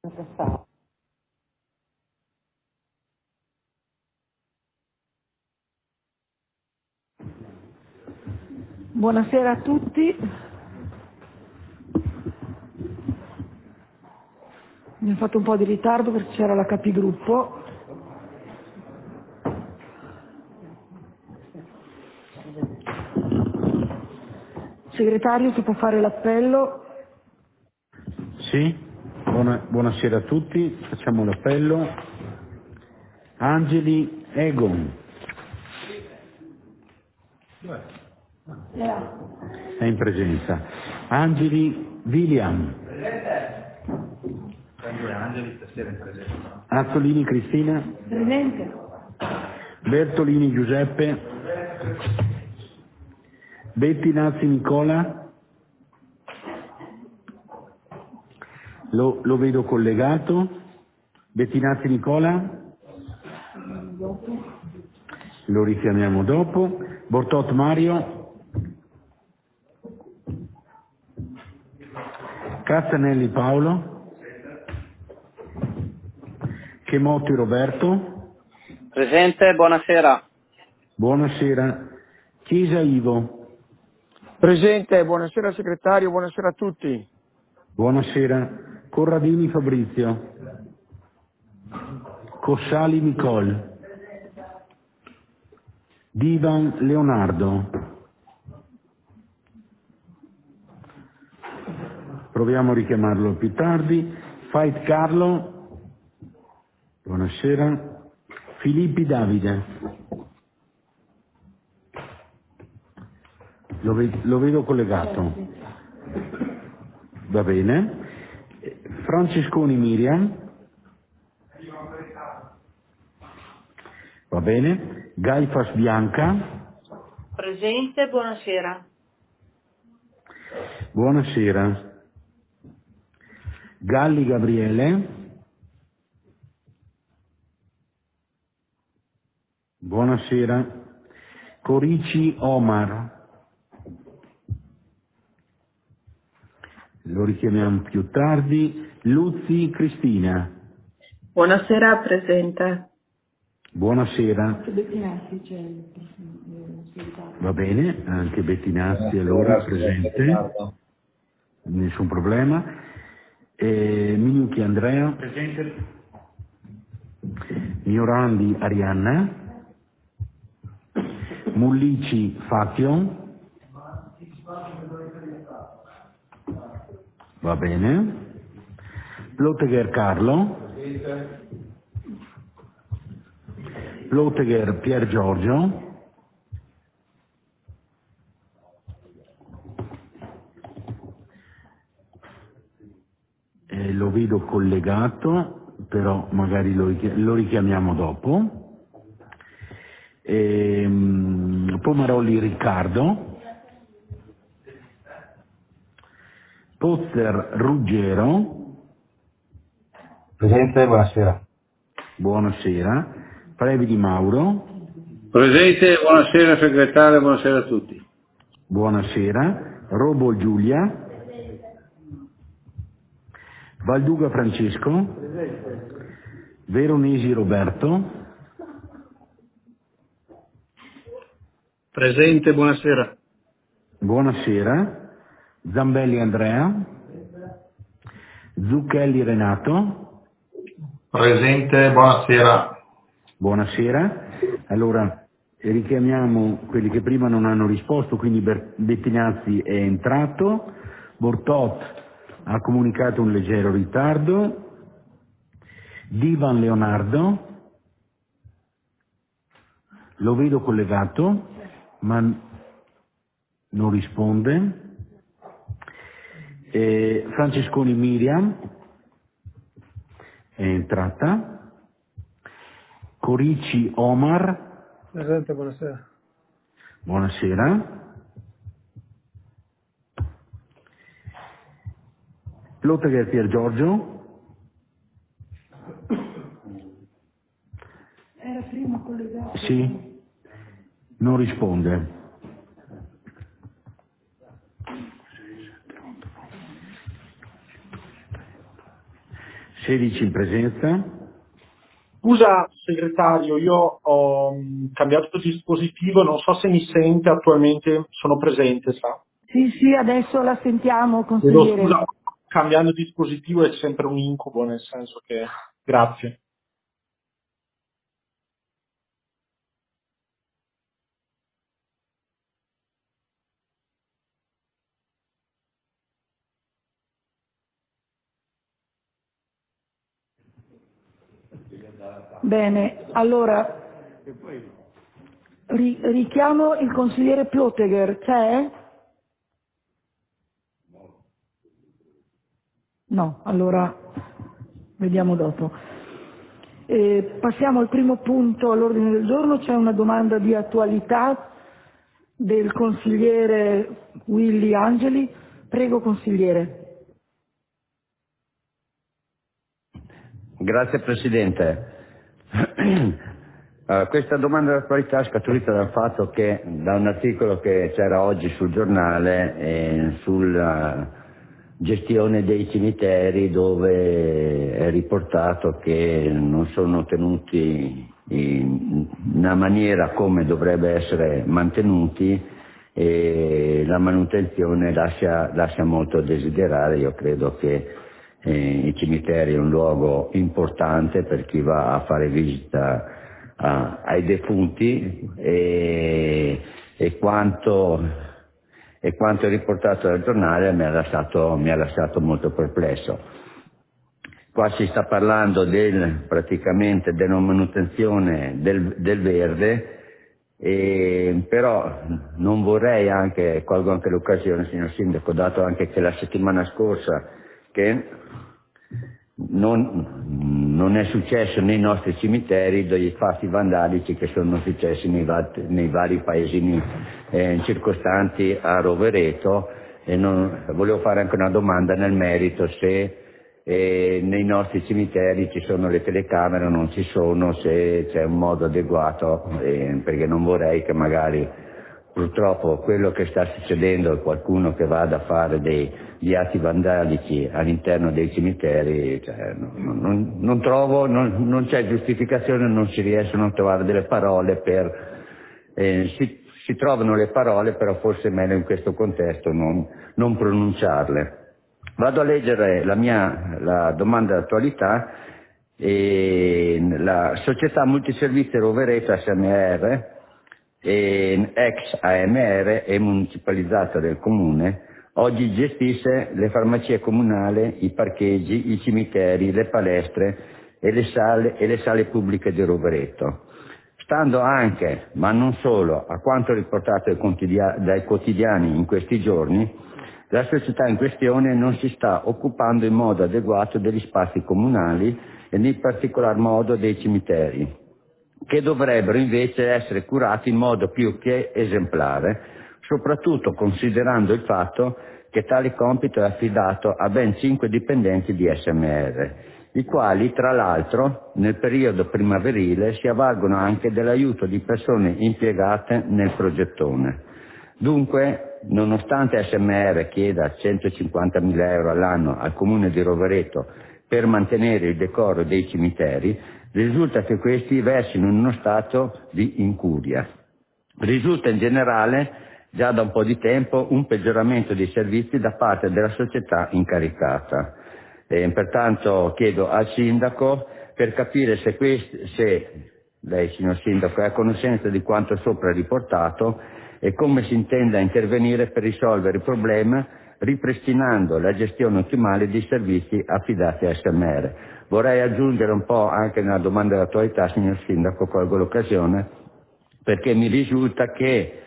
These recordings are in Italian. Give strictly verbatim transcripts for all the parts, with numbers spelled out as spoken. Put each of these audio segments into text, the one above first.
Buonasera a tutti. Mi ho fatto un po' di ritardo perché c'era la capigruppo. Segretario, ti può fare l'appello? Sì, buona, buonasera a tutti, facciamo l'appello. Angeli Egon è in presenza. Angeli William. Azzolini Cristina. Presente. Bertolini Giuseppe. Bettinazzi Nicola. Lo, lo vedo collegato. Bettinazzi Nicola. Lo richiamiamo dopo. Bortot Mario. Castanelli Paolo. Chemotti Roberto. Presente, buonasera. Buonasera. Chiesa Ivo. Presente, buonasera segretario, buonasera a tutti. Buonasera. Corradini Fabrizio. Cossali Nicole. Divan Leonardo. Proviamo a richiamarlo più tardi. Fight Carlo. Buonasera. Filippi Davide. Lo, ve- lo vedo collegato. Va bene. Francesconi Miriam. Va bene. Gaifas Bianca. Presente, buonasera. Buonasera. Galli Gabriele. Buonasera. Corici Omar. Lo richiamiamo più tardi. Luzzi Cristina. Buonasera, presente. Buonasera. Bettinazzi c'è il il segretario. Va bene, anche Bettinazzi allora Buonasera, è signor presente. Riccardo. Nessun problema. E Minucchi Andrea. Presente. Miorandi Arianna. Mullici Fazio. Va bene. Plotegher Carlo. Plotegher Pier Giorgio. Eh, lo vedo collegato, però magari lo, richia- lo richiamiamo dopo. Ehm, Pomarolli Riccardo. Pozzer Ruggero. Presente, buonasera. Buonasera. Previ di Mauro. Presente, buonasera segretario, buonasera a tutti. Buonasera. Robo Giulia. Valduga Francesco. Veronesi Roberto. Presente, buonasera. Buonasera. Zambelli Andrea. Zucchelli Renato. Presente, buonasera. Buonasera. Allora richiamiamo quelli che prima non hanno risposto, quindi Ber- Bettinazzi è entrato, Bortot ha comunicato un leggero ritardo, Divan Leonardo, lo vedo collegato, ma non risponde, e Francesconi Miriam è entrata, Corici Omar. Presente, buonasera. Buonasera. Plotegher Pier Giorgio. Era prima collegato. Sì. Non risponde. sedici in presenza. Scusa segretario, io ho mh, cambiato dispositivo, non so se mi sente attualmente, sono presente, sa. Sì, sì, adesso la sentiamo, Chiedo consigliere. scusa, cambiando dispositivo è sempre un incubo, nel senso che... Grazie. Bene, allora ri- richiamo il consigliere Ploteger, c'è? No, allora vediamo dopo. Eh, passiamo al primo punto all'ordine del giorno, c'è una domanda di attualità del consigliere Willy Angeli. Prego consigliere. Grazie Presidente. Uh, questa domanda d'attualità è scaturita dal fatto che da un articolo che c'era oggi sul giornale eh, sulla gestione dei cimiteri, dove è riportato che non sono tenuti in una maniera come dovrebbe essere mantenuti e la manutenzione lascia, lascia molto a desiderare. Io credo che eh, i cimiteri è un luogo importante per chi va a fare visita a, ai defunti e, e quanto e quanto è riportato dal giornale mi ha lasciato, mi ha lasciato molto perplesso. Qua si sta parlando del, praticamente della manutenzione del, del verde, e, però non vorrei anche, colgo anche l'occasione, signor Sindaco, dato anche che la settimana scorsa che non, non è successo nei nostri cimiteri dei fatti vandalici che sono successi nei, nei vari paesini eh, circostanti a Rovereto, e non, volevo fare anche una domanda nel merito se eh, nei nostri cimiteri ci sono le telecamere o non ci sono, se c'è un modo adeguato, eh, perché non vorrei che magari purtroppo quello che sta succedendo è qualcuno che vada a fare degli atti vandalici all'interno dei cimiteri, cioè, non, non, non trovo, non, non c'è giustificazione, non si riescono a trovare delle parole per, eh, si, si trovano le parole, però forse è meglio in questo contesto non, non pronunciarle. Vado a leggere la mia la domanda d'attualità. E la società multiservizi Rovereto S M R, e ex A M R e municipalizzata del comune, oggi gestisce le farmacie comunali, i parcheggi, i cimiteri, le palestre e le sale, e le sale pubbliche di Rovereto. Stando anche, ma non solo, a quanto riportato dai quotidiani in questi giorni, la società in questione non si sta occupando in modo adeguato degli spazi comunali e in particolar modo dei cimiteri, che dovrebbero invece essere curati in modo più che esemplare, soprattutto considerando il fatto che tale compito è affidato a ben cinque dipendenti di S M R, i quali tra l'altro nel periodo primaverile si avvalgono anche dell'aiuto di persone impiegate nel progettone. Dunque, nonostante S M R chieda centocinquantamila euro all'anno al comune di Rovereto per mantenere il decoro dei cimiteri, risulta che questi versino in uno stato di incuria. Risulta in generale, già da un po' di tempo, un peggioramento dei servizi da parte della società incaricata. E, pertanto chiedo al Sindaco per capire se, questi, se lei, signor Sindaco, è a conoscenza di quanto sopra riportato e come si intenda intervenire per risolvere il problema, ripristinando la gestione ottimale dei servizi affidati a S M R. Vorrei aggiungere un po' anche nella domanda d'attualità, signor Sindaco, colgo l'occasione, perché mi risulta che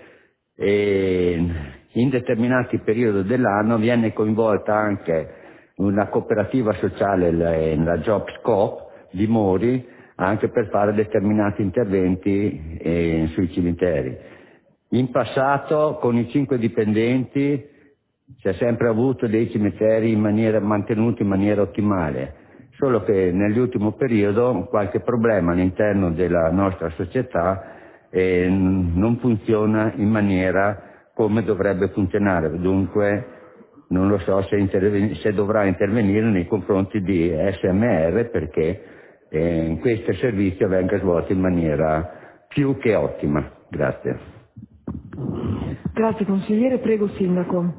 eh, in determinati periodi dell'anno viene coinvolta anche una cooperativa sociale, la, la Jobs Coop di Mori, anche per fare determinati interventi eh, sui cimiteri. In passato con i cinque dipendenti si è sempre avuto dei cimiteri in maniera, mantenuti in maniera ottimale, solo che nell'ultimo periodo qualche problema all'interno della nostra società eh, non funziona in maniera come dovrebbe funzionare. Dunque non lo so se, interven- se dovrà intervenire nei confronti di S M R perché eh, questo servizio venga svolto in maniera più che ottima. Grazie. Grazie consigliere, prego Sindaco.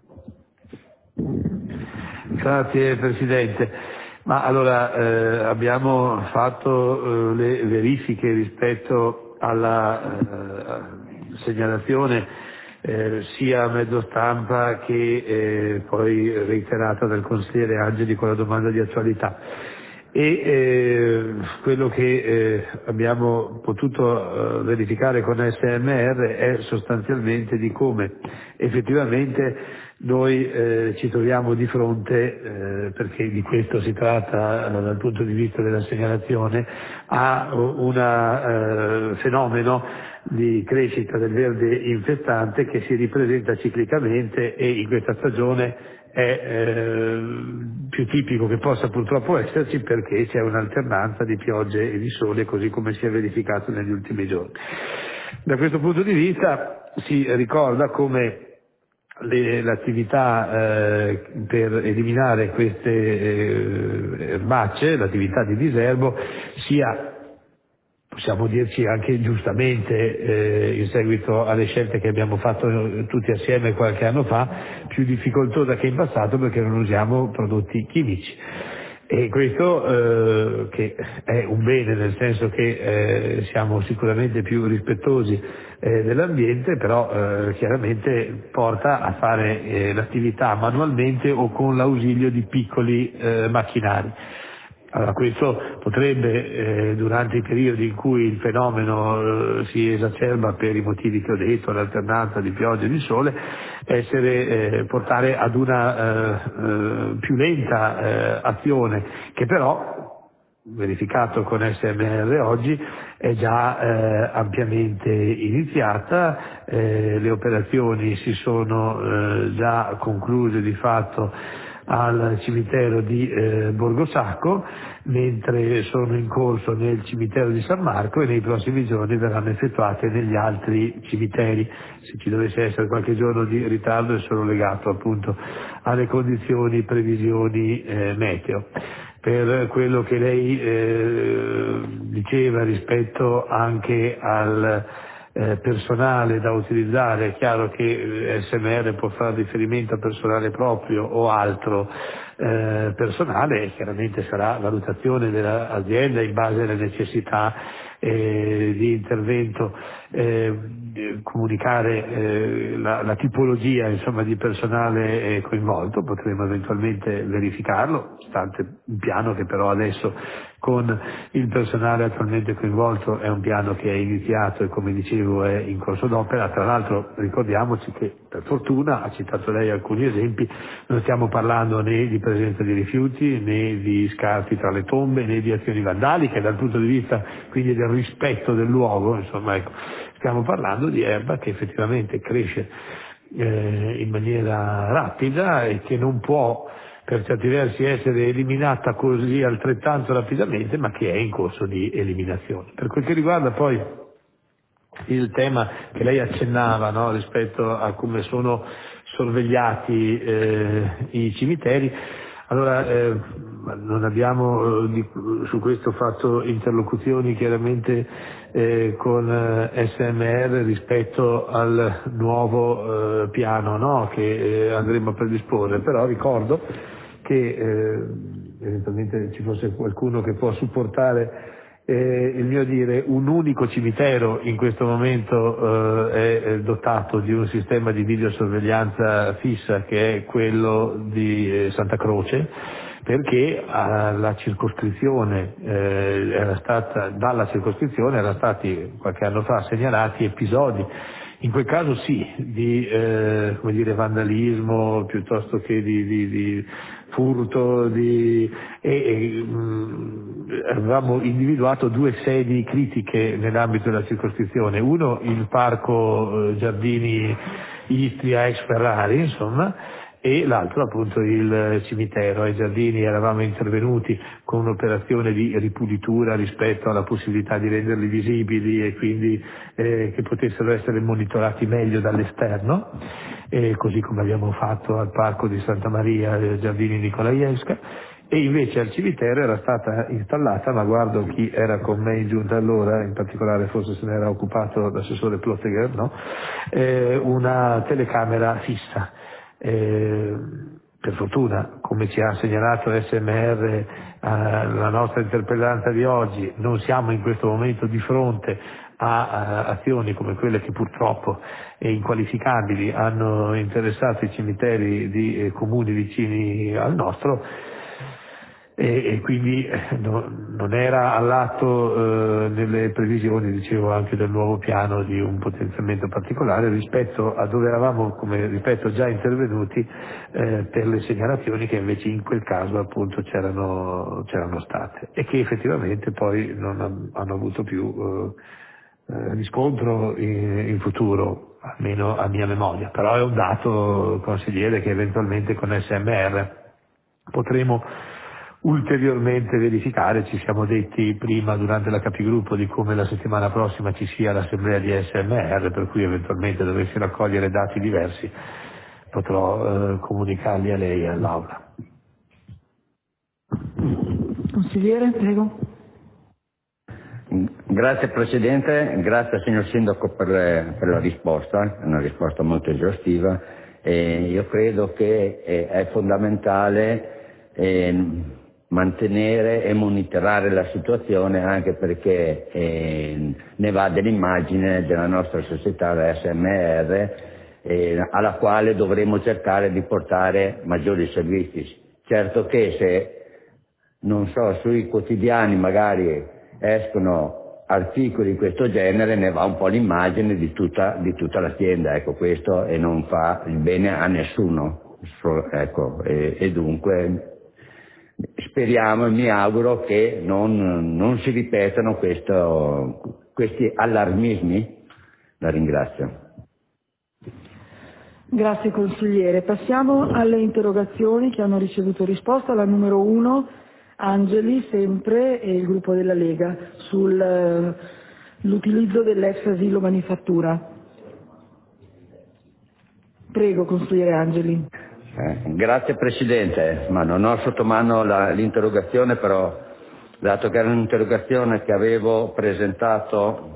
Grazie Presidente. Ma allora eh, abbiamo fatto eh, le verifiche rispetto alla eh, segnalazione eh, sia a mezzo stampa che eh, poi reiterata dal consigliere Angeli con la domanda di attualità. E eh, quello che eh, abbiamo potuto eh, verificare con S M R è sostanzialmente di come effettivamente noi eh, ci troviamo di fronte, eh, perché di questo si tratta eh, dal punto di vista della segnalazione, a un fenomeno di crescita del verde infestante che si ripresenta ciclicamente e in questa stagione è eh, più tipico che possa purtroppo esserci perché c'è un'alternanza di piogge e di sole così come si è verificato negli ultimi giorni. Da questo punto di vista si ricorda come le, l'attività eh, per eliminare queste eh, erbacce, l'attività di diserbo sia, possiamo dirci anche giustamente eh, in seguito alle scelte che abbiamo fatto tutti assieme qualche anno fa, più difficoltosa che in passato perché non usiamo prodotti chimici. E questo eh, che è un bene nel senso che eh, siamo sicuramente più rispettosi eh, dell'ambiente, però eh, chiaramente porta a fare eh, l'attività manualmente o con l'ausilio di piccoli eh, macchinari. Allora questo potrebbe, eh, durante i periodi in cui il fenomeno eh, si esacerba per i motivi che ho detto, l'alternanza di pioggia e di sole, essere, eh, portare ad una eh, eh, più lenta eh, azione che però, verificato con S M R oggi, è già eh, ampiamente iniziata, eh, le operazioni si sono eh, già concluse di fatto al cimitero di eh, Borgosacco, mentre sono in corso nel cimitero di San Marco e nei prossimi giorni verranno effettuate negli altri cimiteri. Se ci dovesse essere qualche giorno di ritardo è solo legato appunto alle condizioni, previsioni eh, meteo. Per quello che lei eh, diceva rispetto anche al Eh, personale da utilizzare, è chiaro che S M R può fare riferimento a personale proprio o altro eh, personale e chiaramente sarà valutazione dell'azienda in base alle necessità eh, di intervento, eh, comunicare eh, la, la tipologia insomma di personale eh, coinvolto, potremo eventualmente verificarlo, stante un piano che però adesso con il personale attualmente coinvolto è un piano che è iniziato e come dicevo è in corso d'opera. Tra l'altro ricordiamoci che per fortuna, ha citato lei alcuni esempi, non stiamo parlando né di presenza di rifiuti né di scarti tra le tombe né di azioni vandaliche dal punto di vista quindi del rispetto del luogo, insomma ecco, stiamo parlando di erba che effettivamente cresce eh, in maniera rapida e che non può per certi versi essere eliminata così altrettanto rapidamente, ma che è in corso di eliminazione. Per quel che riguarda poi il tema che lei accennava, no, rispetto a come sono sorvegliati eh, i cimiteri, allora eh, non abbiamo eh, di, su questo fatto interlocuzioni chiaramente eh, con eh, S M R rispetto al nuovo eh, piano, no, che eh, andremo a predisporre, però ricordo che eh, eventualmente ci fosse qualcuno che può supportare eh, il mio dire, un unico cimitero in questo momento eh, è dotato di un sistema di videosorveglianza fissa che è quello di eh, Santa Croce, perché alla circoscrizione eh, era stata, dalla circoscrizione erano stati qualche anno fa segnalati episodi, in quel caso sì, di eh, come dire, vandalismo piuttosto che di, di, di furto, di, e, e mh, avevamo individuato due sedi critiche nell'ambito della circoscrizione, uno il parco eh, Giardini Istria ex Ferrari, insomma, e l'altro appunto il cimitero. Ai Giardini eravamo intervenuti con un'operazione di ripulitura rispetto alla possibilità di renderli visibili e quindi eh, che potessero essere monitorati meglio dall'esterno, e così come abbiamo fatto al Parco di Santa Maria eh, Giardini Nikolaevska, e invece al cimitero era stata installata, ma guardo chi era con me in giunta allora, in particolare forse se ne era occupato l'assessore Plottegher, no? eh, una telecamera fissa. Eh, per fortuna, come ci ha segnalato S M R eh, la nostra interpellanza di oggi, non siamo in questo momento di fronte a, a azioni come quelle che purtroppo e inqualificabili hanno interessato i cimiteri di eh, comuni vicini al nostro, e, e quindi eh, no, non era all'atto eh, nelle previsioni, dicevo, anche del nuovo piano di un potenziamento particolare rispetto a dove eravamo, come ripeto, già intervenuti eh, per le segnalazioni che invece in quel caso appunto c'erano, c'erano state e che effettivamente poi non hanno avuto più eh, eh, riscontro in, in futuro, almeno a mia memoria. Però è un dato, consigliere, che eventualmente con S M R potremo ulteriormente verificare. Ci siamo detti prima durante la capigruppo di come la settimana prossima ci sia l'assemblea di S M R, per cui eventualmente dovessi raccogliere dati diversi potrò eh, comunicarli a lei e all'Aula. Consigliere, prego. Grazie Presidente, grazie signor Sindaco per, per la risposta, è una risposta molto esaustiva. E io credo che è, è fondamentale eh, mantenere e monitorare la situazione, anche perché eh, ne va dell'immagine della nostra società, la S M R, eh, alla quale dovremo cercare di portare maggiori servizi. Certo che se, non so, sui quotidiani magari escono articoli di questo genere, ne va un po' l'immagine di tutta, di tutta l'azienda, ecco, questo, e non fa il bene a nessuno, ecco, e, e dunque speriamo e mi auguro che non, non si ripetano questo, questi allarmismi. La ringrazio. Grazie consigliere. Passiamo alle interrogazioni che hanno ricevuto risposta. La numero uno, Angeli, sempre, e il gruppo della Lega, sull'utilizzo dell'ex asilo manifattura. Prego, consigliere Angeli. Eh, grazie Presidente, ma non ho sotto mano la, l'interrogazione, però dato che era un'interrogazione che avevo presentato,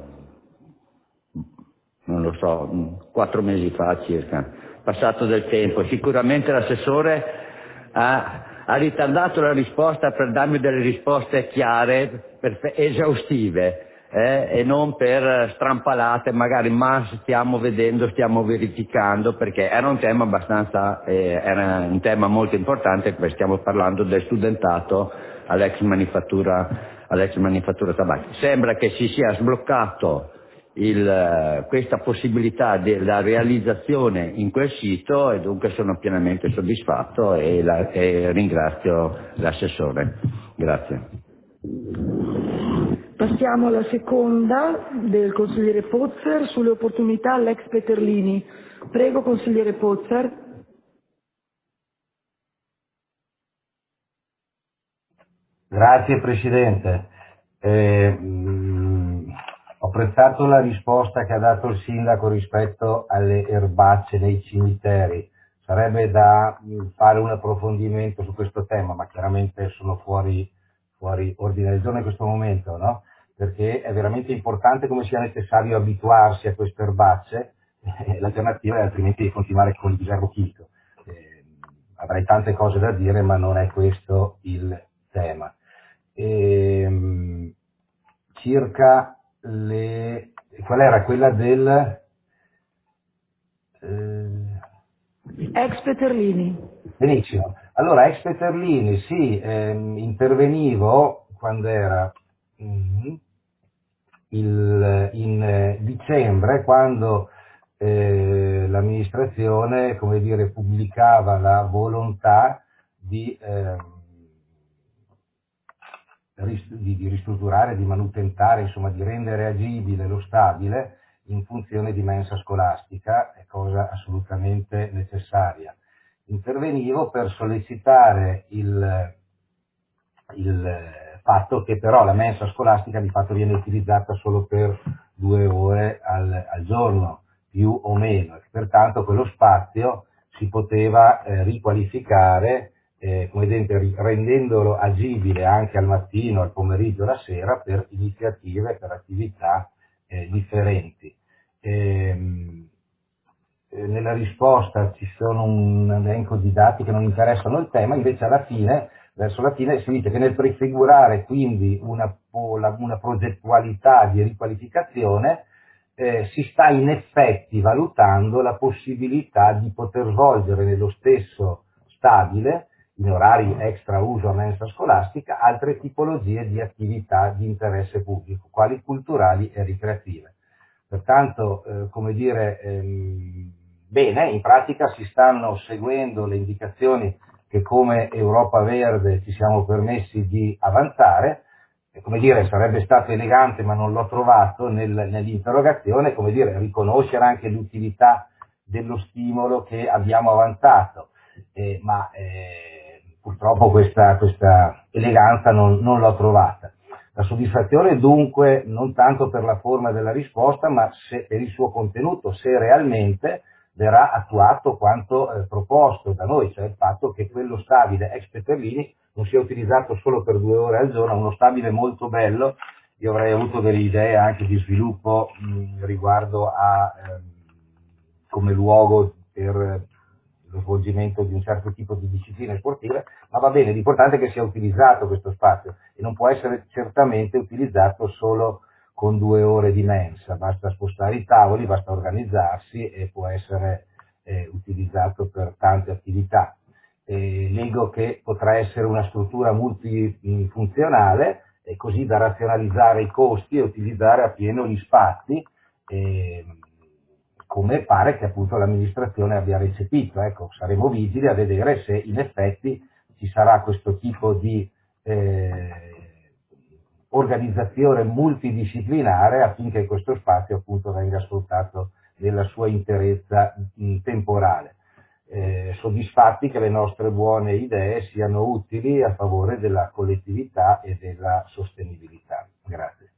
non lo so, quattro mesi fa circa, passato del tempo, sicuramente l'assessore ha, ha ritardato la risposta per darmi delle risposte chiare, per, esaustive, eh, e non per strampalate magari, ma stiamo vedendo, stiamo verificando, perché era un tema abbastanza, eh, era un tema molto importante, perché stiamo parlando del studentato all'ex manifattura, all'ex manifattura tabacchi. Sembra che si sia sbloccato Il, questa possibilità della realizzazione in quel sito, e dunque sono pienamente soddisfatto e, la, e ringrazio l'assessore. Grazie. Passiamo alla seconda del consigliere Pozzer sulle opportunità all'ex Peterlini. Prego, consigliere Pozzer. Grazie Presidente. Eh, mh, ho apprezzato la risposta che ha dato il Sindaco rispetto alle erbacce nei cimiteri. Sarebbe da mh, fare un approfondimento su questo tema, ma chiaramente sono fuori, fuori ordine del giorno in questo momento, no? Perché è veramente importante come sia necessario abituarsi a queste erbacce, eh, l'alternativa è altrimenti di continuare con il Biservo Chito. Eh, avrei tante cose da dire, ma non è questo il tema. E, circa le, qual era quella del eh, ex Peterlini. Benissimo, allora ex Peterlini, sì, ehm, intervenivo quando era mm, il, in eh, dicembre, quando eh, l'amministrazione, come dire, pubblicava la volontà di ehm, Di, di ristrutturare, di manutentare, insomma di rendere agibile lo stabile in funzione di mensa scolastica, è cosa assolutamente necessaria. Intervenivo per sollecitare il, il fatto che però la mensa scolastica di fatto viene utilizzata solo per due ore al, al giorno, più o meno, e pertanto quello spazio si poteva eh, riqualificare, eh, come dire, rendendolo agibile anche al mattino, al pomeriggio, alla sera per iniziative, per attività eh, differenti. Ehm, eh, nella risposta ci sono un elenco di dati che non interessano il tema, invece alla fine, verso la fine, si dice che nel prefigurare quindi una, una progettualità di riqualificazione eh, si sta in effetti valutando la possibilità di poter svolgere nello stesso stabile, in orari extra uso a mensa scolastica, altre tipologie di attività di interesse pubblico, quali culturali e ricreative. Pertanto, eh, come dire, ehm, bene, in pratica si stanno seguendo le indicazioni che come Europa Verde ci siamo permessi di avanzare, e, come dire, sarebbe stato elegante, ma non l'ho trovato nel, nell'interrogazione, come dire, riconoscere anche l'utilità dello stimolo che abbiamo avanzato, eh, ma eh, purtroppo questa, questa eleganza non, non l'ho trovata. La soddisfazione dunque non tanto per la forma della risposta, ma se, per il suo contenuto, se realmente verrà attuato quanto eh, proposto da noi, cioè il fatto che quello stabile ex Peterlini non sia utilizzato solo per due ore al giorno, uno stabile molto bello. Io avrei avuto delle idee anche di sviluppo mh, riguardo a ehm, come luogo per lo svolgimento di un certo tipo di discipline sportive, ma va bene, l'importante è che sia utilizzato questo spazio e non può essere certamente utilizzato solo con due ore di mensa, basta spostare i tavoli, basta organizzarsi e può essere eh, utilizzato per tante attività. Eh, leggo che potrà essere una struttura multifunzionale e così da razionalizzare i costi e utilizzare appieno gli spazi, eh, come pare che appunto l'amministrazione abbia recepito. Ecco, saremo vigili a vedere se in effetti ci sarà questo tipo di eh, organizzazione multidisciplinare affinché questo spazio appunto venga sfruttato nella sua interezza mh, temporale. Eh, soddisfatti che le nostre buone idee siano utili a favore della collettività e della sostenibilità. Grazie.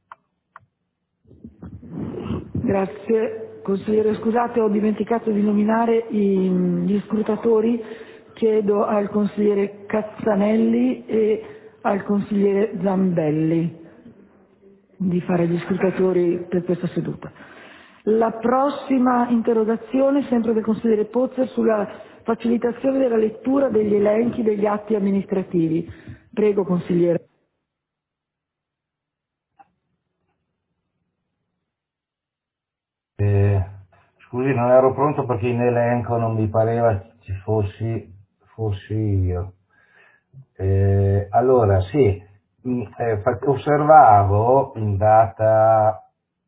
Grazie. Consigliere, scusate, ho dimenticato di nominare i, gli scrutatori. Chiedo al consigliere Cazzanelli e al consigliere Zambelli di fare gli scrutatori per questa seduta. La prossima interrogazione, sempre del consigliere Pozzer, sulla facilitazione della lettura degli elenchi degli atti amministrativi. Prego, consigliere. Eh, scusi, non ero pronto perché in elenco non mi pareva ci fossi, fossi io. Eh, allora, sì, mh, eh, osservavo in data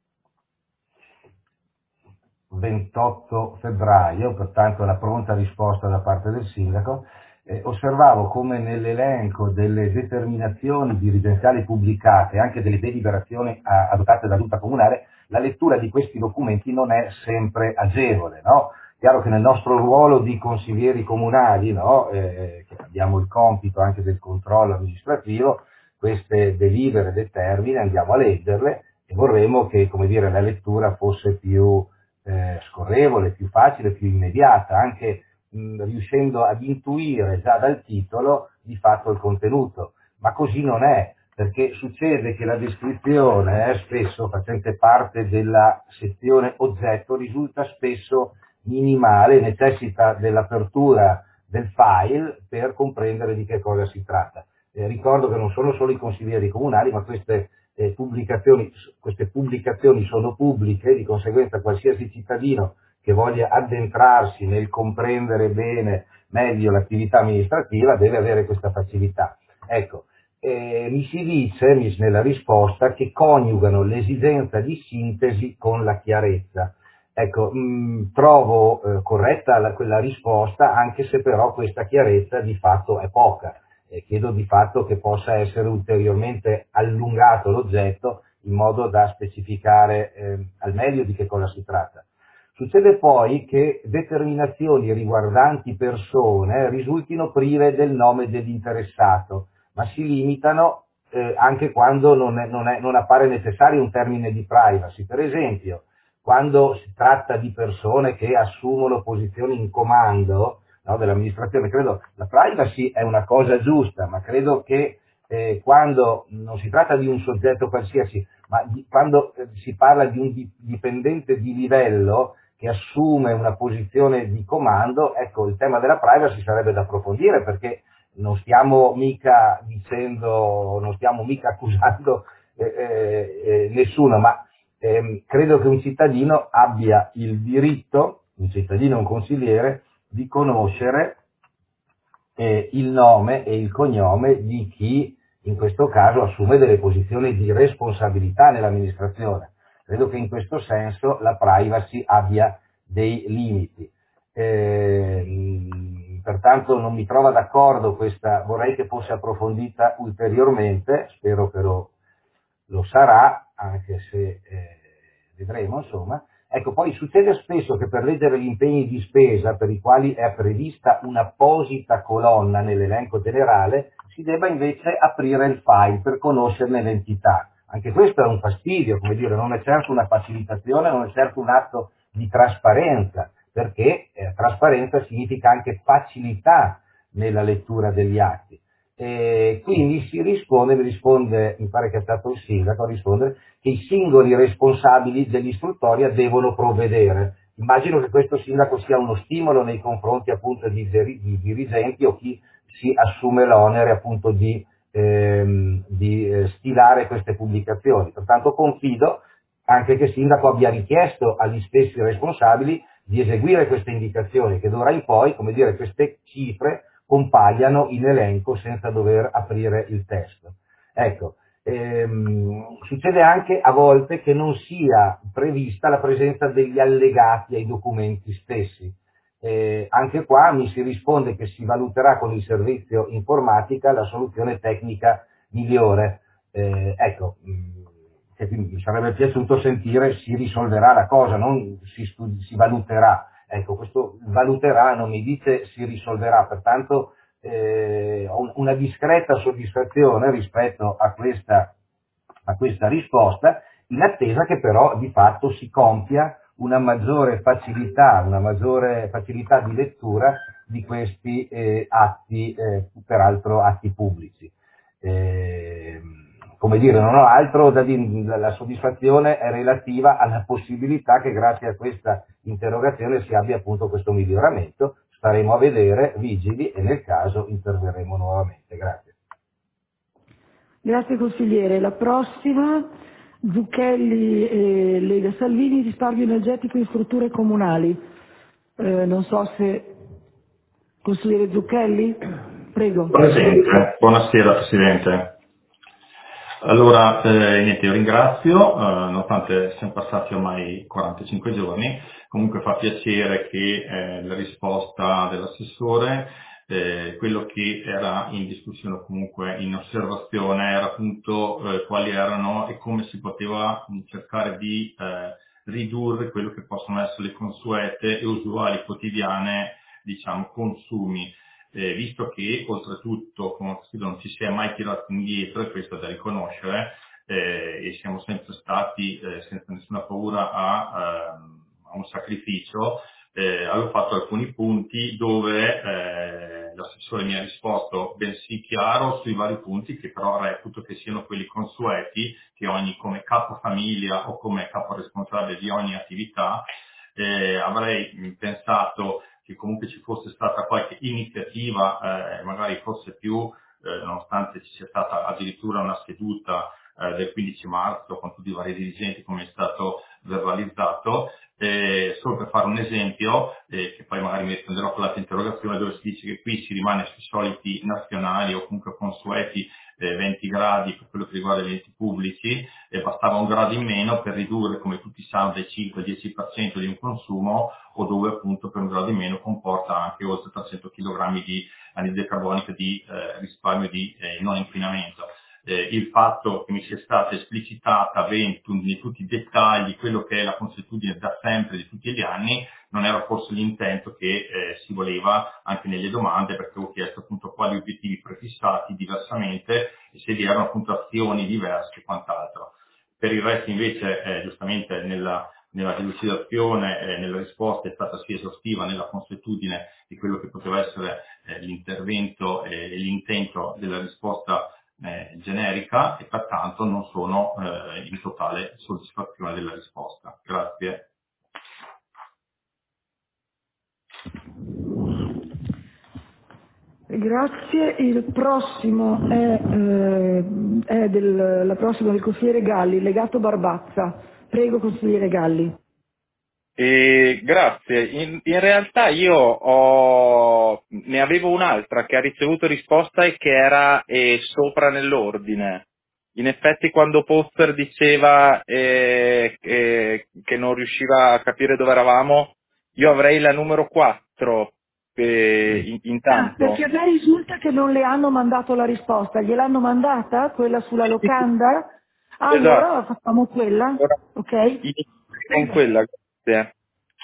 ventotto febbraio, pertanto la pronta risposta da parte del sindaco, eh, osservavo come nell'elenco delle determinazioni dirigenziali pubblicate, anche delle deliberazioni a, adottate da giunta comunale, la lettura di questi documenti non è sempre agevole, no? Chiaro che nel nostro ruolo di consiglieri comunali, no, eh, che abbiamo il compito anche del controllo amministrativo, queste delibere determine andiamo a leggerle e vorremmo che, come dire, la lettura fosse più eh, scorrevole, più facile, più immediata, anche mh, riuscendo ad intuire già dal titolo di fatto il contenuto, ma così non è, perché succede che la descrizione, eh, spesso facente parte della sezione oggetto, risulta spesso minimale, necessita dell'apertura del file per comprendere di che cosa si tratta. Eh, ricordo che non sono solo i consiglieri comunali, ma queste eh, pubblicazioni, queste pubblicazioni sono pubbliche, di conseguenza qualsiasi cittadino che voglia addentrarsi nel comprendere bene, meglio l'attività amministrativa deve avere questa facilità. Ecco, eh, mi si dice nella risposta che coniugano l'esigenza di sintesi con la chiarezza. Ecco, mh, trovo eh, corretta la, quella risposta, anche se però questa chiarezza di fatto è poca. Eh, chiedo di fatto che possa essere ulteriormente allungato l'oggetto in modo da specificare eh, al meglio di che cosa si tratta. Succede poi che determinazioni riguardanti persone risultino prive del nome dell'interessato, ma si limitano eh, anche quando non, è, non, è, non appare necessario un termine di privacy. Per esempio, quando si tratta di persone che assumono posizioni in comando, no, dell'amministrazione, credo la privacy è una cosa giusta, ma credo che eh, quando non si tratta di un soggetto qualsiasi, ma di, quando eh, si parla di un dipendente di livello che assume una posizione di comando, ecco, il tema della privacy sarebbe da approfondire, perché non stiamo mica dicendo, non stiamo mica accusando eh, eh, eh, nessuno, ma ehm, credo che un cittadino abbia il diritto, un cittadino, un consigliere, di conoscere eh, il nome e il cognome di chi in questo caso assume delle posizioni di responsabilità nell'amministrazione. Credo che in questo senso la privacy abbia dei limiti. Eh, pertanto non mi trova d'accordo questa, vorrei che fosse approfondita ulteriormente, spero che lo, lo sarà, anche se eh, vedremo, insomma. Ecco, poi succede spesso che per leggere gli impegni di spesa per i quali è prevista un'apposita colonna nell'elenco generale, si debba invece aprire il file per conoscerne l'entità. Anche questo è un fastidio, come dire, non è certo una facilitazione, non è certo un atto di trasparenza, perché eh, trasparenza significa anche facilità nella lettura degli atti. E quindi si risponde, mi risponde, mi pare che è stato il sindaco a rispondere, che i singoli responsabili dell'istruttoria devono provvedere. Immagino che questo sindaco sia uno stimolo nei confronti appunto di, di dirigenti o chi si assume l'onere appunto di, ehm, di eh, stilare queste pubblicazioni. Pertanto confido anche che il sindaco abbia richiesto agli stessi responsabili di eseguire queste indicazioni, che d'ora in poi, come dire, queste cifre compaiano in elenco senza dover aprire il testo. Ecco, ehm, succede anche a volte che non sia prevista la presenza degli allegati ai documenti stessi. Eh, anche qua mi si risponde che si valuterà con il servizio informatica la soluzione tecnica migliore. Eh, ecco, mh, che mi sarebbe piaciuto sentire si risolverà la cosa, non si, studi- si valuterà. Ecco, questo valuterà non mi dice si risolverà, pertanto eh, ho una discreta soddisfazione rispetto a questa, a questa risposta, in attesa che però di fatto si compia una maggiore facilità, una maggiore facilità di lettura di questi eh, atti, eh, peraltro atti pubblici. Eh, come dire, non ho altro da dire, la soddisfazione è relativa alla possibilità che grazie a questa interrogazione si abbia appunto questo miglioramento. Staremo a vedere, vigili, e nel caso interverremo nuovamente. Grazie. Grazie consigliere. La prossima, Zucchelli e Lega Salvini, risparmio energetico in strutture comunali. Eh, non so se... Consigliere Zucchelli? Prego. Presente. Buonasera Presidente. Allora, eh, niente, io ringrazio, eh, nonostante siamo passati ormai quarantacinque giorni, comunque fa piacere che eh, la risposta dell'assessore, eh, quello che era in discussione o comunque in osservazione era appunto eh, quali erano e come si poteva cercare di eh, ridurre quello che possono essere le consuete e usuali quotidiane, diciamo, consumi. Eh, visto che oltretutto come non ci si è mai tirato indietro, e questo è da riconoscere, eh, e siamo sempre stati eh, senza nessuna paura a, eh, a un sacrificio, eh, avevo fatto alcuni punti dove eh, l'assessore mi ha risposto bensì chiaro sui vari punti, che però reputo che siano quelli consueti, che ogni come capofamiglia o come capo responsabile di ogni attività eh, avrei pensato che comunque ci fosse stata qualche iniziativa, eh, magari forse più, eh, nonostante ci sia stata addirittura una seduta eh, del quindici marzo con tutti i vari dirigenti come è stato verbalizzato, eh, solo per fare un esempio, eh, che poi magari mi risponderò con l'altra interrogazione, dove si dice che qui si rimane sui soliti nazionali o comunque consueti eh, venti gradi per quello che riguarda gli enti pubblici, e bastava un grado in meno per ridurre, come tutti sanno, dai cinque al dieci per cento di un consumo, o dove appunto per un grado in meno comporta anche oltre trecento chilogrammi di anidride carbonica di eh, risparmio di eh, non inquinamento. Eh, il fatto che mi sia stata esplicitata ben nei tutti i dettagli quello che è la consuetudine da sempre di tutti gli anni non era forse l'intento che eh, si voleva anche nelle domande, perché ho chiesto appunto quali obiettivi prefissati diversamente e se vi erano appunto azioni diverse e quant'altro. Per il resto invece, eh, giustamente nella nella delucidazione e nella risposta è stata sì esaustiva nella consuetudine di quello che poteva essere eh, l'intervento e l'intento della risposta eh, generica e pertanto non sono eh, in totale soddisfazione della risposta. Grazie. Grazie. Il prossimo è, eh, è del, la prossima del consigliere Galli, legato Barbazza. Prego, consigliere Galli. Eh, grazie. In, in realtà io ho, ne avevo un'altra che ha ricevuto risposta e che era eh, sopra nell'ordine. In effetti quando Pozzer diceva eh, eh, che non riusciva a capire dove eravamo, io avrei la numero quattro eh, in, Ah, intanto. perché a me risulta che non le hanno mandato la risposta. Gliel'hanno mandata, quella sulla locanda? Allora Esatto. facciamo quella, Ora, ok? inizio con Prego. quella, grazie.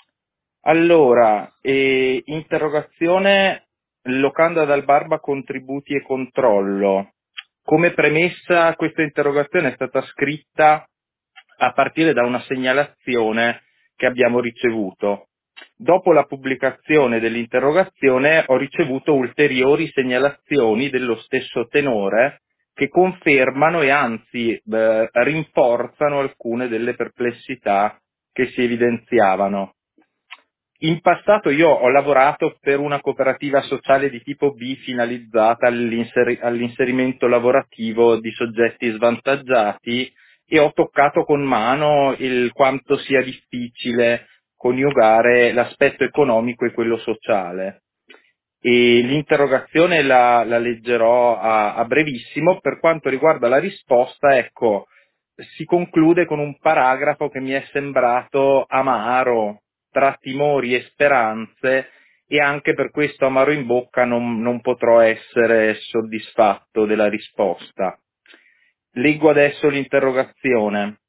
Allora, eh, interrogazione locanda dal Barba contributi e controllo. Come premessa questa interrogazione è stata scritta a partire da una segnalazione che abbiamo ricevuto. Dopo la pubblicazione dell'interrogazione ho ricevuto ulteriori segnalazioni dello stesso tenore che confermano e anzi eh, rinforzano alcune delle perplessità che si evidenziavano. In passato io ho lavorato per una cooperativa sociale di tipo B finalizzata all'inseri- all'inserimento lavorativo di soggetti svantaggiati e ho toccato con mano il quanto sia difficile coniugare l'aspetto economico e quello sociale. E l'interrogazione la, la leggerò a, a brevissimo. Per quanto riguarda la risposta, ecco, si conclude con un paragrafo che mi è sembrato amaro, tra timori e speranze, e anche per questo amaro in bocca non, non potrò essere soddisfatto della risposta. Leggo adesso l'interrogazione,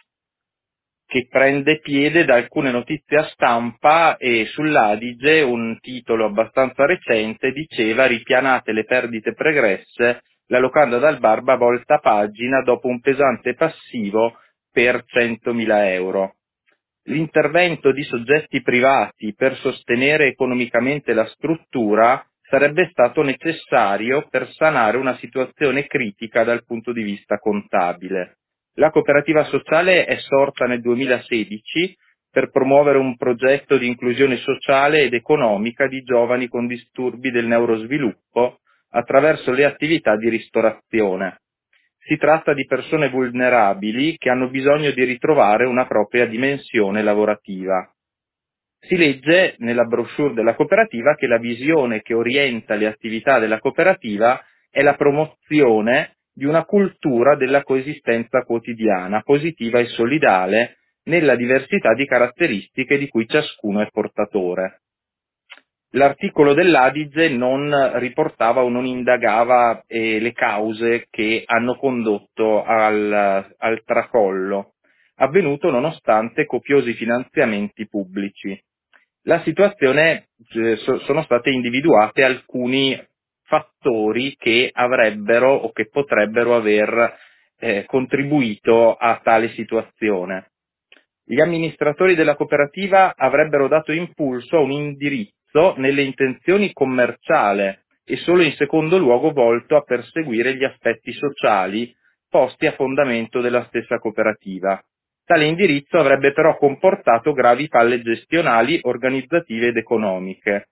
che prende piede da alcune notizie a stampa e sull'Adige un titolo abbastanza recente diceva: ripianate le perdite pregresse, la locanda dal Barba volta pagina dopo un pesante passivo per centomila euro. L'intervento di soggetti privati per sostenere economicamente la struttura sarebbe stato necessario per sanare una situazione critica dal punto di vista contabile. La cooperativa sociale è sorta nel duemilasedici per promuovere un progetto di inclusione sociale ed economica di giovani con disturbi del neurosviluppo attraverso le attività di ristorazione. Si tratta di persone vulnerabili che hanno bisogno di ritrovare una propria dimensione lavorativa. Si legge nella brochure della cooperativa che la visione che orienta le attività della cooperativa è la promozione di una cultura della coesistenza quotidiana, positiva e solidale, nella diversità di caratteristiche di cui ciascuno è portatore. L'articolo dell'Adige non riportava o non indagava eh, le cause che hanno condotto al, al tracollo, avvenuto nonostante copiosi finanziamenti pubblici. La situazione, eh, so, sono state individuate alcuni fattori che avrebbero o che potrebbero aver eh, contribuito a tale situazione. Gli amministratori della cooperativa avrebbero dato impulso a un indirizzo nelle intenzioni commerciali e solo in secondo luogo volto a perseguire gli aspetti sociali posti a fondamento della stessa cooperativa. Tale indirizzo avrebbe però comportato gravi falle gestionali, organizzative ed economiche.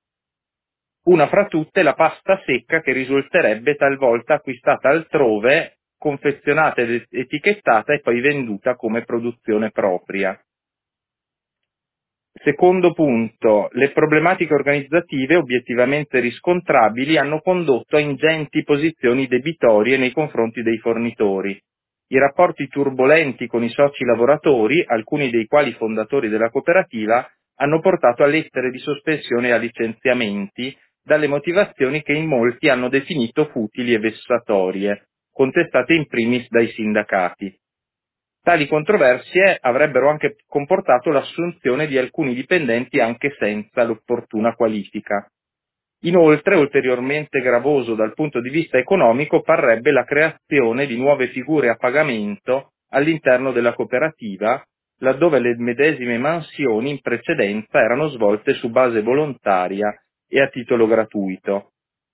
Una fra tutte la pasta secca che risulterebbe talvolta acquistata altrove, confezionata ed etichettata e poi venduta come produzione propria. Secondo punto, le problematiche organizzative obiettivamente riscontrabili hanno condotto a ingenti posizioni debitorie nei confronti dei fornitori. I rapporti turbolenti con i soci lavoratori, alcuni dei quali fondatori della cooperativa, hanno portato a lettere di sospensione e a licenziamenti, dalle motivazioni che in molti hanno definito futili e vessatorie, contestate in primis dai sindacati. Tali controversie avrebbero anche comportato l'assunzione di alcuni dipendenti anche senza l'opportuna qualifica. Inoltre, ulteriormente gravoso dal punto di vista economico, parrebbe la creazione di nuove figure a pagamento all'interno della cooperativa, laddove le medesime mansioni in precedenza erano svolte su base volontaria e a titolo gratuito.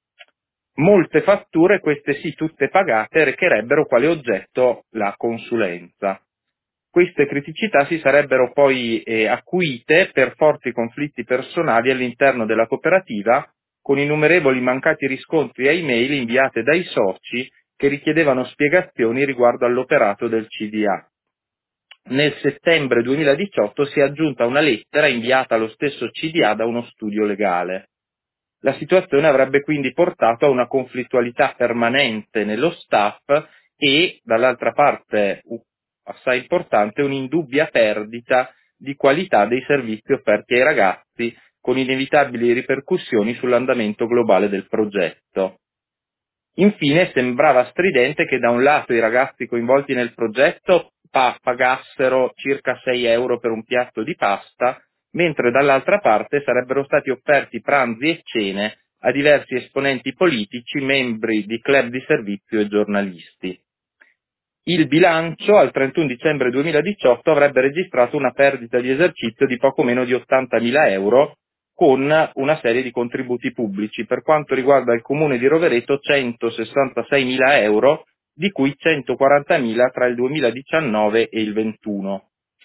Molte fatture, queste sì tutte pagate, recherebbero quale oggetto la consulenza. Queste criticità si sarebbero poi eh, acuite per forti conflitti personali all'interno della cooperativa, con innumerevoli mancati riscontri ai mail inviate dai soci che richiedevano spiegazioni riguardo all'operato del C D A. Nel settembre duemiladiciotto si è aggiunta una lettera inviata allo stesso C D A da uno studio legale. La situazione avrebbe quindi portato a una conflittualità permanente nello staff e, dall'altra parte, assai importante, un'indubbia perdita di qualità dei servizi offerti ai ragazzi, con inevitabili ripercussioni sull'andamento globale del progetto. Infine, sembrava stridente che da un lato i ragazzi coinvolti nel progetto pa- pagassero circa sei euro per un piatto di pasta, mentre dall'altra parte sarebbero stati offerti pranzi e cene a diversi esponenti politici, membri di club di servizio e giornalisti. Il bilancio al trentuno dicembre duemiladiciotto avrebbe registrato una perdita di esercizio di poco meno di ottantamila euro, con una serie di contributi pubblici. Per quanto riguarda il comune di Rovereto, centosessantaseimila euro, di cui centoquarantamila tra il duemiladiciannove e il ventuno.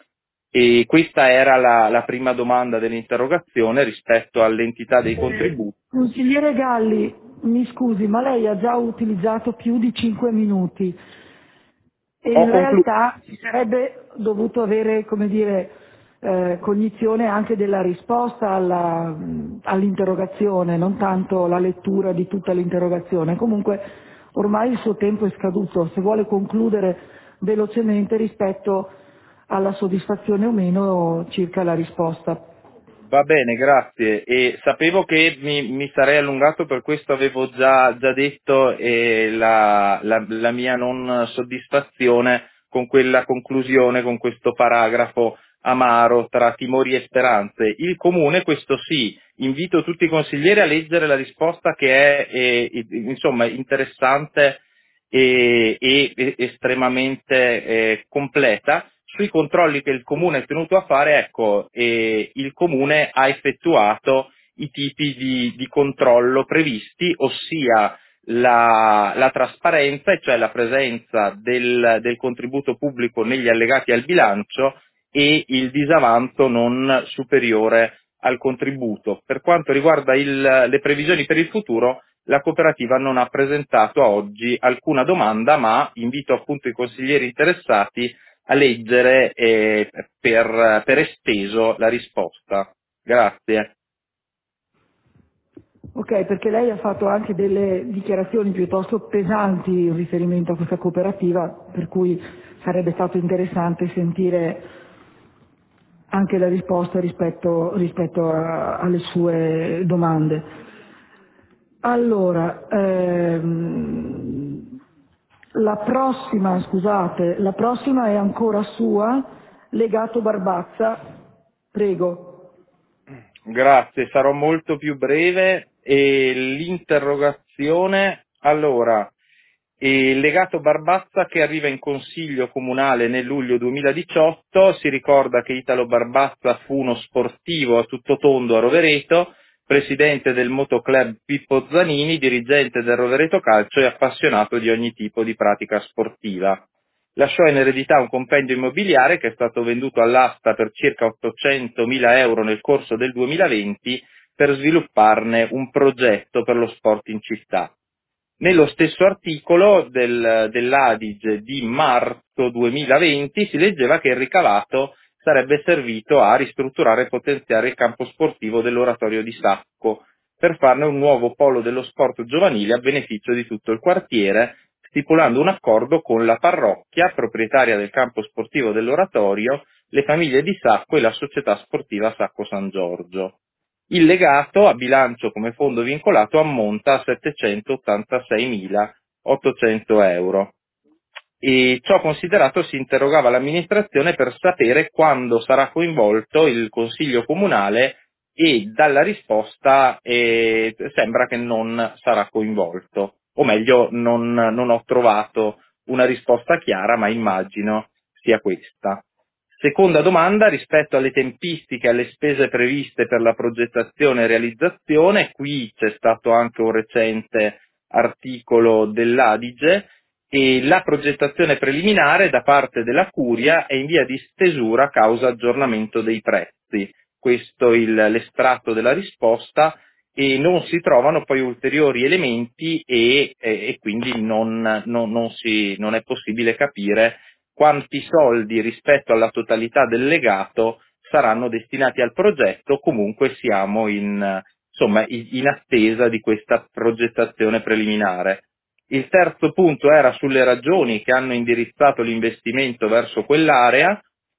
E questa era la, la prima domanda dell'interrogazione rispetto all'entità dei contributi. Consigliere Galli, mi scusi, ma lei ha già utilizzato più di cinque minuti e Ho in conclu- realtà si sarebbe dovuto avere, come dire, eh, cognizione anche della risposta alla- all'interrogazione, non tanto la lettura di tutta l'interrogazione. Comunque ormai il suo tempo è scaduto, se vuole concludere velocemente rispetto alla soddisfazione o meno circa la risposta. Va bene, grazie. E sapevo che mi, mi sarei allungato, per questo avevo già, già detto eh, la, la, la mia non soddisfazione con quella conclusione, con questo paragrafo amaro tra timori e speranze. Il comune, questo sì, invito tutti i consiglieri a leggere la risposta che è eh, insomma interessante e, e, e estremamente eh, completa. Sui controlli che il comune è tenuto a fare, ecco, eh, il comune ha effettuato i tipi di, di controllo previsti, ossia la, la trasparenza, e cioè la presenza del, del contributo pubblico negli allegati al bilancio, e il disavanzo non superiore al contributo. Per quanto riguarda il, le previsioni per il futuro, la cooperativa non ha presentato a oggi alcuna domanda, ma invito appunto i consiglieri interessati a leggere eh, per, per esteso la risposta. Grazie. Ok, perché lei ha fatto anche delle dichiarazioni piuttosto pesanti in riferimento a questa cooperativa, per cui sarebbe stato interessante sentire anche la risposta rispetto, rispetto a- alle sue domande. Allora, ehm, la prossima, scusate, la prossima è ancora sua, Legato Barbazza, prego. Grazie, sarò molto più breve. E l'interrogazione, allora, il legato Barbazza che arriva in consiglio comunale nel luglio duemiladiciotto, si ricorda che Italo Barbazza fu uno sportivo a tutto tondo a Rovereto, presidente del motoclub Pippo Zanini, dirigente del Rovereto Calcio e appassionato di ogni tipo di pratica sportiva. Lasciò in eredità un compendio immobiliare che è stato venduto all'asta per circa ottocentomila euro nel corso del duemilaventi per svilupparne un progetto per lo sport in città. Nello stesso articolo del, dell'Adige di marzo duemilaventi si leggeva che il ricavato sarebbe servito a ristrutturare e potenziare il campo sportivo dell'Oratorio di Sacco per farne un nuovo polo dello sport giovanile a beneficio di tutto il quartiere, stipulando un accordo con la parrocchia, proprietaria del campo sportivo dell'Oratorio, le famiglie di Sacco e la società sportiva Sacco San Giorgio. Il legato a bilancio come fondo vincolato ammonta a settecentottantaseimilaottocento euro. E ciò considerato si interrogava l'amministrazione per sapere quando sarà coinvolto il Consiglio Comunale e dalla risposta eh, sembra che non sarà coinvolto, o meglio non, non ho trovato una risposta chiara, ma immagino sia questa. Seconda domanda, rispetto alle tempistiche e alle spese previste per la progettazione e realizzazione, qui c'è stato anche un recente articolo dell'Adige e la progettazione preliminare da parte della Curia è in via di stesura causa aggiornamento dei prezzi. Questo è il, l'estratto della risposta e non si trovano poi ulteriori elementi e, e, e quindi non, non, non, si, non è possibile capire quanti soldi rispetto alla totalità del legato saranno destinati al progetto. Comunque siamo in, insomma, in attesa di questa progettazione preliminare. Il terzo punto era sulle ragioni che hanno indirizzato l'investimento verso quell'area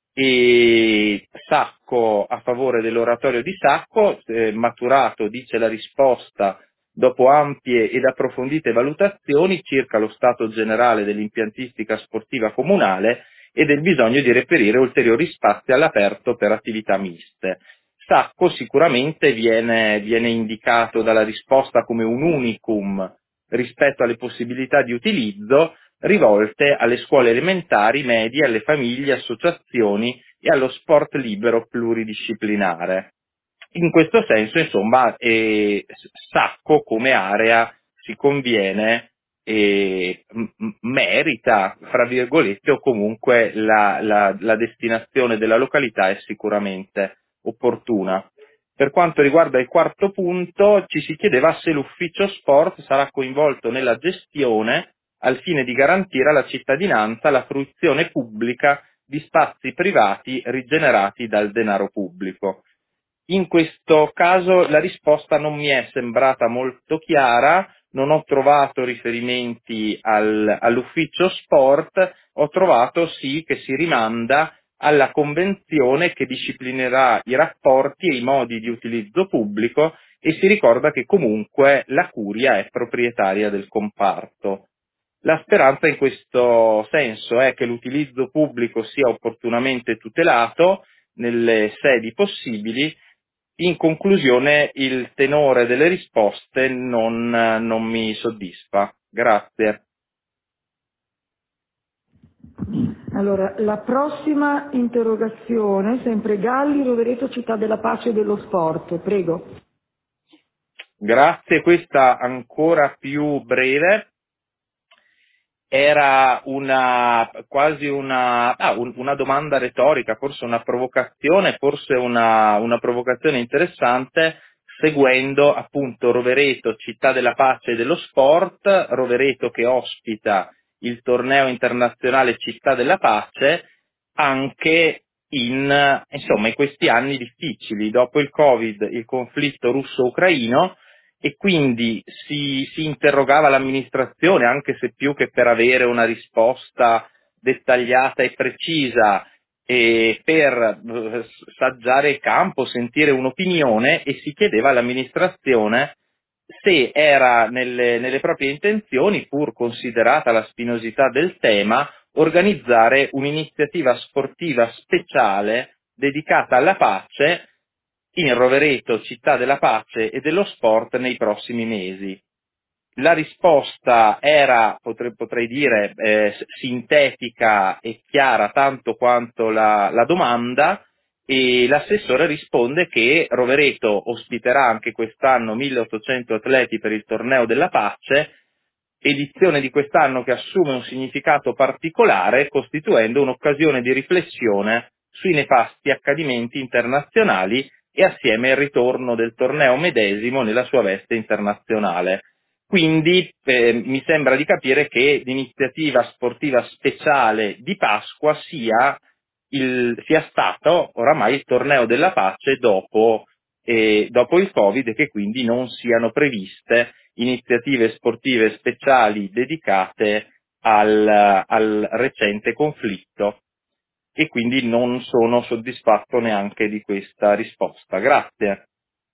e Sacco a favore dell'oratorio di Sacco, eh, maturato, dice la risposta, dopo ampie ed approfondite valutazioni circa lo stato generale dell'impiantistica sportiva comunale e del bisogno di reperire ulteriori spazi all'aperto per attività miste. Sacco sicuramente viene, viene indicato dalla risposta come un unicum rispetto alle possibilità di utilizzo rivolte alle scuole elementari, medie, alle famiglie, associazioni e allo sport libero pluridisciplinare. In questo senso, insomma, eh, Sacco come area si conviene e m- merita, fra virgolette, o comunque la, la, la destinazione della località è sicuramente opportuna. Per quanto riguarda il quarto punto, ci si chiedeva se l'ufficio sport sarà coinvolto nella gestione al fine di garantire alla cittadinanza la fruizione pubblica di spazi privati rigenerati dal denaro pubblico. In questo caso la risposta non mi è sembrata molto chiara, non ho trovato riferimenti al, all'ufficio sport, ho trovato sì che si rimanda alla convenzione che disciplinerà i rapporti e i modi di utilizzo pubblico e si ricorda che comunque la Curia è proprietaria del comparto. La speranza in questo senso è che l'utilizzo pubblico sia opportunamente tutelato nelle sedi possibili. In conclusione, il tenore delle risposte non, non mi soddisfa. Grazie. Allora, la prossima interrogazione, sempre Galli, Rovereto, Città della Pace e dello Sport. Prego. Grazie, questa ancora più breve. Era una quasi una, ah, un, una domanda retorica, forse una provocazione, forse una, una provocazione interessante, seguendo appunto Rovereto, Città della Pace e dello Sport, Rovereto che ospita il torneo internazionale Città della Pace, anche in, insomma, in questi anni difficili, dopo il Covid, il conflitto russo-ucraino, e quindi si, si interrogava l'amministrazione, anche se più che per avere una risposta dettagliata e precisa, e per eh, saggiare il campo, sentire un'opinione, e si chiedeva all'amministrazione se era nelle, nelle proprie intenzioni, pur considerata la spinosità del tema, organizzare un'iniziativa sportiva speciale dedicata alla pace in Rovereto, Città della Pace e dello Sport nei prossimi mesi. La risposta era, potrei, potrei dire, eh, sintetica e chiara tanto quanto la, la domanda, e l'assessore risponde che Rovereto ospiterà anche quest'anno milleottocento atleti per il torneo della pace, edizione di quest'anno che assume un significato particolare, costituendo un'occasione di riflessione sui nefasti accadimenti internazionali e assieme il ritorno del torneo medesimo nella sua veste internazionale. Quindi eh, mi sembra di capire che l'iniziativa sportiva speciale di Pasqua sia, il, sia stato oramai il torneo della pace dopo, eh, dopo il Covid, e che quindi non siano previste iniziative sportive speciali dedicate al, al recente conflitto, e quindi non sono soddisfatto neanche di questa risposta. Grazie.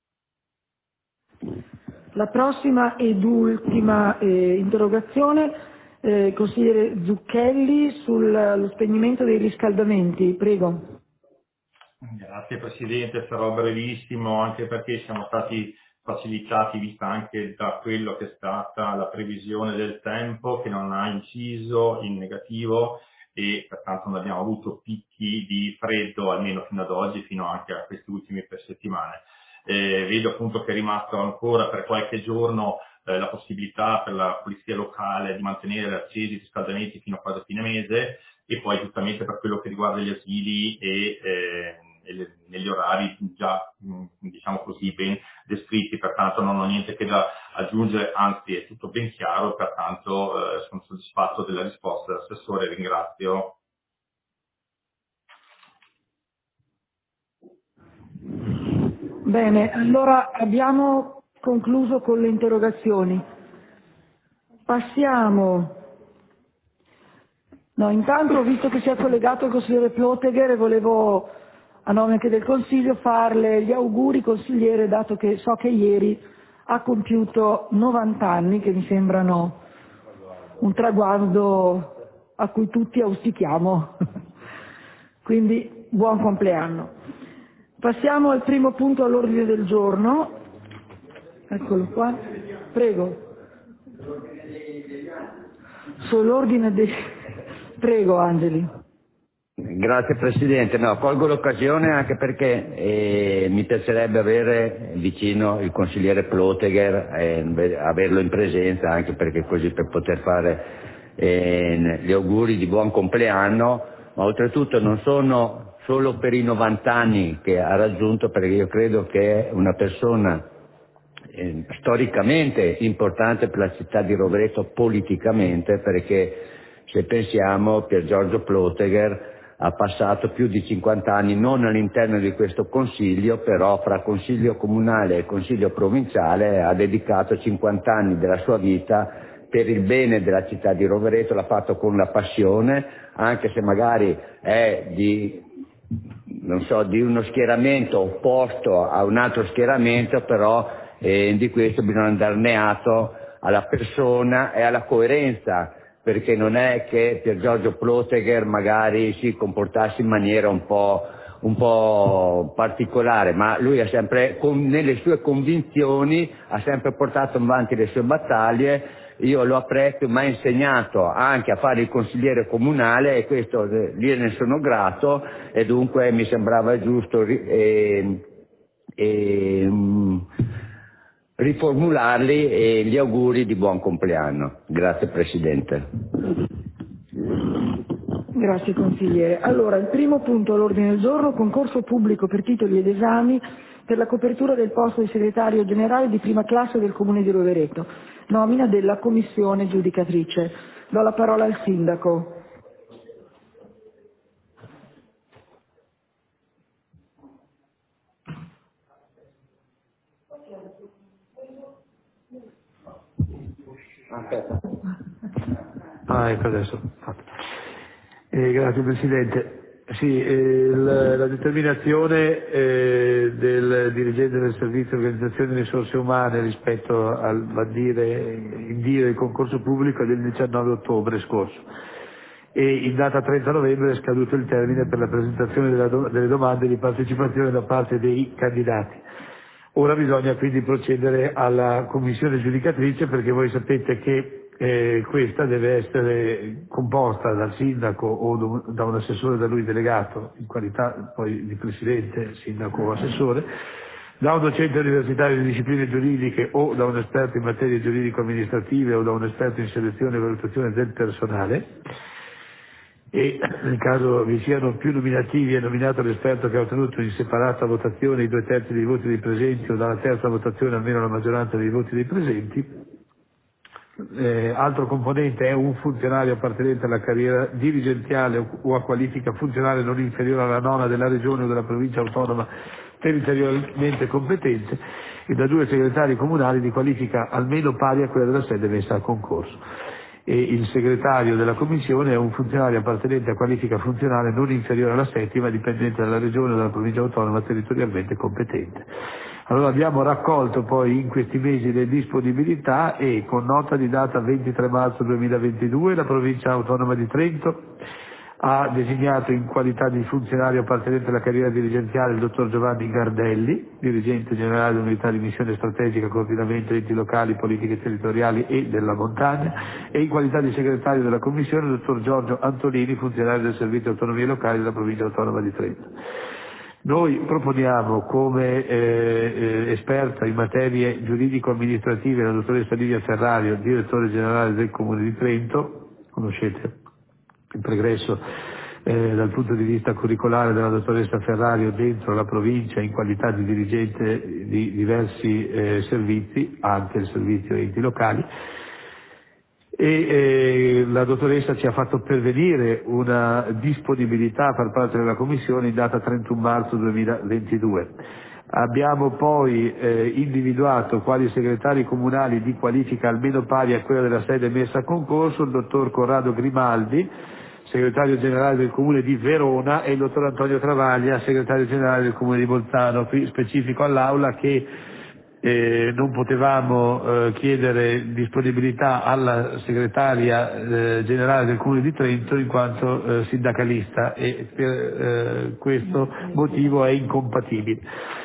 La prossima ed ultima eh, interrogazione, eh, consigliere Zucchelli, sullo spegnimento dei riscaldamenti. Prego. Grazie Presidente, sarò brevissimo anche perché siamo stati facilitati vista anche da quello che è stata la previsione del tempo, che non ha inciso in negativo e pertanto non abbiamo avuto picchi di freddo almeno fino ad oggi, fino anche a queste ultime settimane. Eh, vedo appunto che è rimasto ancora per qualche giorno eh, la possibilità per la polizia locale di mantenere accesi i riscaldamenti fino a quasi fine mese, e poi giustamente per quello che riguarda gli asili e, eh, e le, negli orari già mh, diciamo così ben descritti, pertanto non ho niente che da aggiungere, anzi è tutto ben chiaro, pertanto eh, sono soddisfatto della risposta dell'assessore, ringrazio. Bene, allora abbiamo concluso con le interrogazioni. Passiamo. No, intanto, visto che si è collegato il consigliere Plotegher, volevo a nome anche del Consiglio farle gli auguri, consigliere, dato che so che ieri ha compiuto novanta anni, che mi sembrano un traguardo a cui tutti auspichiamo. Quindi buon compleanno. Passiamo al primo punto all'ordine del giorno. Eccolo qua. Prego. Sull'ordine del... Prego, Angeli. Grazie Presidente. No, colgo l'occasione anche perché eh, mi piacerebbe avere vicino il consigliere Plotegher, eh, averlo in presenza, anche perché così per poter fare eh, gli auguri di buon compleanno, ma oltretutto non sono solo per i novanta anni che ha raggiunto, perché io credo che è una persona eh, storicamente importante per la città di Rovereto, politicamente, perché se pensiamo, Pier Giorgio Plotegher ha passato più di cinquanta anni non all'interno di questo consiglio, però fra consiglio comunale e consiglio provinciale ha dedicato cinquanta anni della sua vita per il bene della città di Rovereto, l'ha fatto con una passione, anche se magari è di, non so, di uno schieramento opposto a un altro schieramento, però eh, di questo bisogna darne atto alla persona e alla coerenza, perché non è che Pier Giorgio Plotegher magari si comportasse in maniera un po', un po' particolare, ma lui ha sempre, con, nelle sue convinzioni, ha sempre portato avanti le sue battaglie. Io lo apprezzo, mi ha insegnato anche a fare il consigliere comunale e questo gliene sono grato, e dunque mi sembrava giusto eh, eh, riformularli e gli auguri di buon compleanno. Grazie Presidente. Grazie consigliere. Allora, il primo punto all'ordine del giorno: concorso pubblico per titoli ed esami per la copertura del posto di segretario generale di prima classe del Comune di Rovereto. Nomina della commissione giudicatrice. Do la parola al sindaco. Ah, ecco adesso. Eh, grazie Presidente. Sì, eh, la, la determinazione eh, del dirigente del servizio di organizzazione delle risorse umane rispetto al bandire, indire il concorso pubblico è del diciannove ottobre scorso, e in data trenta novembre è scaduto il termine per la presentazione della do, delle domande di partecipazione da parte dei candidati. Ora bisogna quindi procedere alla commissione giudicatrice, perché voi sapete che eh, questa deve essere composta dal sindaco o da un assessore da lui delegato, in qualità poi di presidente, sindaco o assessore, da un docente universitario di discipline giuridiche o da un esperto in materie giuridico-amministrative o da un esperto in selezione e valutazione del personale, e nel caso vi siano più nominativi è nominato l'esperto che ha ottenuto in separata votazione i due terzi dei voti dei presenti o dalla terza votazione almeno la maggioranza dei voti dei presenti. Eh, altro componente è un funzionario appartenente alla carriera dirigenziale o a qualifica funzionale non inferiore alla nona della regione o della provincia autonoma territorialmente competente, e da due segretari comunali di qualifica almeno pari a quella della sede messa a concorso. E il segretario della commissione è un funzionario appartenente a qualifica funzionale non inferiore alla settima, dipendente dalla regione o dalla provincia autonoma territorialmente competente. Allora abbiamo raccolto poi in questi mesi le disponibilità, e con nota di data ventitré marzo duemilaventidue la provincia autonoma di Trento ha designato in qualità di funzionario appartenente alla carriera dirigenziale il dottor Giovanni Gardelli, dirigente generale dell'unità di missione strategica, coordinamento enti locali, politiche territoriali e della montagna, e in qualità di segretario della commissione il dottor Giorgio Antolini, funzionario del servizio autonomie locali della provincia autonoma di Trento. Noi proponiamo come eh, eh, esperta in materie giuridico-amministrative la dottoressa Livia Ferrario, direttore generale del Comune di Trento. Conoscete il pregresso eh, dal punto di vista curricolare della dottoressa Ferrario dentro la provincia in qualità di dirigente di diversi eh, servizi, anche il servizio enti locali. E eh, la dottoressa ci ha fatto pervenire una disponibilità a far parte della Commissione in data trentuno marzo duemilaventidue. Abbiamo poi eh, individuato quali segretari comunali di qualifica almeno pari a quella della sede messa a concorso il dottor Corrado Grimaldi, segretario generale del Comune di Verona, e il dottor Antonio Travaglia, segretario generale del Comune di Bolzano. Qui specifico all'Aula che Eh, non potevamo eh, chiedere disponibilità alla segretaria eh, generale del Comune di Trento in quanto eh, sindacalista, e per eh, questo motivo è incompatibile.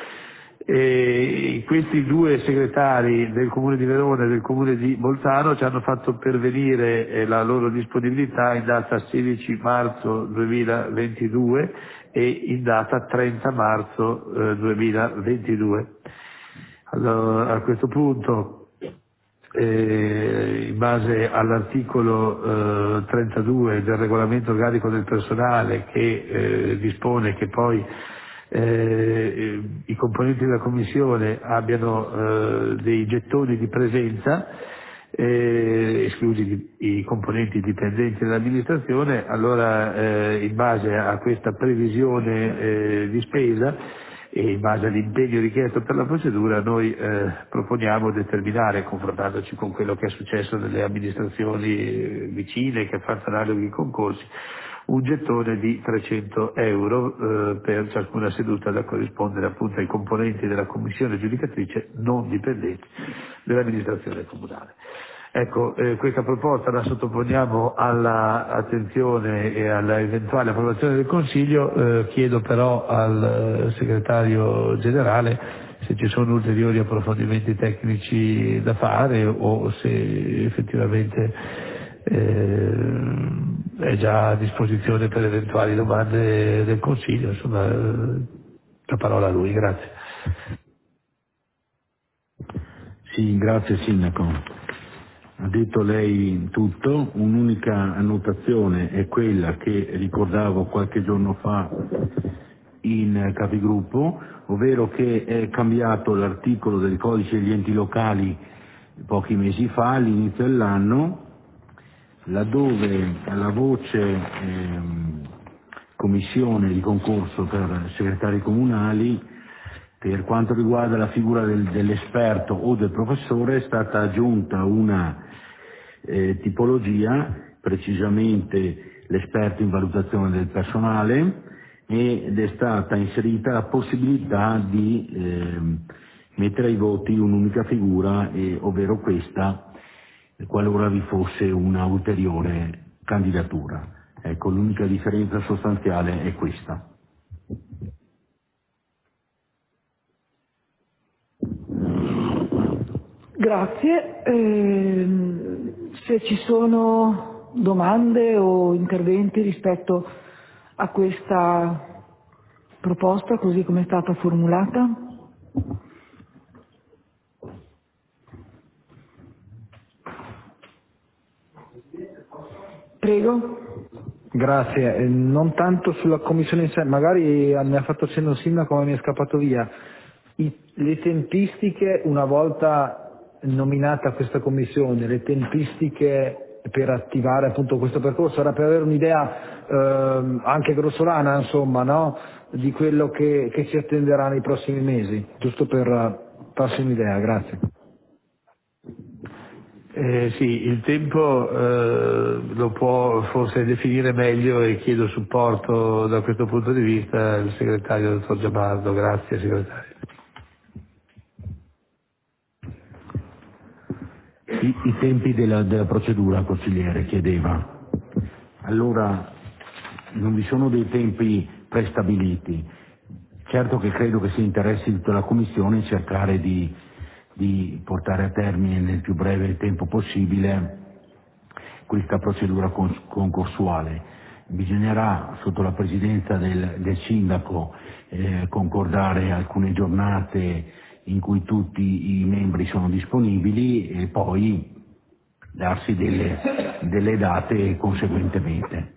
E questi due segretari del Comune di Verona e del Comune di Bolzano ci hanno fatto pervenire eh, la loro disponibilità in data sedici marzo duemilaventidue e in data trenta marzo eh, duemilaventidue. Allora, a questo punto, eh, in base all'articolo eh, trentadue del regolamento organico del personale, che eh, dispone che poi eh, i componenti della Commissione abbiano eh, dei gettoni di presenza, eh, esclusi i componenti dipendenti dell'amministrazione, allora eh, in base a questa previsione eh, di spesa e in base all'impegno richiesto per la procedura, noi eh, proponiamo determinare, confrontandoci con quello che è successo nelle amministrazioni vicine che fanno analoghi concorsi, un gettone di trecento euro eh, per ciascuna seduta da corrispondere appunto ai componenti della commissione giudicatrice non dipendenti dell'amministrazione comunale. Ecco, eh, questa proposta la sottoponiamo all'attenzione e alla eventuale approvazione del Consiglio. Eh, chiedo però al segretario generale se ci sono ulteriori approfondimenti tecnici da fare o se effettivamente eh, è già a disposizione per eventuali domande del Consiglio. Insomma, la parola a lui. Grazie. Sì, grazie Sindaco. Ha detto lei tutto, un'unica annotazione è quella che ricordavo qualche giorno fa in capigruppo, ovvero che è cambiato l'articolo del codice degli enti locali pochi mesi fa, all'inizio dell'anno, laddove alla voce ehm, commissione di concorso per segretari comunali, per quanto riguarda la figura del, dell'esperto o del professore, è stata aggiunta una eh, tipologia, precisamente l'esperto in valutazione del personale, ed è stata inserita la possibilità di eh, mettere ai voti un'unica figura, eh, ovvero questa, qualora vi fosse una ulteriore candidatura. Ecco, l'unica differenza sostanziale è questa. Grazie. Eh, se ci sono domande o interventi rispetto a questa proposta così come è stata formulata? Prego. Grazie, eh, non tanto sulla commissione in sé, magari ne ha fatto cenno il sindaco ma mi è scappato via. I, le tempistiche, una volta nominata questa commissione, le tempistiche per attivare appunto questo percorso, era per avere un'idea eh, anche grossolana, insomma, no? Di quello che, che ci attenderà nei prossimi mesi, giusto per uh, farsi un'idea. Grazie. Eh, sì, il tempo eh, lo può forse definire meglio e chiedo supporto da questo punto di vista al segretario dottor Giamardo. Grazie segretario. I, i tempi della, della procedura, consigliere, chiedeva. Allora, non vi sono dei tempi prestabiliti. Certo che credo che sia interesse di tutta la Commissione cercare di, di portare a termine nel più breve tempo possibile questa procedura concorsuale. Bisognerà, sotto la presidenza del, del sindaco, eh, concordare alcune giornate in cui tutti i membri sono disponibili e poi darsi delle, delle date conseguentemente.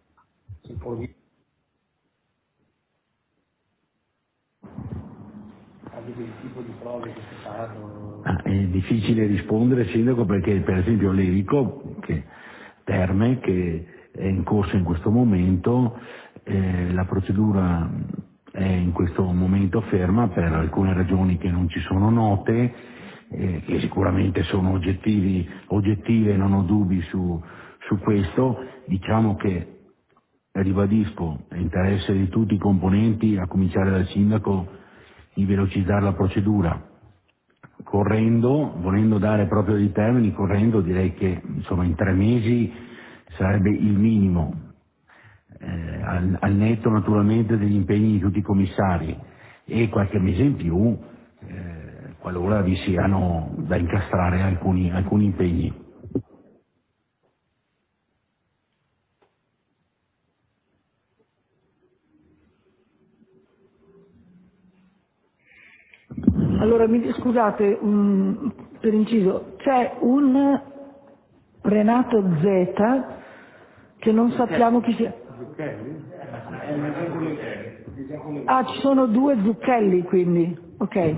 Ah, è difficile rispondere, sindaco, perché per esempio l'Erico, che, Terme, che è in corso in questo momento, eh, la procedura è in questo momento ferma per alcune ragioni che non ci sono note, eh, che sicuramente sono oggettivi, oggettive, non ho dubbi su, su questo. Diciamo che, ribadisco, è interesse di tutti i componenti, a cominciare dal sindaco, di velocizzare la procedura. Correndo, volendo dare proprio dei termini, correndo direi che insomma in tre mesi sarebbe il minimo, eh, al, al netto naturalmente degli impegni di tutti i commissari, e qualche mese in più eh, qualora vi siano da incastrare alcuni, alcuni impegni. Allora, mi, scusate, um, per inciso, c'è un Renato Z che non sappiamo chi sia. Ah, ci sono due Zucchelli quindi, ok.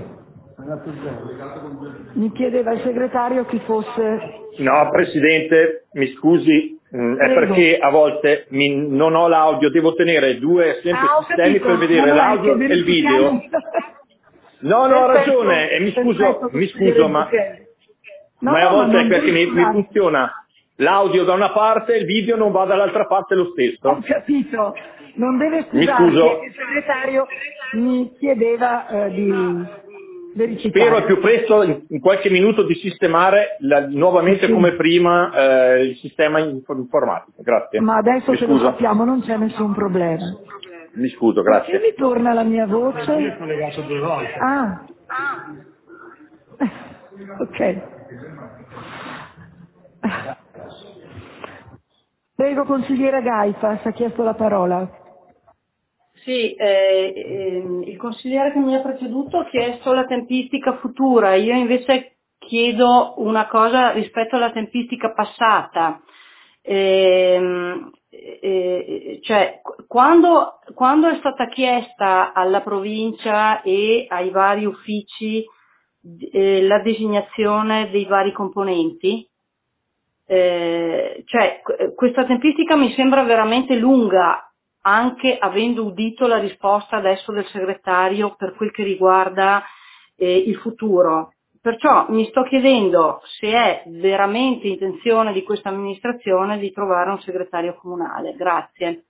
Mi chiedeva il segretario chi fosse. No, Presidente, mi scusi, mh, è Prego. perché a volte mi, non ho l'audio, devo tenere due sempre Ah, ho sistemi capito. per vedere No, no, l'audio è che e il video. verificavo. No, no, ho Perfetto, ragione, e mi scuso, perfetto, mi consigliere scuso, ma, Zucchelli. No, ma a no, ma volte è non perché devi mi, mi scusare. funziona l'audio da una parte e il video non va dall'altra parte lo Ho stesso. capito, non deve Mi scusarsi, scuso. il segretario mi chiedeva eh, di Spero al verificare. più presto, in, in qualche minuto, di sistemare la- nuovamente Sì. come prima eh, il sistema inf- informatico. Grazie. Ma adesso Mi che lo scuso. sappiamo non c'è nessun problema. Mi scuso, Perché grazie. mi torna la mia voce? Io ho collegato due volte. Ah, ok. Prego, consigliera Gaifas, ha chiesto la parola. Sì, eh, ehm, il consigliere che mi ha preceduto ha chiesto la tempistica futura, io invece chiedo una cosa rispetto alla tempistica passata. Ehm, eh, cioè, qu- quando, quando è stata chiesta alla provincia e ai vari uffici eh, la designazione dei vari componenti, eh, cioè qu- questa tempistica mi sembra veramente lunga, anche avendo udito la risposta adesso del segretario per quel che riguarda eh, il futuro. Perciò mi sto chiedendo se è veramente intenzione di questa amministrazione di trovare un segretario comunale. Grazie.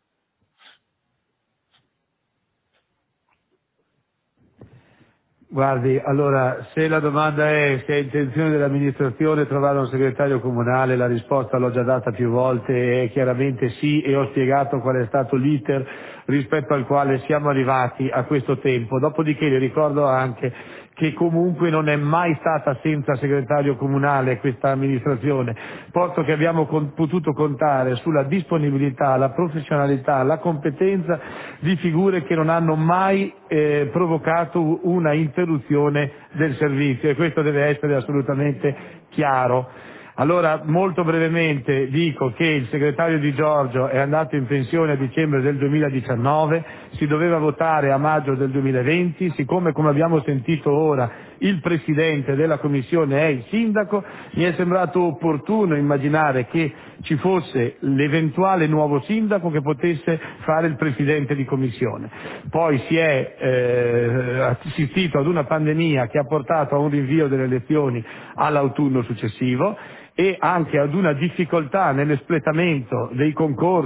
Guardi, allora, se la domanda è se è intenzione dell'amministrazione trovare un segretario comunale, la risposta l'ho già data più volte, è chiaramente sì, e ho spiegato qual è stato l'iter rispetto al quale siamo arrivati a questo tempo. Dopodiché le ricordo anche che comunque non è mai stata senza segretario comunale questa amministrazione, posto che abbiamo con, potuto contare sulla disponibilità, la professionalità, la competenza di figure che non hanno mai eh, provocato una interruzione del servizio, e questo deve essere assolutamente chiaro. Allora, molto brevemente dico che il segretario Di Giorgio è andato in pensione a dicembre del duemiladiciannove, si doveva votare a maggio del duemilaventi, siccome, come abbiamo sentito ora, il presidente della commissione è il sindaco, mi è sembrato opportuno immaginare che ci fosse l'eventuale nuovo sindaco che potesse fare il presidente di commissione. Poi si è eh, assistito ad una pandemia che ha portato a un rinvio delle elezioni all'autunno successivo, e anche ad una difficoltà nell'espletamento dei concorsi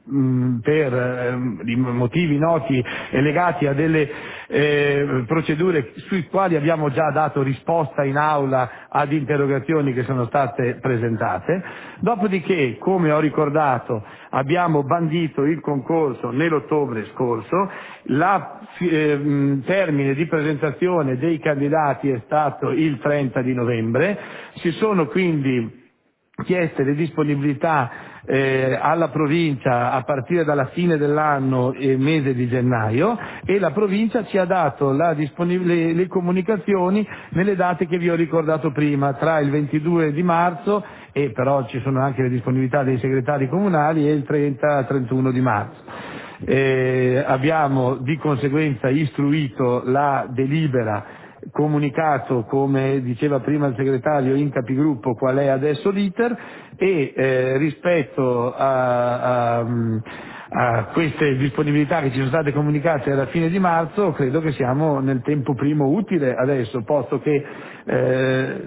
mh, per eh, motivi noti e legati a delle eh, procedure sui quali abbiamo già dato risposta in aula ad interrogazioni che sono state presentate. Dopodiché, come ho ricordato, abbiamo bandito il concorso nell'ottobre scorso, la eh, mh, termine di presentazione dei candidati è stato il trenta di novembre, si sono quindi chieste le disponibilità eh, alla provincia a partire dalla fine dell'anno e mese di gennaio, e la provincia ci ha dato la disponib- le, le comunicazioni nelle date che vi ho ricordato prima, tra il ventidue di marzo, e però ci sono anche le disponibilità dei segretari comunali, e il trenta trentuno di marzo. Eh, abbiamo di conseguenza istruito la delibera, comunicato, come diceva prima il segretario, in capigruppo qual è adesso l'iter, e eh, rispetto a, a, a queste disponibilità che ci sono state comunicate alla fine di marzo, credo che siamo nel tempo primo utile adesso, posto che eh,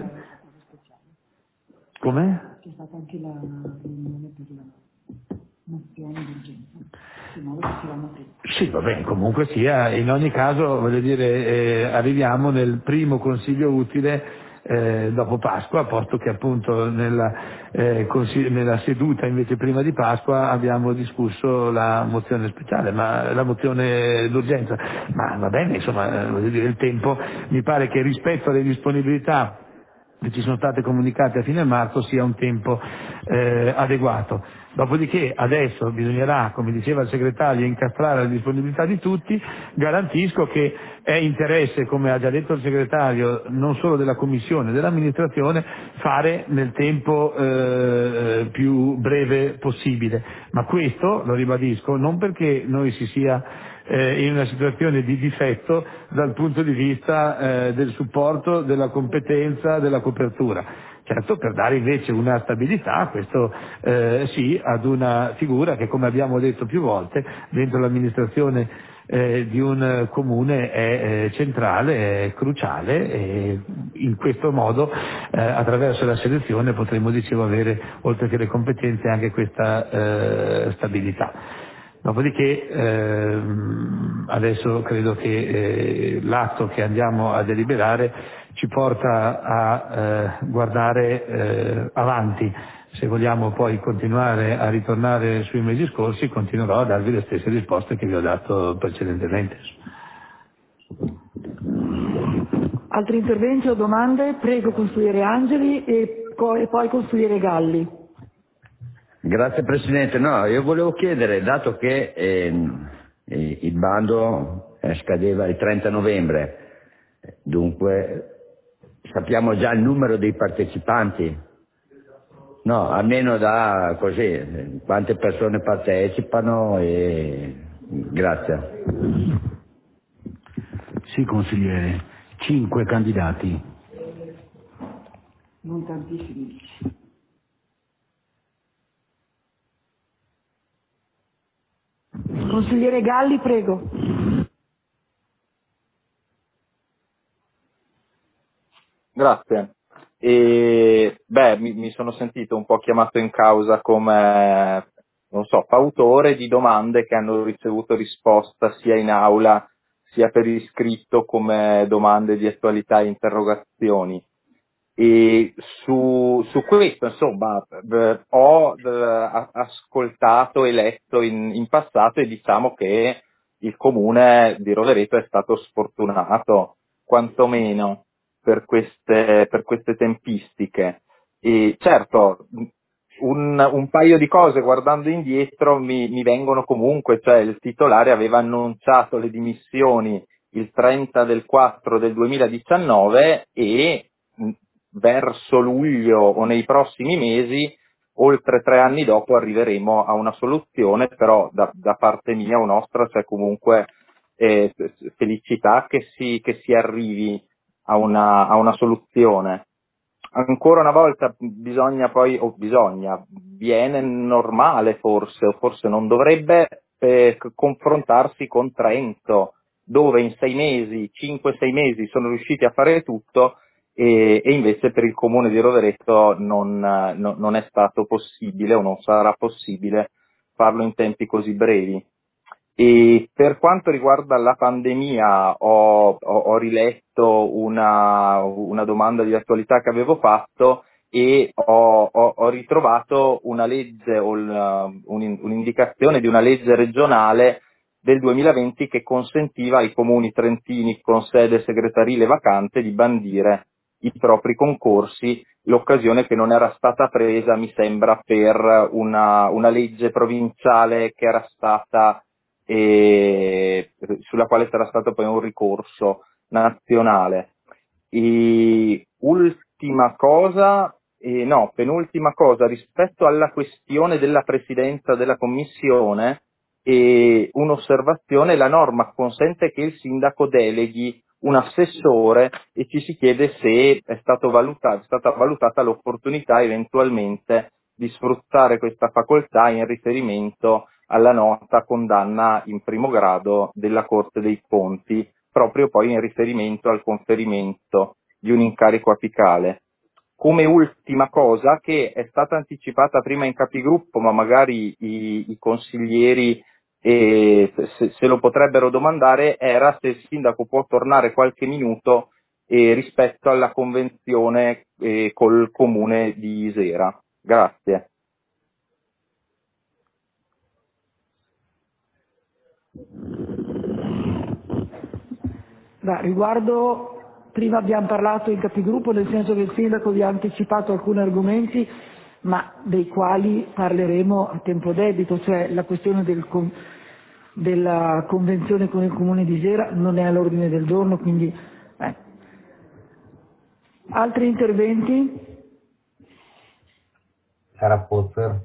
com'è? C'è stata anche la riunione per la mozione d'urgenza, se no lo facevamo prima. Sì, va bene, comunque sia, in ogni caso, voglio dire, eh, arriviamo nel primo consiglio utile eh, dopo Pasqua, posto che appunto nella, eh, consigli- nella seduta invece prima di Pasqua abbiamo discusso la mozione speciale, ma la mozione d'urgenza. Ma va bene, insomma, eh, voglio dire, il tempo, mi pare che rispetto alle disponibilità che ci sono state comunicate a fine marzo sia un tempo eh, adeguato. Dopodiché adesso bisognerà, come diceva il segretario, incastrare la disponibilità di tutti. Garantisco che è interesse, come ha già detto il segretario, non solo della Commissione, dell'amministrazione, fare nel tempo eh, più breve possibile. Ma questo, lo ribadisco, non perché noi si sia eh, in una situazione di difetto dal punto di vista eh, del supporto, della competenza, della copertura. Certo, per dare invece una stabilità, questo eh, sì, ad una figura che, come abbiamo detto più volte, dentro l'amministrazione eh, di un comune è eh, centrale, è cruciale, e in questo modo eh, attraverso la selezione potremo, dicevo, avere, oltre che le competenze, anche questa eh, stabilità. Dopodiché ehm, adesso credo che eh, l'atto che andiamo a deliberare ci porta a eh, guardare eh, avanti. Se vogliamo poi continuare a ritornare sui mesi scorsi, continuerò a darvi le stesse risposte che vi ho dato precedentemente. Altri interventi o domande? Prego consigliere Angeli e poi, poi consigliere Galli. Grazie Presidente. No, io volevo chiedere, dato che ehm, il bando eh, scadeva il trenta novembre, dunque sappiamo già il numero dei partecipanti? No, almeno da così, quante persone partecipano e grazie. Sì, consigliere, cinque candidati. Non tantissimi. Consigliere Galli, prego. Grazie. E, beh, mi, mi sono sentito un po' chiamato in causa come, non so, fautore di domande che hanno ricevuto risposta sia in aula sia per iscritto come domande di attualità e interrogazioni. E su, su questo, insomma, eh, ho eh, ascoltato e letto in, in passato, e diciamo che il comune di Rovereto è stato sfortunato, quantomeno, per queste, per queste tempistiche. E certo, un, un paio di cose guardando indietro mi, mi vengono comunque, cioè il titolare aveva annunciato le dimissioni il trenta del quattro del duemiladiciannove e mh, verso luglio o nei prossimi mesi, oltre tre anni dopo, arriveremo a una soluzione, però da, da parte mia o nostra c'è comunque eh, felicità che si, che si arrivi a una, a una soluzione. Ancora una volta bisogna poi, o bisogna, viene normale forse, o forse non dovrebbe, eh, confrontarsi con Trento, dove in sei mesi, cinque sei mesi sono riusciti a fare tutto, e, e invece per il comune di Rovereto non, non, non è stato possibile o non sarà possibile farlo in tempi così brevi. E per quanto riguarda la pandemia ho, ho, ho riletto una, una domanda di attualità che avevo fatto e ho, ho, ho ritrovato una legge, o un, un'indicazione di una legge regionale del duemilaventi che consentiva ai comuni trentini con sede segretarile vacante di bandire i propri concorsi, l'occasione che non era stata presa, mi sembra, per una, una legge provinciale che era stata e sulla quale sarà stato poi un ricorso nazionale. E ultima cosa, eh, no, penultima cosa, rispetto alla questione della presidenza della commissione, e un'osservazione: la norma consente che il sindaco deleghi un assessore e ci si chiede se è, stato valutato, è stata valutata l'opportunità eventualmente di sfruttare questa facoltà in riferimento alla nota condanna in primo grado della Corte dei Conti, proprio poi in riferimento al conferimento di un incarico apicale. Come ultima cosa, che è stata anticipata prima in capigruppo, ma magari i, i consiglieri eh, se, se lo potrebbero domandare, era se il sindaco può tornare qualche minuto eh, rispetto alla convenzione eh, col comune di Isera. Grazie. Da, riguardo, prima abbiamo parlato in capigruppo, nel senso che il sindaco vi ha anticipato alcuni argomenti, ma dei quali parleremo a tempo debito, cioè la questione del, della convenzione con il comune di Isera non è all'ordine del giorno, quindi eh. Altri interventi? Sarà Pozzer.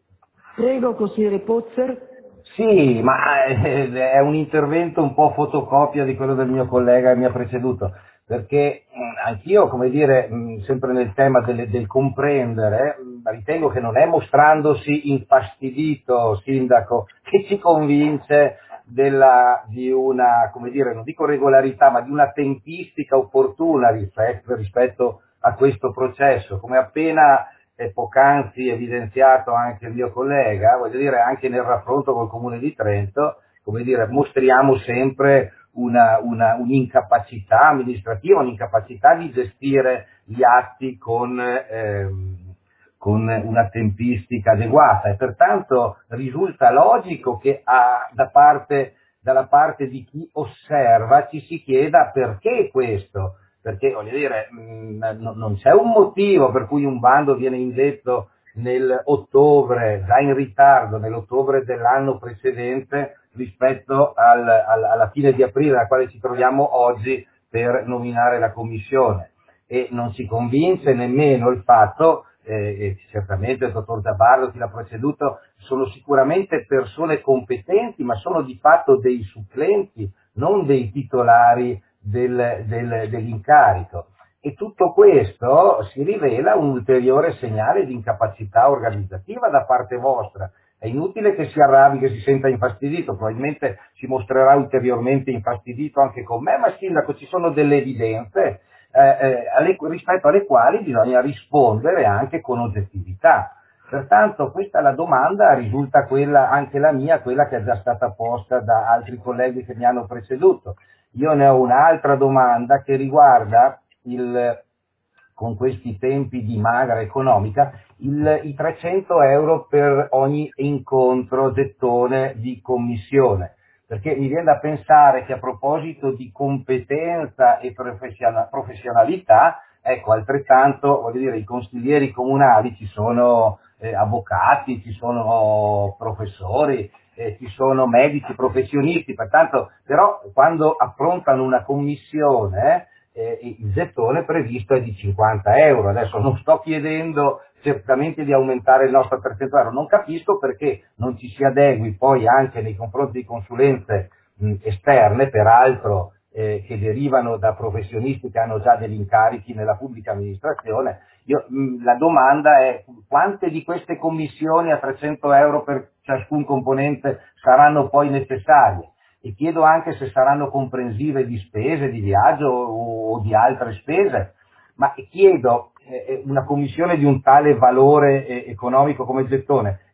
Prego, consigliere Pozzer. Sì, ma è un intervento un po' fotocopia di quello del mio collega che mi ha preceduto, perché anch'io, come dire, sempre nel tema del, del comprendere, ritengo che non è mostrandosi infastidito, sindaco, che ci convince della, di una, come dire, non dico regolarità, ma di una tempistica opportuna rispetto, rispetto a questo processo. Come appena e poc'anzi evidenziato anche il mio collega, voglio dire, anche nel raffronto col Comune di Trento, come dire, mostriamo sempre una, una, un'incapacità amministrativa, un'incapacità di gestire gli atti con, ehm, con una tempistica adeguata, e pertanto risulta logico che a, da parte, dalla parte di chi osserva ci si chieda perché questo. Perché, voglio dire, mh, non c'è un motivo per cui un bando viene indetto nell'ottobre, già in ritardo, nell'ottobre dell'anno precedente rispetto al, al, alla fine di aprile, alla quale ci troviamo oggi per nominare la commissione. E non ci convince nemmeno il fatto, eh, e certamente il dottor Zabardo, chi l'ha preceduto, sono sicuramente persone competenti, ma sono di fatto dei supplenti, non dei titolari Del, del, dell'incarico, e tutto questo si rivela un ulteriore segnale di incapacità organizzativa da parte vostra. È inutile che si arrabbi, che si senta infastidito, probabilmente si mostrerà ulteriormente infastidito anche con me, ma sindaco, ci sono delle evidenze eh, eh, alle, rispetto alle quali bisogna rispondere anche con oggettività. Pertanto questa è la domanda, risulta quella, anche la mia, quella che è già stata posta da altri colleghi che mi hanno preceduto. Io ne ho un'altra domanda che riguarda, il, con questi tempi di magra economica, il, i trecento euro per ogni incontro gettone di commissione, perché mi viene da pensare che a proposito di competenza e professionalità, ecco, altrettanto, voglio dire, i consiglieri comunali, ci sono eh, avvocati, ci sono professori, Eh, ci sono medici professionisti, pertanto, però quando affrontano una commissione eh, il gettone previsto è di cinquanta euro. Adesso non sto chiedendo certamente di aumentare il nostro percentuale, non capisco perché non ci si adegui poi anche nei confronti di consulenze mh, esterne, peraltro eh, che derivano da professionisti che hanno già degli incarichi nella pubblica amministrazione. Io, mh, la domanda è: quante di queste commissioni a trecento euro per ciascun componente saranno poi necessarie? E chiedo anche se saranno comprensive di spese di viaggio o, o di altre spese, ma chiedo eh, una commissione di un tale valore eh, economico come gettone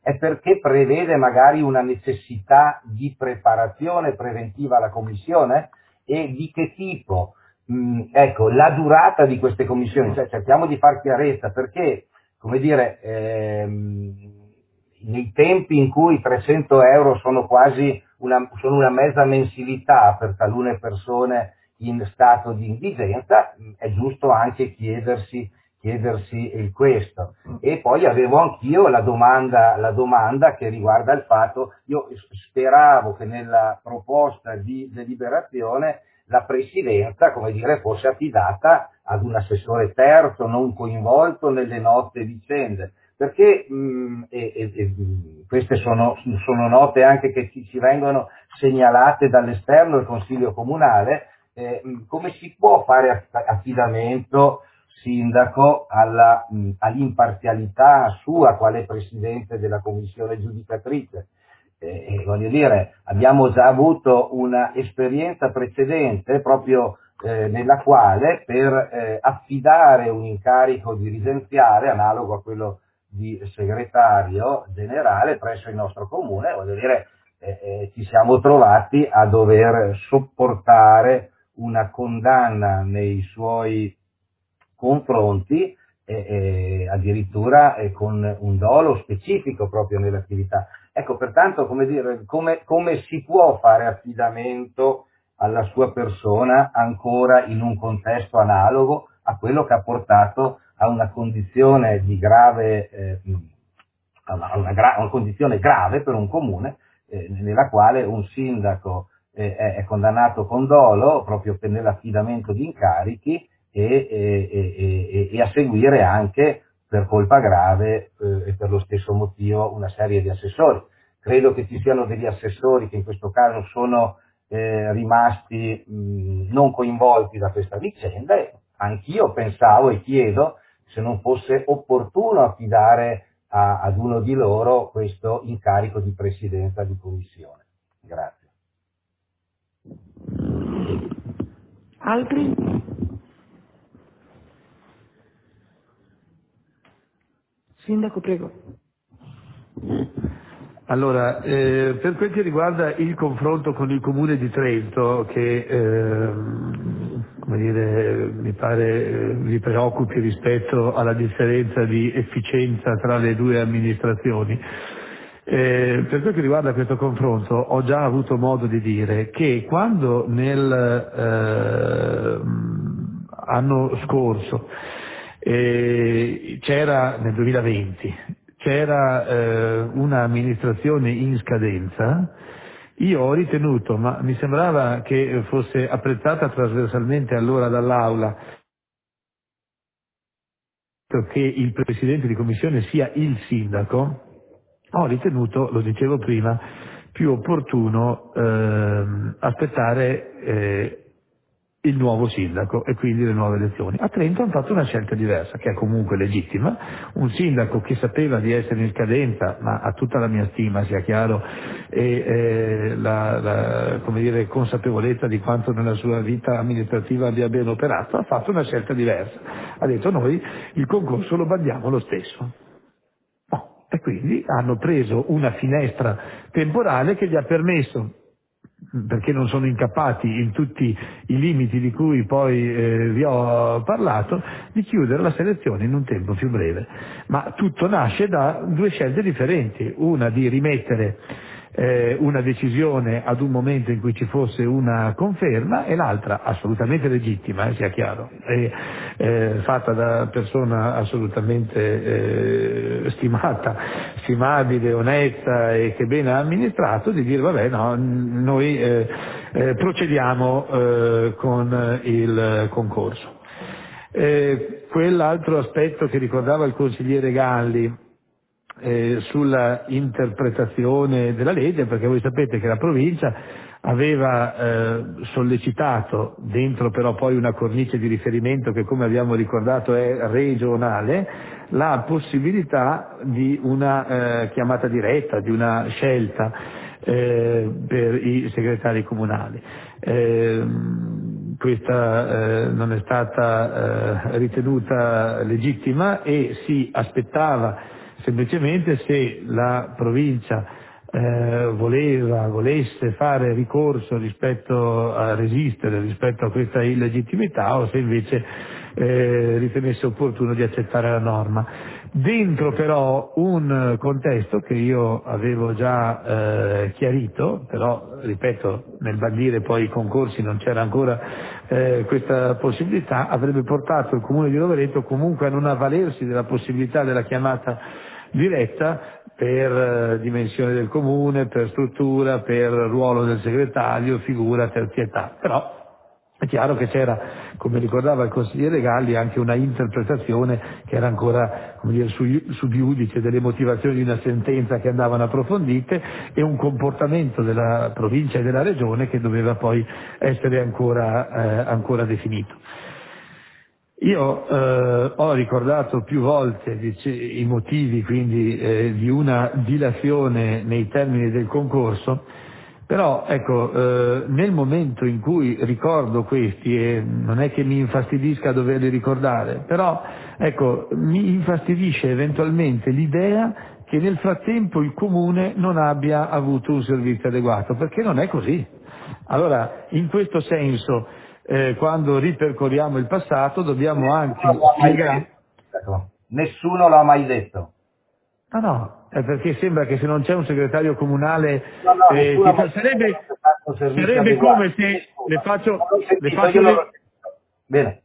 è perché prevede magari una necessità di preparazione preventiva alla Commissione e di che tipo? Mh, ecco, la durata di queste commissioni, cioè cerchiamo di far chiarezza perché, come dire, ehm, nei tempi in cui trecento euro sono quasi una, sono una mezza mensilità per talune persone in stato di indigenza, è giusto anche chiedersi, chiedersi il questo. E poi avevo anch'io la domanda, la domanda che riguarda il fatto, io speravo che nella proposta di deliberazione la presidenza, come dire, fosse affidata ad un assessore terzo, non coinvolto nelle note vicende, perché mh, e, e, e, queste sono, sono note anche che ci, ci vengono segnalate dall'esterno del Consiglio Comunale, eh, come si può fare affidamento, Sindaco, alla, mh, all'imparzialità sua quale Presidente della Commissione giudicatrice? Eh, voglio dire, abbiamo già avuto una esperienza precedente proprio eh, nella quale per eh, affidare un incarico dirigenziale analogo a quello di segretario generale presso il nostro comune, voglio dire, eh, eh, ci siamo trovati a dover sopportare una condanna nei suoi confronti e, e addirittura e con un dolo specifico proprio nell'attività. Ecco, pertanto, come dire, come, come si può fare affidamento alla sua persona ancora in un contesto analogo a quello che ha portato a una condizione di grave, eh, a una, una, gra- una condizione grave per un comune, eh, nella quale un sindaco eh, è, è condannato con dolo proprio per nell'affidamento di incarichi e, e, e, e a seguire anche per colpa grave eh, e per lo stesso motivo una serie di assessori. Credo che ci siano degli assessori che in questo caso sono eh, rimasti mh, non coinvolti da questa vicenda e anch'io pensavo e chiedo se non fosse opportuno affidare a, ad uno di loro questo incarico di presidenza di commissione. Grazie. Altri? Sindaco, prego. Allora, eh, per quel che riguarda il confronto con il Comune di Trento, che eh, come dire, mi pare eh, vi preoccupi rispetto alla differenza di efficienza tra le due amministrazioni, eh, per quel che riguarda questo confronto ho già avuto modo di dire che quando nel eh, anno scorso eh, c'era, nel duemilaventi, c'era eh, un'amministrazione in scadenza, io ho ritenuto, ma mi sembrava che fosse apprezzata trasversalmente allora dall'Aula, che il Presidente di Commissione sia il Sindaco, ho ritenuto, lo dicevo prima, più opportuno eh, aspettare eh, il nuovo sindaco e quindi le nuove elezioni. A Trento hanno fatto una scelta diversa, che è comunque legittima, un sindaco che sapeva di essere in scadenza, ma ha tutta la mia stima, sia chiaro, e eh, la, la come dire, consapevolezza di quanto nella sua vita amministrativa abbia ben operato, ha fatto una scelta diversa. Ha detto noi il concorso lo bandiamo lo stesso. No. E quindi hanno preso una finestra temporale che gli ha permesso, perché non sono incappati in tutti i limiti di cui poi eh, vi ho parlato, di chiudere la selezione in un tempo più breve. Ma tutto nasce da due scelte differenti, una di rimettere eh, una decisione ad un momento in cui ci fosse una conferma e l'altra assolutamente legittima, eh, sia chiaro, e, eh, fatta da persona assolutamente eh, stimata, stimabile, onesta e che bene ha amministrato, di dire vabbè no, noi eh, eh, procediamo eh, con il concorso. Eh, quell'altro aspetto che ricordava il consigliere Galli eh, sulla interpretazione della legge, perché voi sapete che la provincia aveva eh, sollecitato, dentro però poi una cornice di riferimento che come abbiamo ricordato è regionale, la possibilità di una eh, chiamata diretta, di una scelta eh, per i segretari comunali. Eh, questa eh, non è stata eh, ritenuta legittima e si aspettava semplicemente se la provincia eh, voleva, volesse fare ricorso rispetto a resistere rispetto a questa illegittimità o se invece eh, ritenesse opportuno di accettare la norma. Dentro però un contesto che io avevo già eh, chiarito, però ripeto nel bandire poi i concorsi non c'era ancora eh, questa possibilità, avrebbe portato il Comune di Rovereto comunque a non avvalersi della possibilità della chiamata diretta per eh, dimensione del comune, per struttura, per ruolo del segretario, figura, terzietà. Però è chiaro che c'era, come ricordava il consigliere Galli, anche una interpretazione che era ancora, come dire, su, su giudice delle motivazioni di una sentenza che andavano approfondite e un comportamento della provincia e della regione che doveva poi essere ancora, eh, ancora definito. Io eh, ho ricordato più volte dice, i motivi quindi eh, di una dilazione nei termini del concorso, però ecco, eh, nel momento in cui ricordo questi, e non è che mi infastidisca doverli ricordare, però ecco, mi infastidisce eventualmente l'idea che nel frattempo il Comune non abbia avuto un servizio adeguato, perché non è così. Allora, in questo senso, Eh, quando ripercorriamo il passato dobbiamo anche spiegare. Nessuno l'ha mai detto. No, no, è perché sembra che se non c'è un segretario comunale No, no, eh, nessuno ti fa... sarebbe, sarebbe come se le faccio, le faccio le... Bene.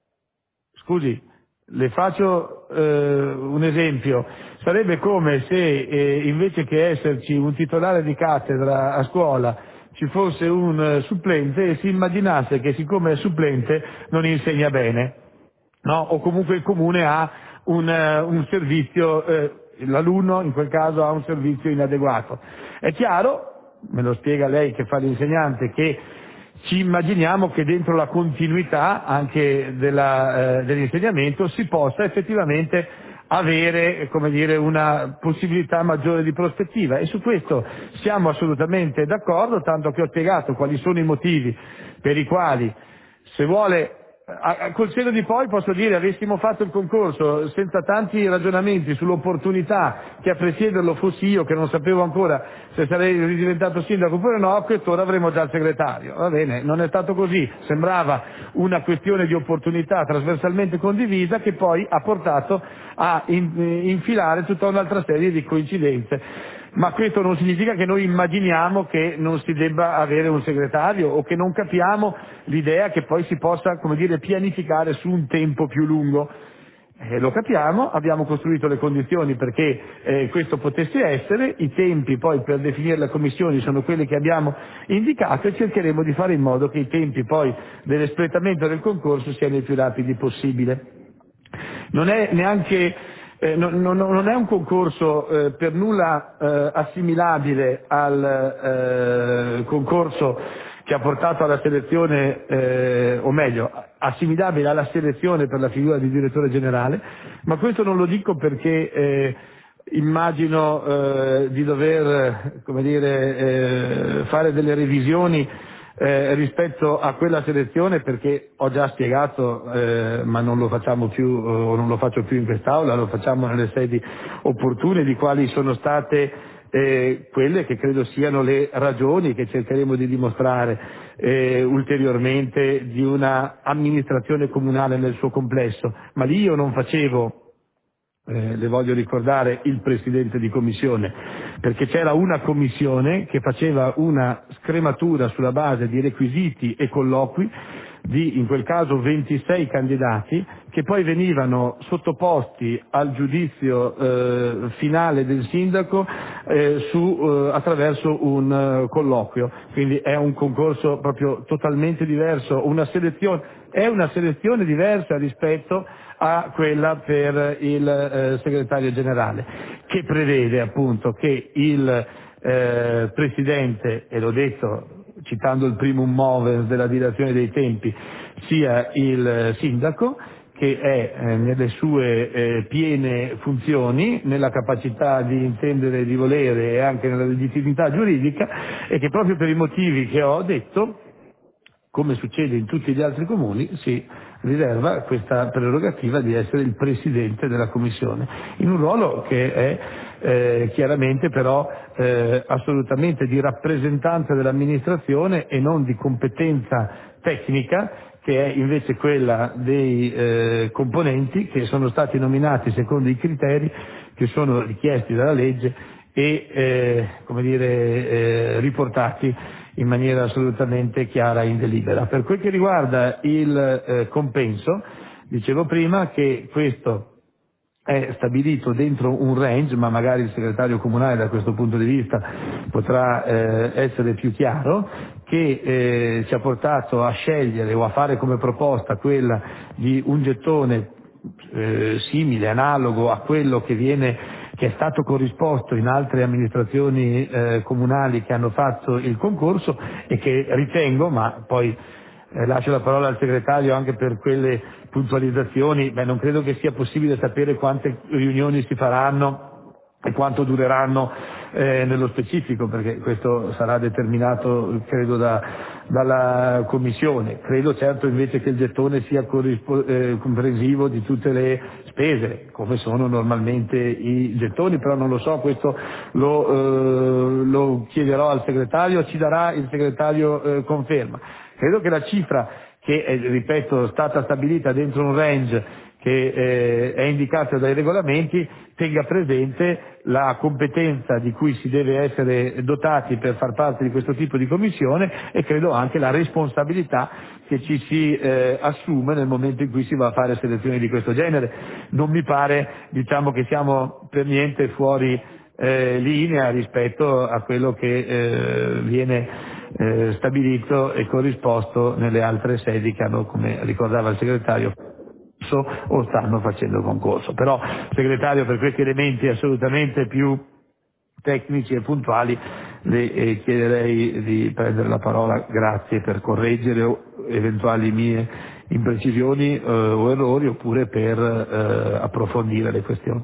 Scusi, le faccio eh, un esempio. Sarebbe come se eh, invece che esserci un titolare di cattedra a scuola ci fosse un uh, supplente e si immaginasse che siccome è supplente non insegna bene, no? O comunque il comune ha un, uh, un servizio, eh, l'alunno in quel caso ha un servizio inadeguato. È chiaro, me lo spiega lei che fa l'insegnante, che ci immaginiamo che dentro la continuità anche della, eh, dell'insegnamento si possa effettivamente avere, come dire, una possibilità maggiore di prospettiva e su questo siamo assolutamente d'accordo, tanto che ho spiegato quali sono i motivi per i quali, se vuole, a, a, col senno di poi posso dire avessimo fatto il concorso senza tanti ragionamenti sull'opportunità che a presiederlo fossi io che non sapevo ancora se sarei ridiventato sindaco oppure no, a quest'ora avremo già il segretario. Va bene, non è stato così, sembrava una questione di opportunità trasversalmente condivisa che poi ha portato a in, infilare tutta un'altra serie di coincidenze. Ma questo non significa che noi immaginiamo che non si debba avere un segretario o che non capiamo l'idea che poi si possa, come dire, pianificare su un tempo più lungo. Eh, lo capiamo, abbiamo costruito le condizioni perché eh, questo potesse essere, i tempi poi per definire le commissioni sono quelli che abbiamo indicato e cercheremo di fare in modo che i tempi poi dell'espletamento del concorso siano i più rapidi possibile. Non è neanche Eh, non, non, non è un concorso eh, per nulla eh, assimilabile al eh, concorso che ha portato alla selezione, eh, o meglio, assimilabile alla selezione per la figura di direttore generale, ma questo non lo dico perché eh, immagino eh, di dover, come dire, eh, fare delle revisioni Eh, rispetto a quella selezione perché ho già spiegato eh, ma non lo facciamo più o non lo faccio più in quest'aula, lo facciamo nelle sedi opportune di quali sono state eh, quelle che credo siano le ragioni che cercheremo di dimostrare eh, ulteriormente di una amministrazione comunale nel suo complesso, ma lì io non facevo Eh, le voglio ricordare il presidente di commissione, perché c'era una commissione che faceva una scrematura sulla base di requisiti e colloqui di, in quel caso, ventisei candidati che poi venivano sottoposti al giudizio eh, finale del sindaco eh, su, eh, attraverso un eh, colloquio. Quindi è un concorso proprio totalmente diverso, una selezione, è una selezione diversa rispetto a quella per il eh, segretario generale, che prevede appunto che il eh, presidente, e l'ho detto citando il primum movens della dilazione dei tempi, sia il sindaco, che è eh, nelle sue eh, piene funzioni, nella capacità di intendere e di volere e anche nella legittimità giuridica, e che proprio per i motivi che ho detto, come succede in tutti gli altri comuni, si riserva questa prerogativa di essere il presidente della commissione, in un ruolo che è eh, chiaramente però eh, assolutamente di rappresentanza dell'amministrazione e non di competenza tecnica, che è invece quella dei eh, componenti che sono stati nominati secondo i criteri che sono richiesti dalla legge e eh, come dire, eh, riportati in maniera assolutamente chiara in delibera. Per quel che riguarda il eh, compenso, dicevo prima che questo è stabilito dentro un range, ma magari il segretario comunale da questo punto di vista potrà eh, essere più chiaro, che eh, ci ha portato a scegliere o a fare come proposta quella di un gettone eh, simile, analogo a quello che viene che è stato corrisposto in altre amministrazioni eh, comunali che hanno fatto il concorso e che ritengo, ma poi eh, lascio la parola al segretario anche per quelle puntualizzazioni, beh, non credo che sia possibile sapere quante riunioni si faranno e quanto dureranno eh, nello specifico, perché questo sarà determinato credo da, dalla Commissione. Credo certo invece che il gettone sia corrispo- eh, comprensivo di tutte le spese, come sono normalmente i gettoni, però non lo so, questo lo, eh, lo chiederò al segretario, ci darà il segretario eh, conferma. Credo che la cifra che è, ripeto, stata stabilita dentro un range che eh, è indicato dai regolamenti tenga presente la competenza di cui si deve essere dotati per far parte di questo tipo di commissione e credo anche la responsabilità che ci si eh, assume nel momento in cui si va a fare selezioni di questo genere. Non mi pare, diciamo, che siamo per niente fuori eh, linea rispetto a quello che eh, viene eh, stabilito e corrisposto nelle altre sedi che hanno, come ricordava il segretario, o stanno facendo concorso. Però, segretario, per questi elementi assolutamente più tecnici e puntuali le eh, chiederei di prendere la parola, grazie, per correggere eventuali mie imprecisioni eh, o errori oppure per eh, approfondire le questioni.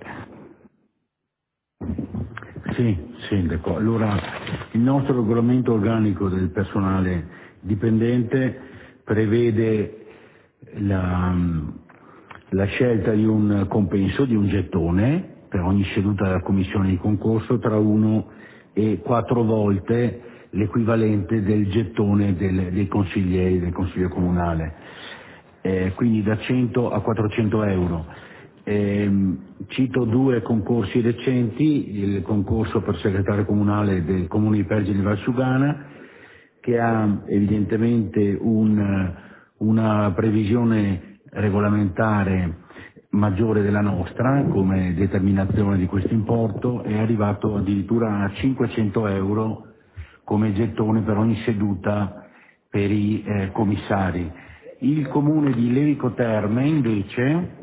Sì, Sindaco. Allora, il nostro regolamento organico del personale dipendente prevede la, la scelta di un compenso, di un gettone per ogni seduta della commissione di concorso tra uno e quattro volte l'equivalente del gettone del, dei consiglieri del Consiglio Comunale, eh, quindi da cento a quattrocento euro. Eh, cito due concorsi recenti, il concorso per segretario comunale del Comune di Pergine di Valsugana, che ha evidentemente un, una previsione regolamentare maggiore della nostra come determinazione di questo importo, è arrivato addirittura a cinquecento euro come gettone per ogni seduta per i eh, commissari. Il comune di Levico Terme invece,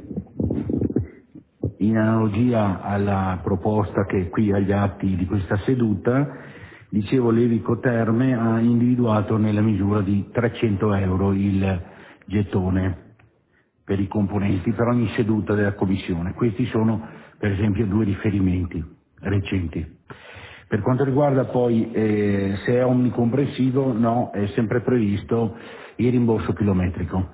in analogia alla proposta che è qui agli atti di questa seduta, dicevo, Levico Terme ha individuato nella misura di trecento euro il gettone per i componenti per ogni seduta della Commissione. Questi sono per esempio due riferimenti recenti. Per quanto riguarda poi eh, se è omnicomprensivo, no, è sempre previsto il rimborso chilometrico.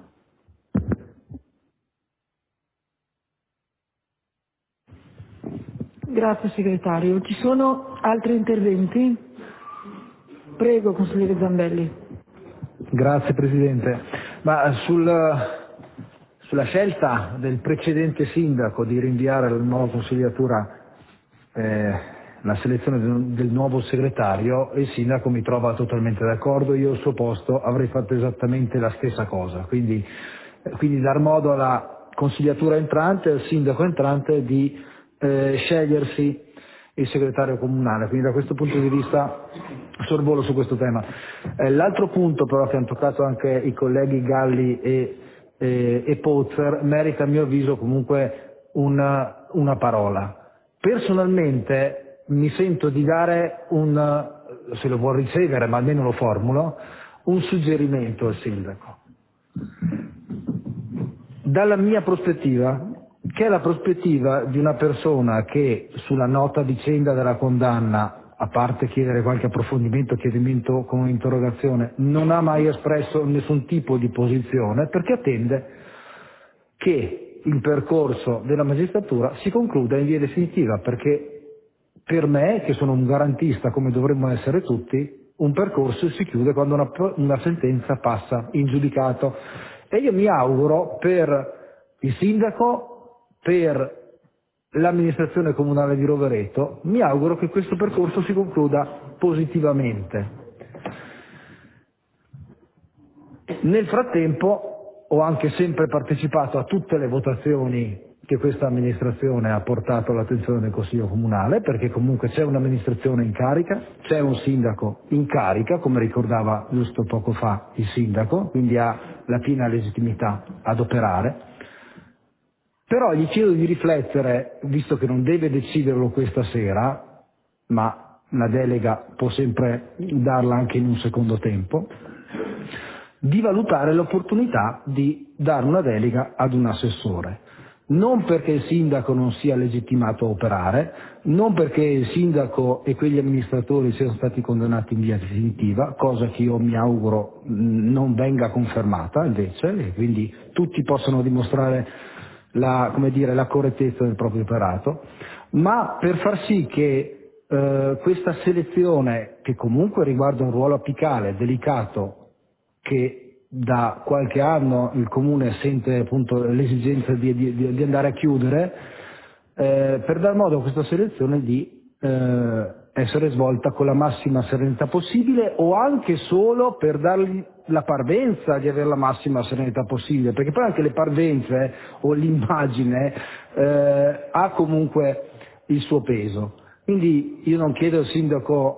Grazie segretario. Ci sono altri interventi? Prego, consigliere Zambelli. Grazie Presidente. Ma sul, sulla scelta del precedente sindaco di rinviare alla nuova consigliatura eh, la selezione del, del nuovo segretario, il sindaco mi trova totalmente d'accordo. Io al suo posto avrei fatto esattamente la stessa cosa, quindi, quindi dar modo alla consigliatura entrante, al sindaco entrante di eh, scegliersi il segretario comunale, quindi da questo punto di vista sorvolo su questo tema. Eh, l'altro punto però che hanno toccato anche i colleghi Galli e, e, e Pozzer merita a mio avviso comunque una, una parola. Personalmente mi sento di dare un, se lo vuol ricevere ma almeno lo formulo, un suggerimento al sindaco. Dalla mia prospettiva, che è la prospettiva di una persona che sulla nota vicenda della condanna, a parte chiedere qualche approfondimento, chiedimento con un'interrogazione, non ha mai espresso nessun tipo di posizione perché attende che il percorso della magistratura si concluda in via definitiva, perché per me, che sono un garantista come dovremmo essere tutti, un percorso si chiude quando una, una sentenza passa in giudicato. E io mi auguro per il sindaco, per l'amministrazione comunale di Rovereto, mi auguro che questo percorso si concluda positivamente. Nel frattempo ho anche sempre partecipato a tutte le votazioni che questa amministrazione ha portato all'attenzione del Consiglio Comunale, perché comunque c'è un'amministrazione in carica, c'è un sindaco in carica, come ricordava giusto poco fa il sindaco, quindi ha la piena legittimità ad operare. Però gli chiedo di riflettere, visto che non deve deciderlo questa sera, ma la delega può sempre darla anche in un secondo tempo, di valutare l'opportunità di dare una delega ad un assessore. Non perché il sindaco non sia legittimato a operare, non perché il sindaco e quegli amministratori siano stati condannati in via definitiva, cosa che io mi auguro non venga confermata invece, e quindi tutti possano dimostrare la, come dire, la correttezza del proprio operato, ma per far sì che eh, questa selezione, che comunque riguarda un ruolo apicale, delicato, che da qualche anno il Comune sente appunto l'esigenza di, di, di andare a chiudere, eh, per dar modo a questa selezione di eh, essere svolta con la massima serenità possibile, o anche solo per dargli la parvenza di avere la massima serenità possibile, perché poi anche le parvenze o l'immagine eh, ha comunque il suo peso. Quindi io non chiedo al sindaco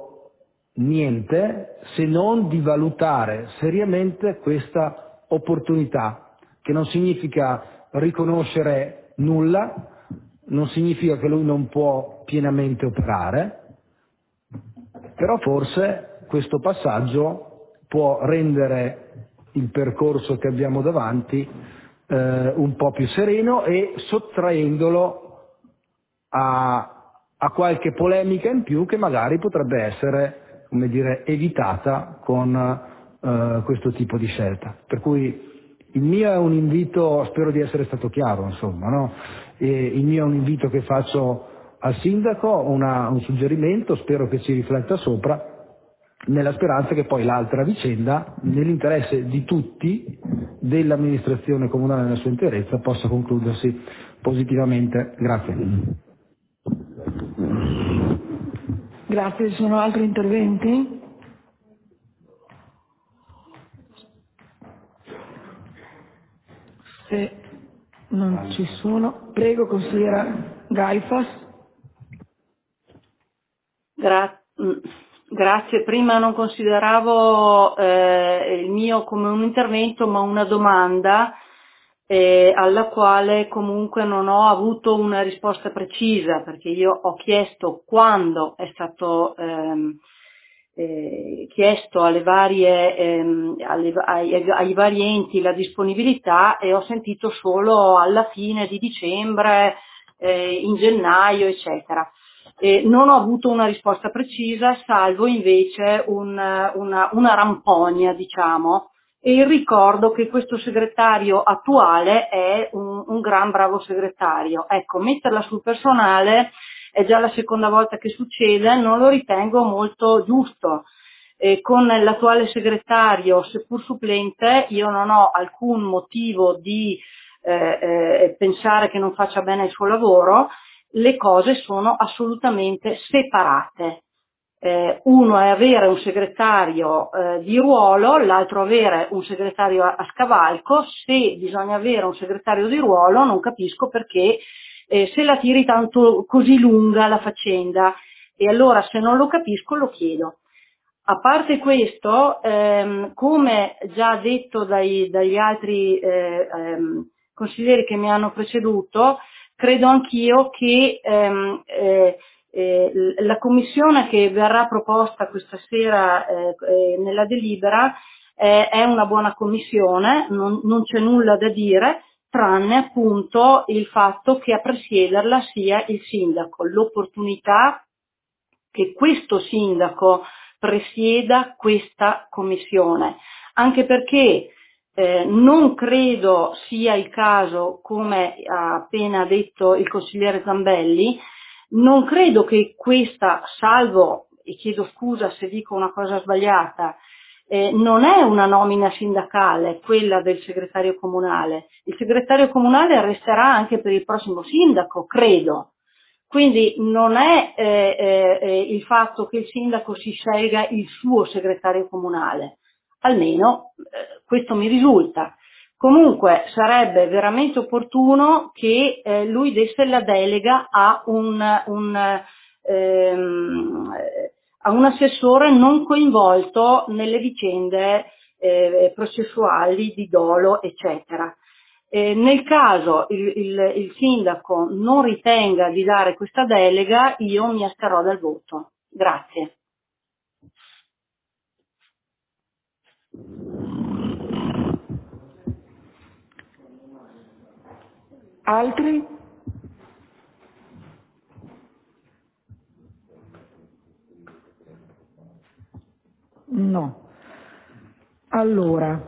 niente se non di valutare seriamente questa opportunità, che non significa riconoscere nulla, non significa che lui non può pienamente operare, però forse questo passaggio può rendere il percorso che abbiamo davanti eh, un po' più sereno e sottraendolo a, a qualche polemica in più che magari potrebbe essere, come dire, evitata con uh, questo tipo di scelta. Per cui il mio è un invito, spero di essere stato chiaro, insomma, no? E il mio è un invito che faccio al sindaco, una, un suggerimento, spero che ci rifletta sopra, nella speranza che poi l'altra vicenda, nell'interesse di tutti, dell'amministrazione comunale nella sua interezza, possa concludersi positivamente. Grazie. Grazie, ci sono altri interventi? Se non ci sono, prego consigliera Gaifas. Gra- grazie, prima non consideravo eh, il mio come un intervento ma una domanda eh, alla quale comunque non ho avuto una risposta precisa, perché io ho chiesto quando è stato ehm, eh, chiesto alle varie, ehm, alle, ai, ai vari enti la disponibilità, e ho sentito solo alla fine di dicembre, eh, in gennaio, eccetera. Eh, non ho avuto una risposta precisa, salvo invece un, una, una ramponia, diciamo, e il ricordo che questo segretario attuale è un, un gran bravo segretario. Ecco, metterla sul personale è già la seconda volta che succede, non lo ritengo molto giusto. Eh, con l'attuale segretario, seppur supplente, io non ho alcun motivo di eh, eh, pensare che non faccia bene il suo lavoro. Le cose sono assolutamente separate. Eh, uno è avere un segretario eh, di ruolo, l'altro avere un segretario a, a scavalco. Se bisogna avere un segretario di ruolo, non capisco perché eh, se la tiri tanto così lunga la faccenda, e allora se non lo capisco lo chiedo. A parte questo, ehm, come già detto dai, dagli altri eh, ehm, consiglieri che mi hanno preceduto, credo anch'io che ehm, eh, eh, la commissione che verrà proposta questa sera eh, eh, nella delibera eh, è una buona commissione, non, non c'è nulla da dire, tranne appunto il fatto che a presiederla sia il sindaco. L'opportunità che questo sindaco presieda questa commissione, anche perché Eh, non credo sia il caso, come ha appena detto il consigliere Zambelli, non credo che questa, salvo, e chiedo scusa se dico una cosa sbagliata, eh, non è una nomina sindacale quella del segretario comunale. Il segretario comunale resterà anche per il prossimo sindaco, credo. Quindi non è eh, eh, il fatto che il sindaco si scelga il suo segretario comunale, almeno eh, questo mi risulta. Comunque sarebbe veramente opportuno che eh, lui desse la delega a un, un, ehm, a un assessore non coinvolto nelle vicende eh, processuali di dolo, eccetera. Eh, nel caso il, il, il sindaco non ritenga di dare questa delega, io mi asterrò dal voto. Grazie. Altri? No. Allora,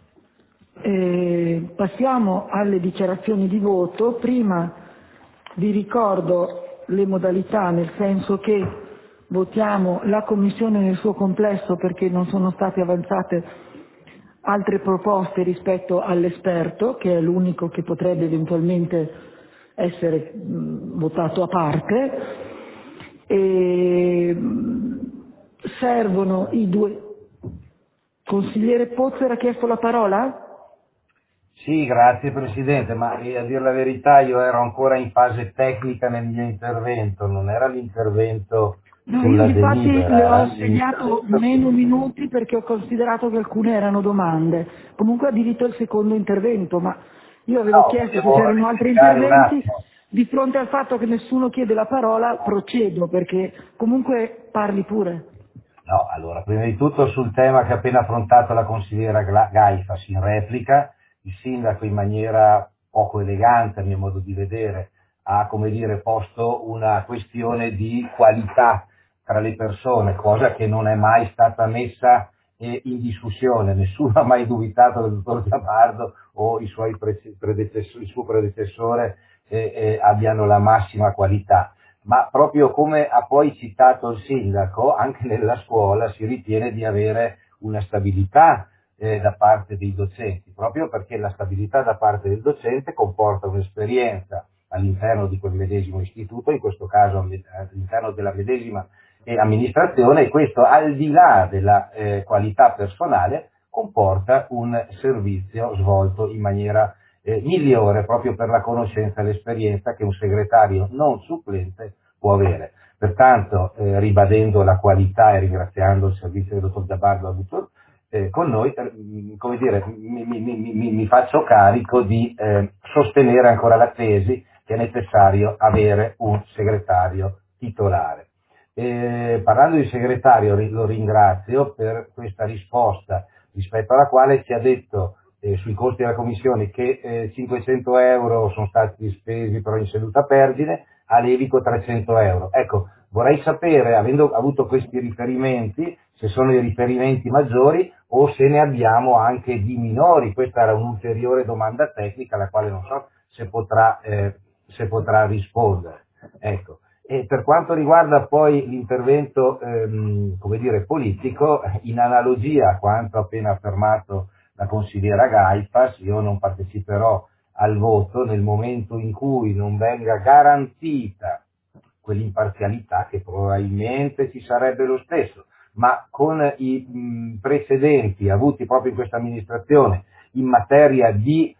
eh, passiamo alle dichiarazioni di voto. Prima vi ricordo le modalità, nel senso che votiamo la Commissione nel suo complesso perché non sono state avanzate altre proposte rispetto all'esperto, che è l'unico che potrebbe eventualmente essere mh, votato a parte. E, mh, servono i due. Consigliere Pozzer ha chiesto la parola? Sì, grazie Presidente, ma eh, a dire la verità io ero ancora in fase tecnica nel mio intervento, non era l'intervento No, io sulla infatti le delibera. ho eh. segnato meno minuti perché ho considerato che alcune erano domande. Comunque ha diritto il secondo intervento, ma io avevo No, chiesto se volevo c'erano altri rettificare un interventi. attimo. Di fronte al fatto che nessuno chiede la parola, procedo perché comunque parli pure. No, allora, prima di tutto sul tema che ha appena affrontato la consigliera Gla- Gaifas in replica, il sindaco in maniera poco elegante, a mio modo di vedere, ha, come dire, posto una questione di qualità tra le persone, cosa che non è mai stata messa eh, in discussione. Nessuno ha mai dubitato che il dottor Giabardo o i suoi pre- predecessori, il suo predecessore eh, eh, abbiano la massima qualità. Ma proprio come ha poi citato il sindaco, anche nella scuola si ritiene di avere una stabilità eh, da parte dei docenti, proprio perché la stabilità da parte del docente comporta un'esperienza all'interno di quel medesimo istituto, in questo caso all'interno della medesima eh, amministrazione, e questo al di là della eh, qualità personale comporta un servizio svolto in maniera Eh, migliore proprio per la conoscenza e l'esperienza che un segretario non supplente può avere. Pertanto, eh, ribadendo la qualità e ringraziando il servizio che il dottor Giabardo avuto eh, con noi, eh, come dire, mi, mi, mi, mi, mi faccio carico di eh, sostenere ancora la tesi che è necessario avere un segretario titolare. Eh, parlando di segretario, lo ringrazio per questa risposta, rispetto alla quale ci ha detto Eh, sui costi della commissione che eh, cinquecento euro sono stati spesi però in seduta perdine, a Levico trecento euro. Ecco, vorrei sapere, avendo avuto questi riferimenti, se sono i riferimenti maggiori o se ne abbiamo anche di minori. Questa era un'ulteriore domanda tecnica alla quale non so se potrà, eh, se potrà rispondere. Ecco. E per quanto riguarda poi l'intervento, ehm, come dire, politico, in analogia a quanto appena affermato la consigliera Gaifas, io non parteciperò al voto nel momento in cui non venga garantita quell'imparzialità che probabilmente ci sarebbe lo stesso, ma con i mh, precedenti avuti proprio in questa amministrazione in materia di,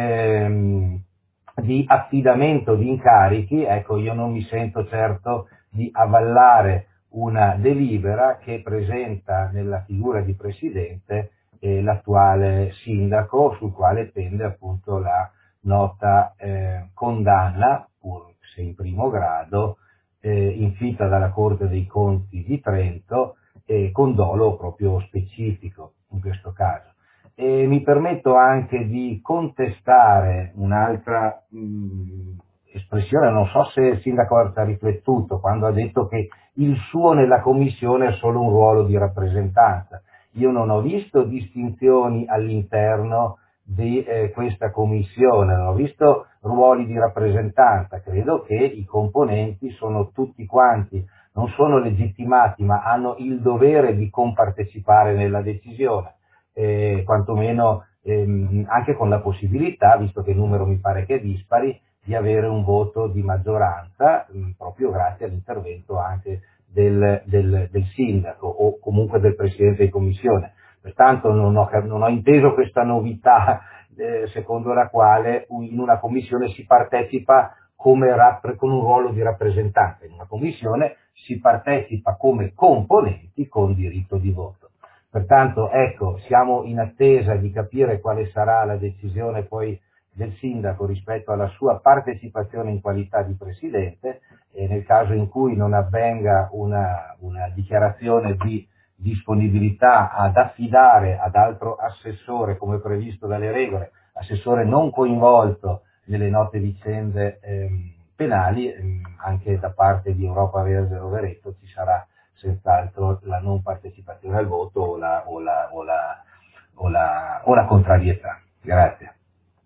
ehm, di affidamento di incarichi, ecco, io non mi sento certo di avallare una delibera che presenta nella figura di presidente eh, l'attuale sindaco, sul quale pende appunto la nota eh, condanna, pur se in primo grado, eh, inflitta dalla Corte dei Conti di Trento, eh, con dolo proprio specifico in questo caso. E mi permetto anche di contestare un'altra mh, espressione, non so se il sindaco ha riflettuto, quando ha detto che il suo nella commissione è solo un ruolo di rappresentanza. Io non ho visto distinzioni all'interno di eh, questa commissione, non ho visto ruoli di rappresentanza, credo che i componenti sono tutti quanti, non sono legittimati ma hanno il dovere di compartecipare nella decisione, eh, quantomeno ehm, anche con la possibilità, visto che il numero mi pare che è dispari, di avere un voto di maggioranza mh, proprio grazie all'intervento anche del, del, del sindaco o comunque del presidente di commissione. Pertanto non ho, non ho inteso questa novità eh, secondo la quale in una commissione si partecipa come rappre, con un ruolo di rappresentante, in una commissione si partecipa come componenti con diritto di voto. Pertanto ecco, siamo in attesa di capire quale sarà la decisione poi del sindaco rispetto alla sua partecipazione in qualità di presidente e nel caso in cui non avvenga una, una dichiarazione di disponibilità ad affidare ad altro assessore come previsto dalle regole, assessore non coinvolto nelle note vicende ehm, penali, ehm, anche da parte di Europa Verde Rovereto ci sarà senz'altro la non partecipazione al voto o la, o la, o la, o la, o la contrarietà. Grazie.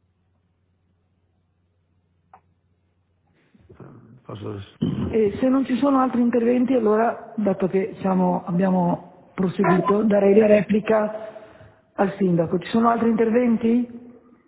E se non ci sono altri interventi, allora, dato che siamo, abbiamo proseguito, darei la replica al sindaco. Ci sono altri interventi?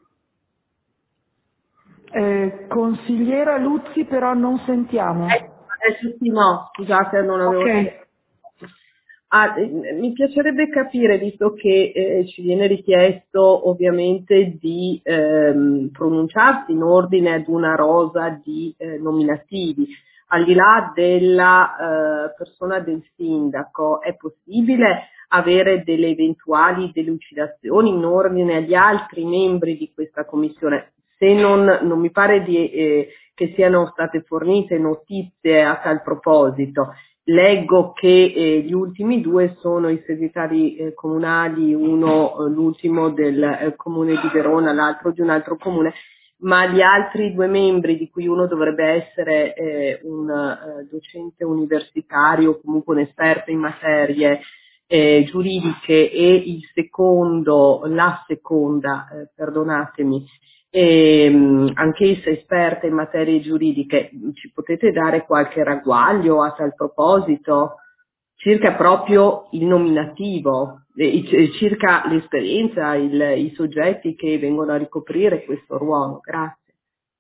Eh, consigliera Luzzi, però non sentiamo. Adesso sì, no, scusate, non avevo... Ok. Ah, eh, mi piacerebbe capire, visto che eh, ci viene richiesto ovviamente di ehm, pronunciarsi in ordine ad una rosa di eh, nominativi, al di là della eh, persona del sindaco, è possibile avere delle eventuali delucidazioni in ordine agli altri membri di questa commissione? Se non, non mi pare di, eh, che siano state fornite notizie a tal proposito. Leggo che eh, gli ultimi due sono i segretari eh, comunali, uno eh, l'ultimo del eh, comune di Verona, l'altro di un altro comune, ma gli altri due membri, di cui uno dovrebbe essere eh, un eh, docente universitario o comunque un esperto in materie eh, giuridiche e il secondo, la seconda, eh, perdonatemi, e anch'essa esperta in materie giuridiche, ci potete dare qualche ragguaglio a tal proposito circa proprio il nominativo, eh, circa l'esperienza, il, i soggetti che vengono a ricoprire questo ruolo? Grazie.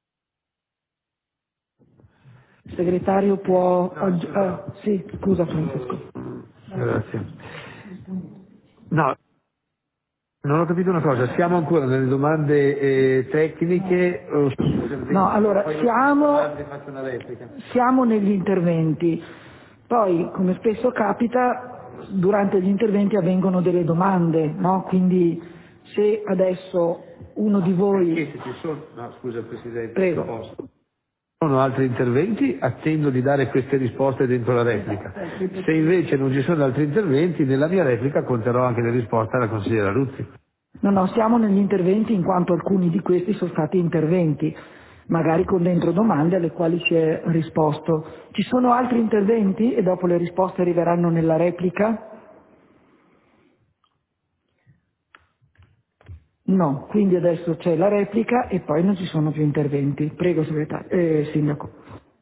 Il segretario può... aggi- ah, sì, scusa Francesco. Grazie. No. Non ho capito una cosa, siamo ancora nelle domande eh, tecniche? O... No, allora siamo, siamo negli interventi, poi come spesso capita durante gli interventi avvengono delle domande, no? Quindi se adesso uno di voi... Se ci sono... No, scusa Presidente, prego. posso. Sono altri interventi, attendo di dare queste risposte dentro la replica. Se invece non ci sono altri interventi, nella mia replica conterò anche le risposte alla consigliera Luzzi. No, no, siamo negli interventi in quanto alcuni di questi sono stati interventi, magari con dentro domande alle quali si è risposto. Ci sono altri interventi e dopo le risposte arriveranno nella replica? No, quindi adesso c'è la replica e poi non ci sono più interventi. Prego, segretario, eh, Sindaco.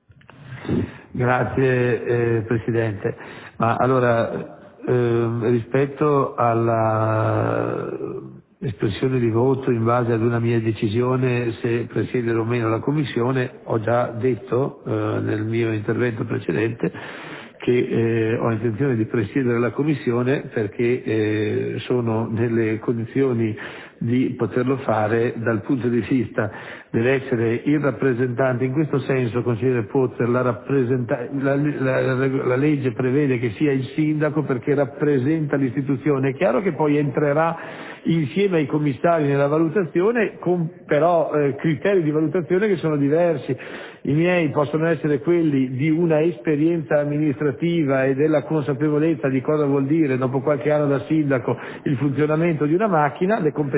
Grazie eh, Presidente. Ma allora, eh, rispetto alla espressione di voto in base ad una mia decisione se presiedere o meno la Commissione, ho già detto eh, nel mio intervento precedente che eh, ho intenzione di presiedere la Commissione perché eh, sono nelle condizioni di poterlo fare dal punto di vista deve essere il rappresentante, in questo senso consigliere Pozzer, la, rappresenta- la, la, la, la legge prevede che sia il sindaco perché rappresenta l'istituzione, è chiaro che poi entrerà insieme ai commissari nella valutazione con però eh, criteri di valutazione che sono diversi. I miei possono essere quelli di una esperienza amministrativa e della consapevolezza di cosa vuol dire dopo qualche anno da sindaco il funzionamento di una macchina, le competenze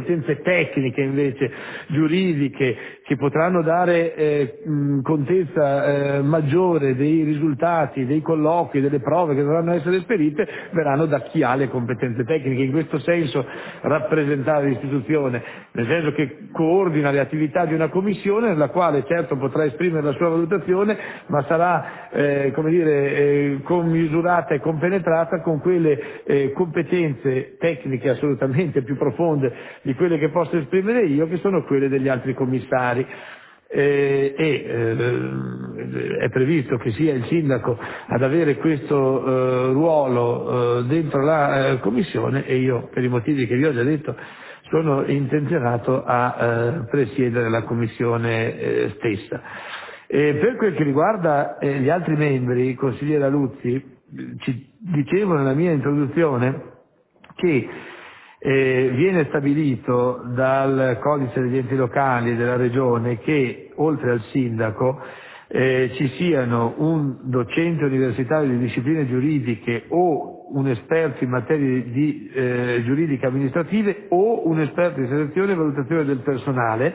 competenze tecniche invece, giuridiche, che potranno dare eh, mh, contezza eh, maggiore dei risultati, dei colloqui, delle prove che dovranno essere esperite, verranno da chi ha le competenze tecniche. In questo senso rappresentare l'istituzione, nel senso che coordina le attività di una commissione nella quale certo potrà esprimere la sua valutazione, ma sarà eh, come dire, eh, commisurata e compenetrata con quelle eh, competenze tecniche assolutamente più profonde di quelle che posso esprimere io, che sono quelle degli altri commissari. Eh, e eh, è previsto che sia il sindaco ad avere questo eh, ruolo eh, dentro la eh, commissione, e io, per i motivi che vi ho già detto, sono intenzionato a eh, presiedere la commissione eh, stessa. E per quel che riguarda eh, gli altri membri, consigliera Luzzi, ci dicevo nella mia introduzione che Eh, viene stabilito dal codice degli enti locali della regione che oltre al sindaco eh, ci siano un docente universitario di discipline giuridiche o un esperto in materie di eh, giuridiche amministrative o un esperto di selezione e valutazione del personale.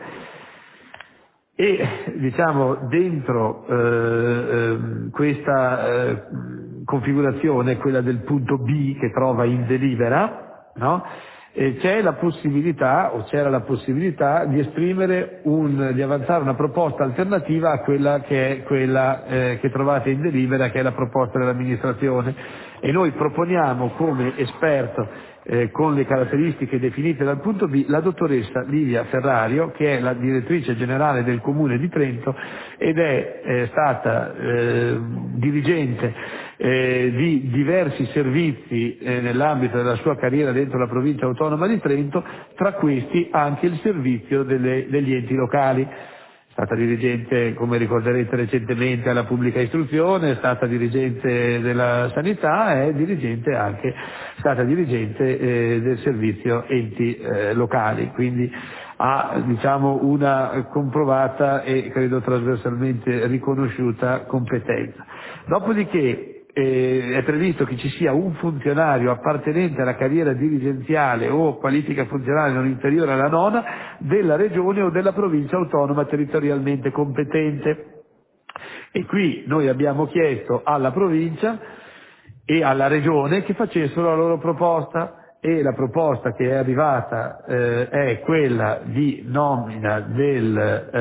E diciamo dentro eh, eh, questa eh, configurazione, quella del punto B che trova in delibera, no? E c'è la possibilità, o c'era la possibilità, di esprimere un, di avanzare una proposta alternativa a quella che è quella eh, che trovate in delibera, che è la proposta dell'amministrazione. E noi proponiamo come esperto, eh, con le caratteristiche definite dal punto B, la dottoressa Livia Ferrario, che è la direttrice generale del Comune di Trento ed è eh, stata eh, dirigente eh, di diversi servizi eh, nell'ambito della sua carriera dentro la provincia autonoma di Trento, tra questi anche il servizio delle, degli enti locali. È stata dirigente, come ricorderete recentemente, alla pubblica istruzione, è stata dirigente della sanità, è dirigente anche, è stata dirigente eh, del servizio enti eh, locali, quindi ha diciamo una comprovata e credo trasversalmente riconosciuta competenza. Dopodiché Eh, è previsto che ci sia un funzionario appartenente alla carriera dirigenziale o qualifica funzionale non inferiore alla nona della regione o della provincia autonoma territorialmente competente. E qui noi abbiamo chiesto alla provincia e alla regione che facessero la loro proposta, e la proposta che è arrivata eh, è quella di nomina del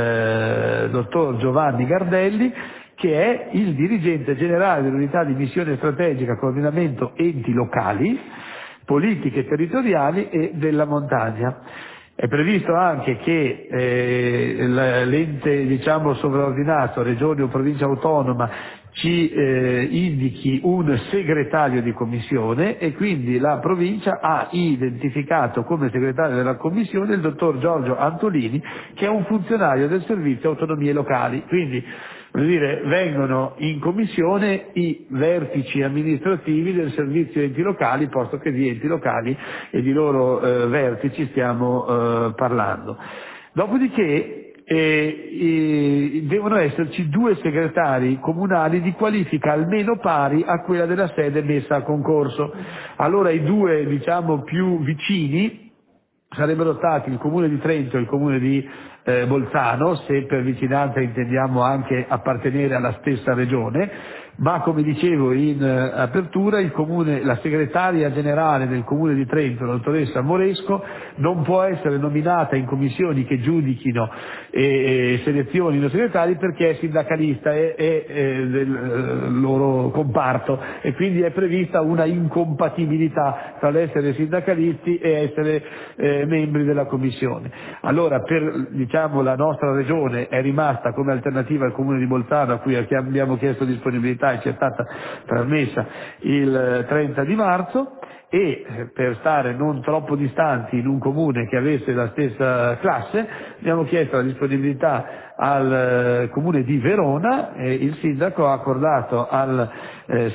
eh, dottor Giovanni Gardelli, che è il dirigente generale dell'unità di missione strategica, coordinamento enti locali, politiche territoriali e della montagna. È previsto anche che eh, l'ente diciamo sovraordinato, regione o provincia autonoma, ci eh, indichi un segretario di commissione, e quindi la provincia ha identificato come segretario della commissione il dottor Giorgio Antolini, che è un funzionario del servizio autonomie locali. Quindi vuol dire, vengono in commissione i vertici amministrativi del servizio enti locali, posto che di enti locali e di loro eh, vertici stiamo eh, parlando. Dopodiché eh, eh, devono esserci due segretari comunali di qualifica almeno pari a quella della sede messa a concorso. Allora i due diciamo più vicini sarebbero stati il Comune di Trento e il Comune di eh, Bolzano, se per vicinanza intendiamo anche appartenere alla stessa regione, ma come dicevo in eh, apertura il comune, la segretaria generale del Comune di Trento, la dottoressa Moresco, non può essere nominata in commissioni che giudichino e, e selezionino segretari, perché è sindacalista e, e, e del eh, loro comparto, e quindi è prevista una incompatibilità tra l'essere sindacalisti e essere eh, membri della commissione. Allora per diciamo la nostra regione è rimasta come alternativa al Comune di Bolzano, a cui abbiamo chiesto disponibilità e ci è stata trasmessa il trenta di marzo, e per stare non troppo distanti in un comune che avesse la stessa classe abbiamo chiesto la disponibilità al comune di Verona, e il sindaco ha accordato al eh,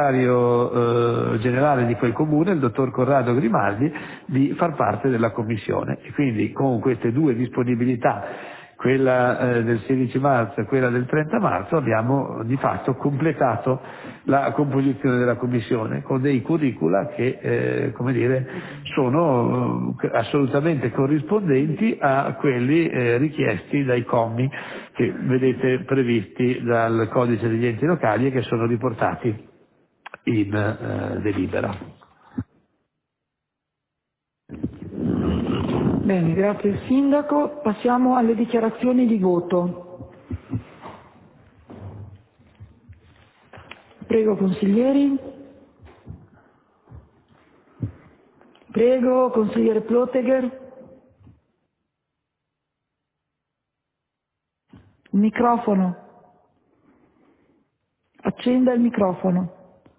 segretario eh, generale di quel comune, il dottor Corrado Grimaldi, di far parte della commissione. E quindi con queste due disponibilità quella eh, del sedici marzo e quella del trenta marzo, abbiamo di fatto completato la composizione della Commissione con dei curricula che eh, come dire, sono eh, assolutamente corrispondenti a quelli eh, richiesti dai commi che vedete previsti dal Codice degli enti locali e che sono riportati in eh, delibera. Bene, grazie al Sindaco. Passiamo alle dichiarazioni di voto. Prego consiglieri. Prego consigliere Plotegher. Il microfono. Accenda il microfono.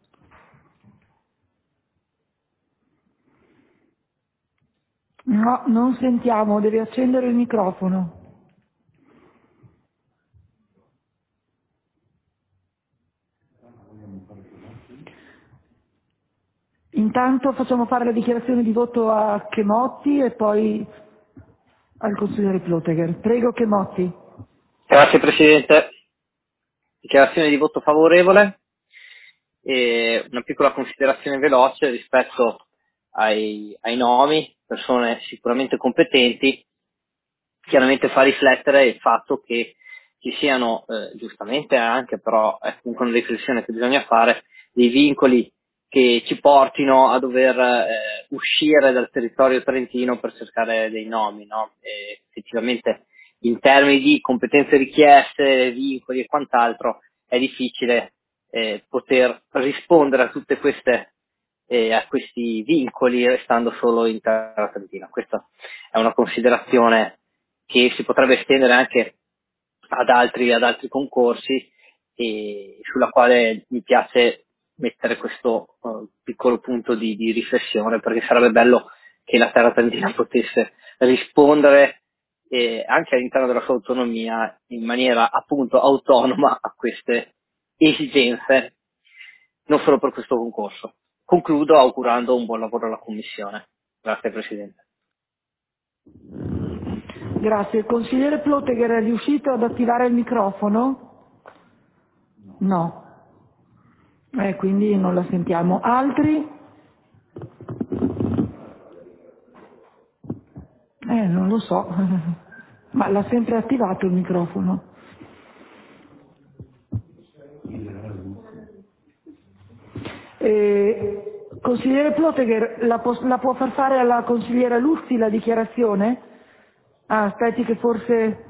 No, non sentiamo, devi accendere il microfono. Intanto facciamo fare la dichiarazione di voto a Chemotti e poi al consigliere Plotegher. Prego Chemotti. Grazie Presidente. Dichiarazione di voto favorevole e una piccola considerazione veloce rispetto ai, ai nomi, persone sicuramente competenti. Chiaramente fa riflettere il fatto che ci siano, eh, giustamente anche, però è comunque una riflessione che bisogna fare, dei vincoli che ci portino a dover eh, uscire dal territorio trentino per cercare dei nomi, no? E effettivamente in termini di competenze richieste, vincoli e quant'altro è difficile eh, poter rispondere a tutte queste eh, a questi vincoli restando solo in terra trentina. Questa è una considerazione che si potrebbe estendere anche ad altri, ad altri concorsi e sulla quale mi piace mettere questo uh, piccolo punto di, di riflessione, perché sarebbe bello che la terra trentina potesse rispondere eh, anche all'interno della sua autonomia in maniera appunto autonoma a queste esigenze, non solo per questo concorso. Concludo augurando un buon lavoro alla Commissione. Grazie Presidente. Grazie. Il consigliere Plotegher è riuscito ad attivare il microfono? No. Eh, quindi non la sentiamo. Altri? Eh, non lo so. Ma l'ha sempre attivato il microfono? Eh, consigliere Plotegher, la, pos- la può far fare alla consigliera Luzzi la dichiarazione? Ah, aspetti che forse...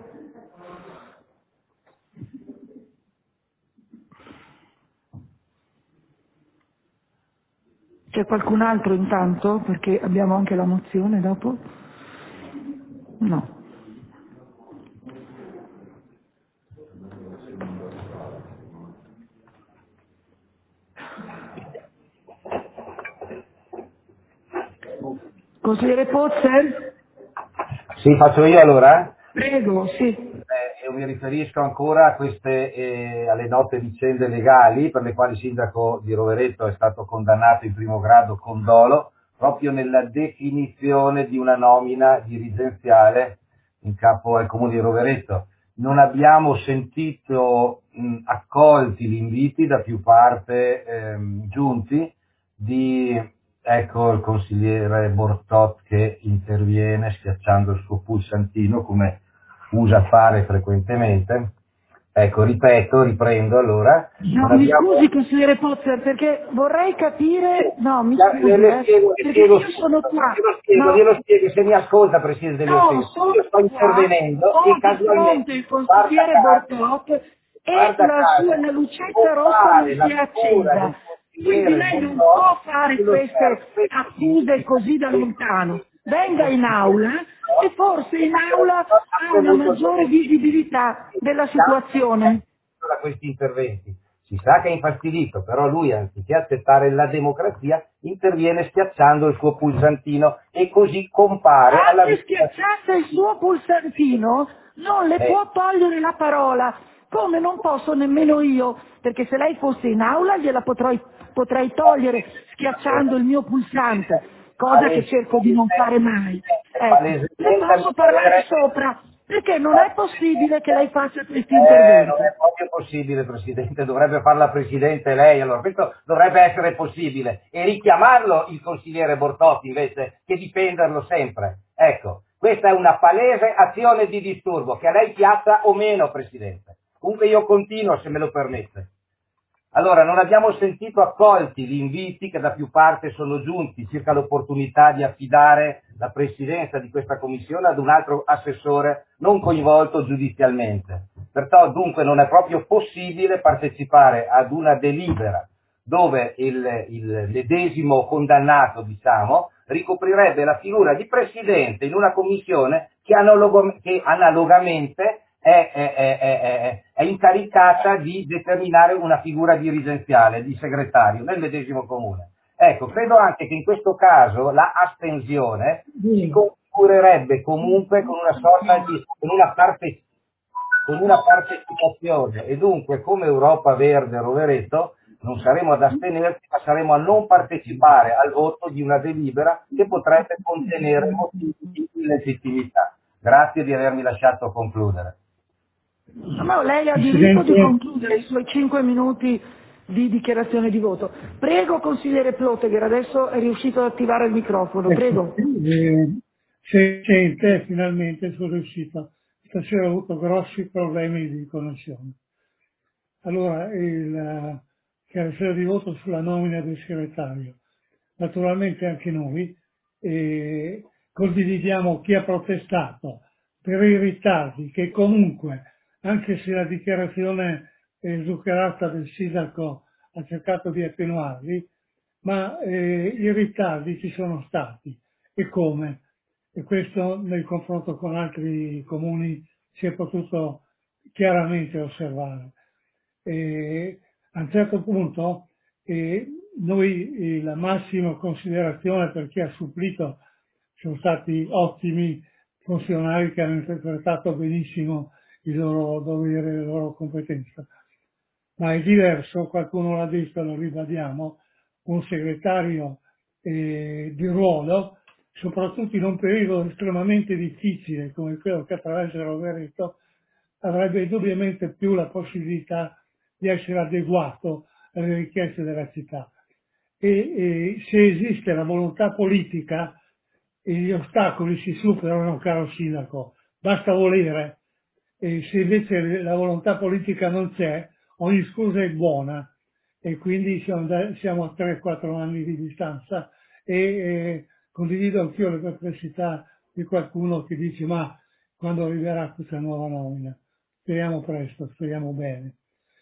C'è qualcun altro intanto? Perché abbiamo anche la mozione dopo? No. Consigliere Pozzer? Sì, faccio io allora? Prego, sì. Eh, io mi riferisco ancora a queste, eh, alle note vicende legali per le quali il sindaco di Rovereto è stato condannato in primo grado con dolo, proprio nella definizione di una nomina dirigenziale in capo al comune di Rovereto. Non abbiamo sentito mh, accolti gli inviti da più parte ehm, giunti di... Ecco il consigliere Bortot che interviene schiacciando il suo pulsantino come usa fare frequentemente. Ecco, ripeto, riprendo allora. No, Non mi abbiamo... scusi consigliere Pozzer, perché vorrei capire... No, mi Le, scusi, le eh, spiego, le perché spiego, io sono qua. glielo spiego, No, glielo spiego, se mi ascolta Presidente, glielo no, spiego. sono Io sto qua, intervenendo ho e di fronte casualmente, il guarda consigliere caso, Bortot e guarda la sua caso, la lucetta rossa non compare si la è figura accesa. del Quindi consigliere lei non Bortot può fare sullo queste schermo. Questo accuse significa così da che lontano. il Venga in consigliere aula e forse in aula Bortot ha ha una dovuto maggiore visibilità della da situazione. questi interventi. Si sa che è infastidito, però lui, anziché accettare la democrazia, interviene schiacciando il suo pulsantino e così compare alla Anche vista. schiacciasse il suo pulsantino, non le Eh. può togliere la parola, come non posso nemmeno io, perché se lei fosse in aula gliela potrei, potrei togliere schiacciando il mio pulsante, cosa che cerco di non fare mai. È Ecco, le palesemente posso parlare avere sopra, Perché non è possibile che lei faccia questi Eh, interventi. non è proprio possibile, Presidente, dovrebbe farla Presidente lei, allora questo dovrebbe essere possibile e richiamarlo il consigliere Bortotti invece che difenderlo sempre. Ecco, questa è una palese azione di disturbo, che a lei piaccia o meno, Presidente. Comunque io continuo, se me lo permette. Allora, non abbiamo sentito accolti gli inviti che da più parti sono giunti circa l'opportunità di affidare la presidenza di questa commissione ad un altro assessore non coinvolto giudizialmente. Perciò dunque non è proprio possibile partecipare ad una delibera dove il, il medesimo condannato, diciamo, ricoprirebbe la figura di presidente in una commissione che, analogo, che analogamente È, è, è, è, è incaricata di determinare una figura dirigenziale, di segretario nel medesimo comune. Ecco, credo anche che in questo caso la astensione si configurerebbe comunque con una sorta di con una, parte, con una partecipazione e dunque come Europa Verde Rovereto non saremo ad astenerci ma saremo a non partecipare al voto di una delibera che potrebbe contenere motivi di illegittimità. Grazie di avermi lasciato concludere. Ma lei ha diritto di concludere i suoi cinque minuti di dichiarazione di voto. Prego, consigliere Plotegher, adesso è riuscito ad attivare il microfono, prego. Eh, se sente, finalmente sono riuscito. Stasera ho avuto grossi problemi di connessione. Allora, il dichiarazione di voto sulla nomina del segretario. Naturalmente anche noi eh, condividiamo chi ha protestato per i ritardi che comunque, anche se la dichiarazione eh, zuccherata del sindaco ha cercato di attenuarli, ma eh, i ritardi ci sono stati. E come? E questo nel confronto con altri comuni si è potuto chiaramente osservare. E a un certo punto eh, noi eh, la massima considerazione per chi ha supplito sono stati ottimi funzionari che hanno interpretato benissimo il loro dovere, la loro competenza. Ma è diverso, qualcuno l'ha detto, lo ribadiamo, un segretario eh, di ruolo, soprattutto in un periodo estremamente difficile come quello che attraversa Rovereto, avrebbe indubbiamente più la possibilità di essere adeguato alle richieste della città. E, e se esiste la volontà politica, e gli ostacoli si superano, caro sindaco, basta volere. E se invece la volontà politica non c'è, ogni scusa è buona e quindi siamo, da, siamo a tre quattro anni di distanza e eh, condivido anch'io le perplessità di qualcuno che dice ma quando arriverà questa nuova nomina? Speriamo presto, speriamo bene.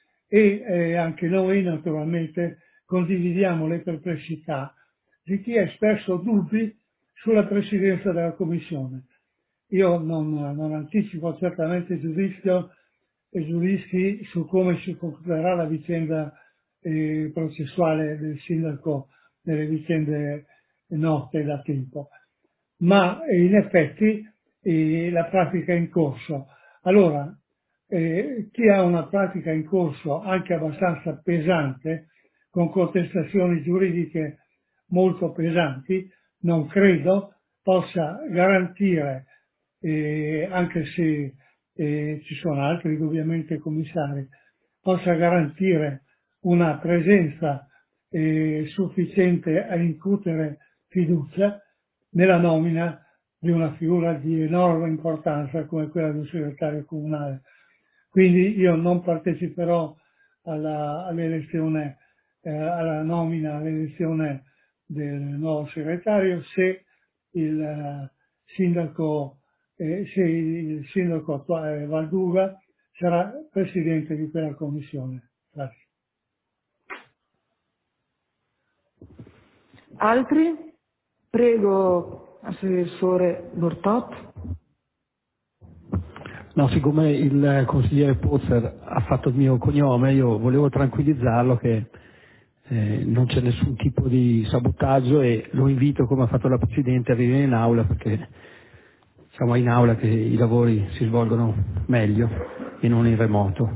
E eh, anche noi naturalmente condividiamo le perplessità di chi ha espresso dubbi sulla presidenza della Commissione. Io non, non anticipo certamente giudizio e giudizi su come si concluderà la vicenda eh, processuale del sindaco nelle vicende note da tempo, ma eh, in effetti eh, la pratica è in corso. Allora, eh, chi ha una pratica in corso anche abbastanza pesante, con contestazioni giuridiche molto pesanti, non credo possa garantire, eh, anche se eh, ci sono altri indubbiamente commissari, possa garantire una presenza eh, sufficiente a incutere fiducia nella nomina di una figura di enorme importanza come quella del segretario comunale. Quindi io non parteciperò alla, all'elezione, eh, alla nomina, all'elezione del nuovo segretario se il uh, sindaco eh, se il sindaco attuale Valduga sarà presidente di quella commissione. Grazie. Altri? Prego, assessore Bortotti. No, siccome il consigliere Pozzer ha fatto il mio cognome, io volevo tranquillizzarlo che eh, non c'è nessun tipo di sabotaggio e lo invito, come ha fatto la Presidente, a venire in aula perché siamo in aula che i lavori si svolgono meglio e non in remoto.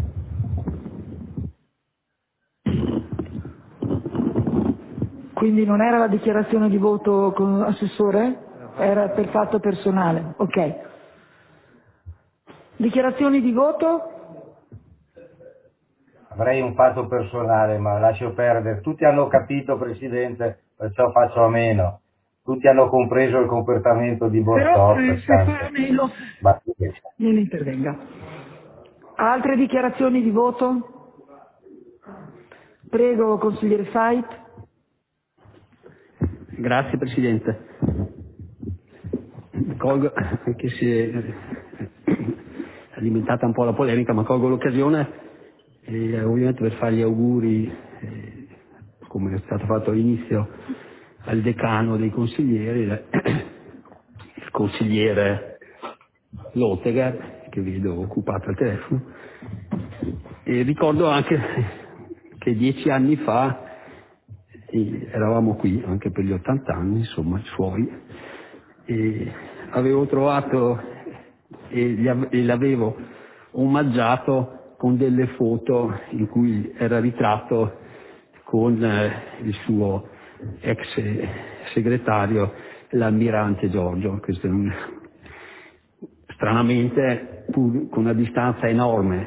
Quindi non era la dichiarazione di voto con assessore? Era per fatto personale, ok. Dichiarazioni di voto? Avrei un fatto personale, ma lascio perdere. Tutti hanno capito, Presidente, perciò faccio a meno. Tutti hanno compreso il comportamento di Però Borsò, eh, se fa a meno ma... non intervenga. Altre dichiarazioni di voto? Prego, consigliere Fait. Grazie Presidente. Colgo, anche se è alimentata un po' la polemica, ma colgo l'occasione eh, ovviamente per fare gli auguri, eh, come è stato fatto all'inizio, al decano dei consiglieri, il consigliere Lottegar, che vedo occupato al telefono, e ricordo anche che dieci anni fa eh, eravamo qui, anche per gli ottanta anni, insomma, i suoi, e avevo trovato e, gli ave- e l'avevo omaggiato con delle foto in cui era ritratto con eh, il suo ex eh, segretario, l'ammirante Giorgio. Questo è un, stranamente, pur con una distanza enorme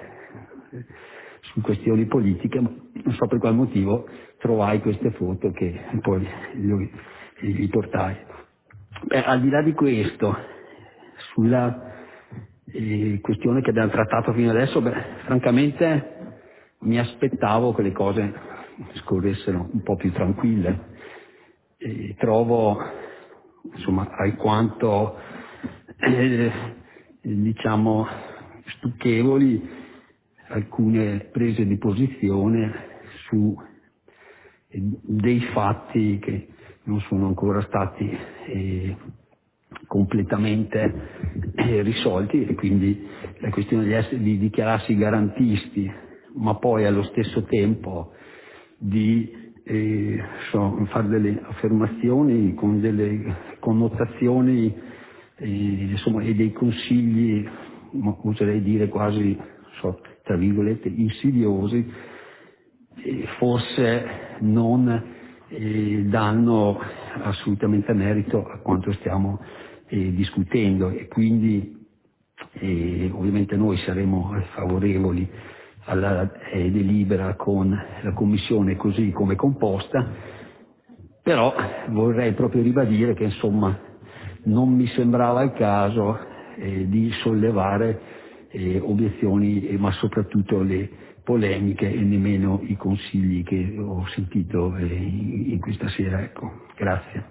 su questioni politiche, ma non so per qual motivo trovai queste foto che poi gli, gli portai. Beh, al di là di questo, sulla eh, questione che abbiamo trattato fino adesso, beh, francamente mi aspettavo che le cose scorressero un po' più tranquille. E trovo, insomma, alquanto eh, diciamo stucchevoli alcune prese di posizione su eh, dei fatti che non sono ancora stati eh, completamente eh, risolti, e quindi la questione di, essere, di dichiararsi garantisti, ma poi allo stesso tempo di eh, so, fare delle affermazioni con delle connotazioni eh, insomma, e dei consigli, oserei dire quasi, so, tra virgolette, insidiosi, eh, forse non eh, danno assolutamente merito a quanto stiamo eh, discutendo, e quindi eh, ovviamente noi saremo favorevoli alla eh, delibera con la Commissione così come composta, però vorrei proprio ribadire che insomma non mi sembrava il caso eh, di sollevare eh, obiezioni, eh, ma soprattutto le polemiche e nemmeno i consigli che ho sentito eh, in, in questa sera. Ecco, grazie.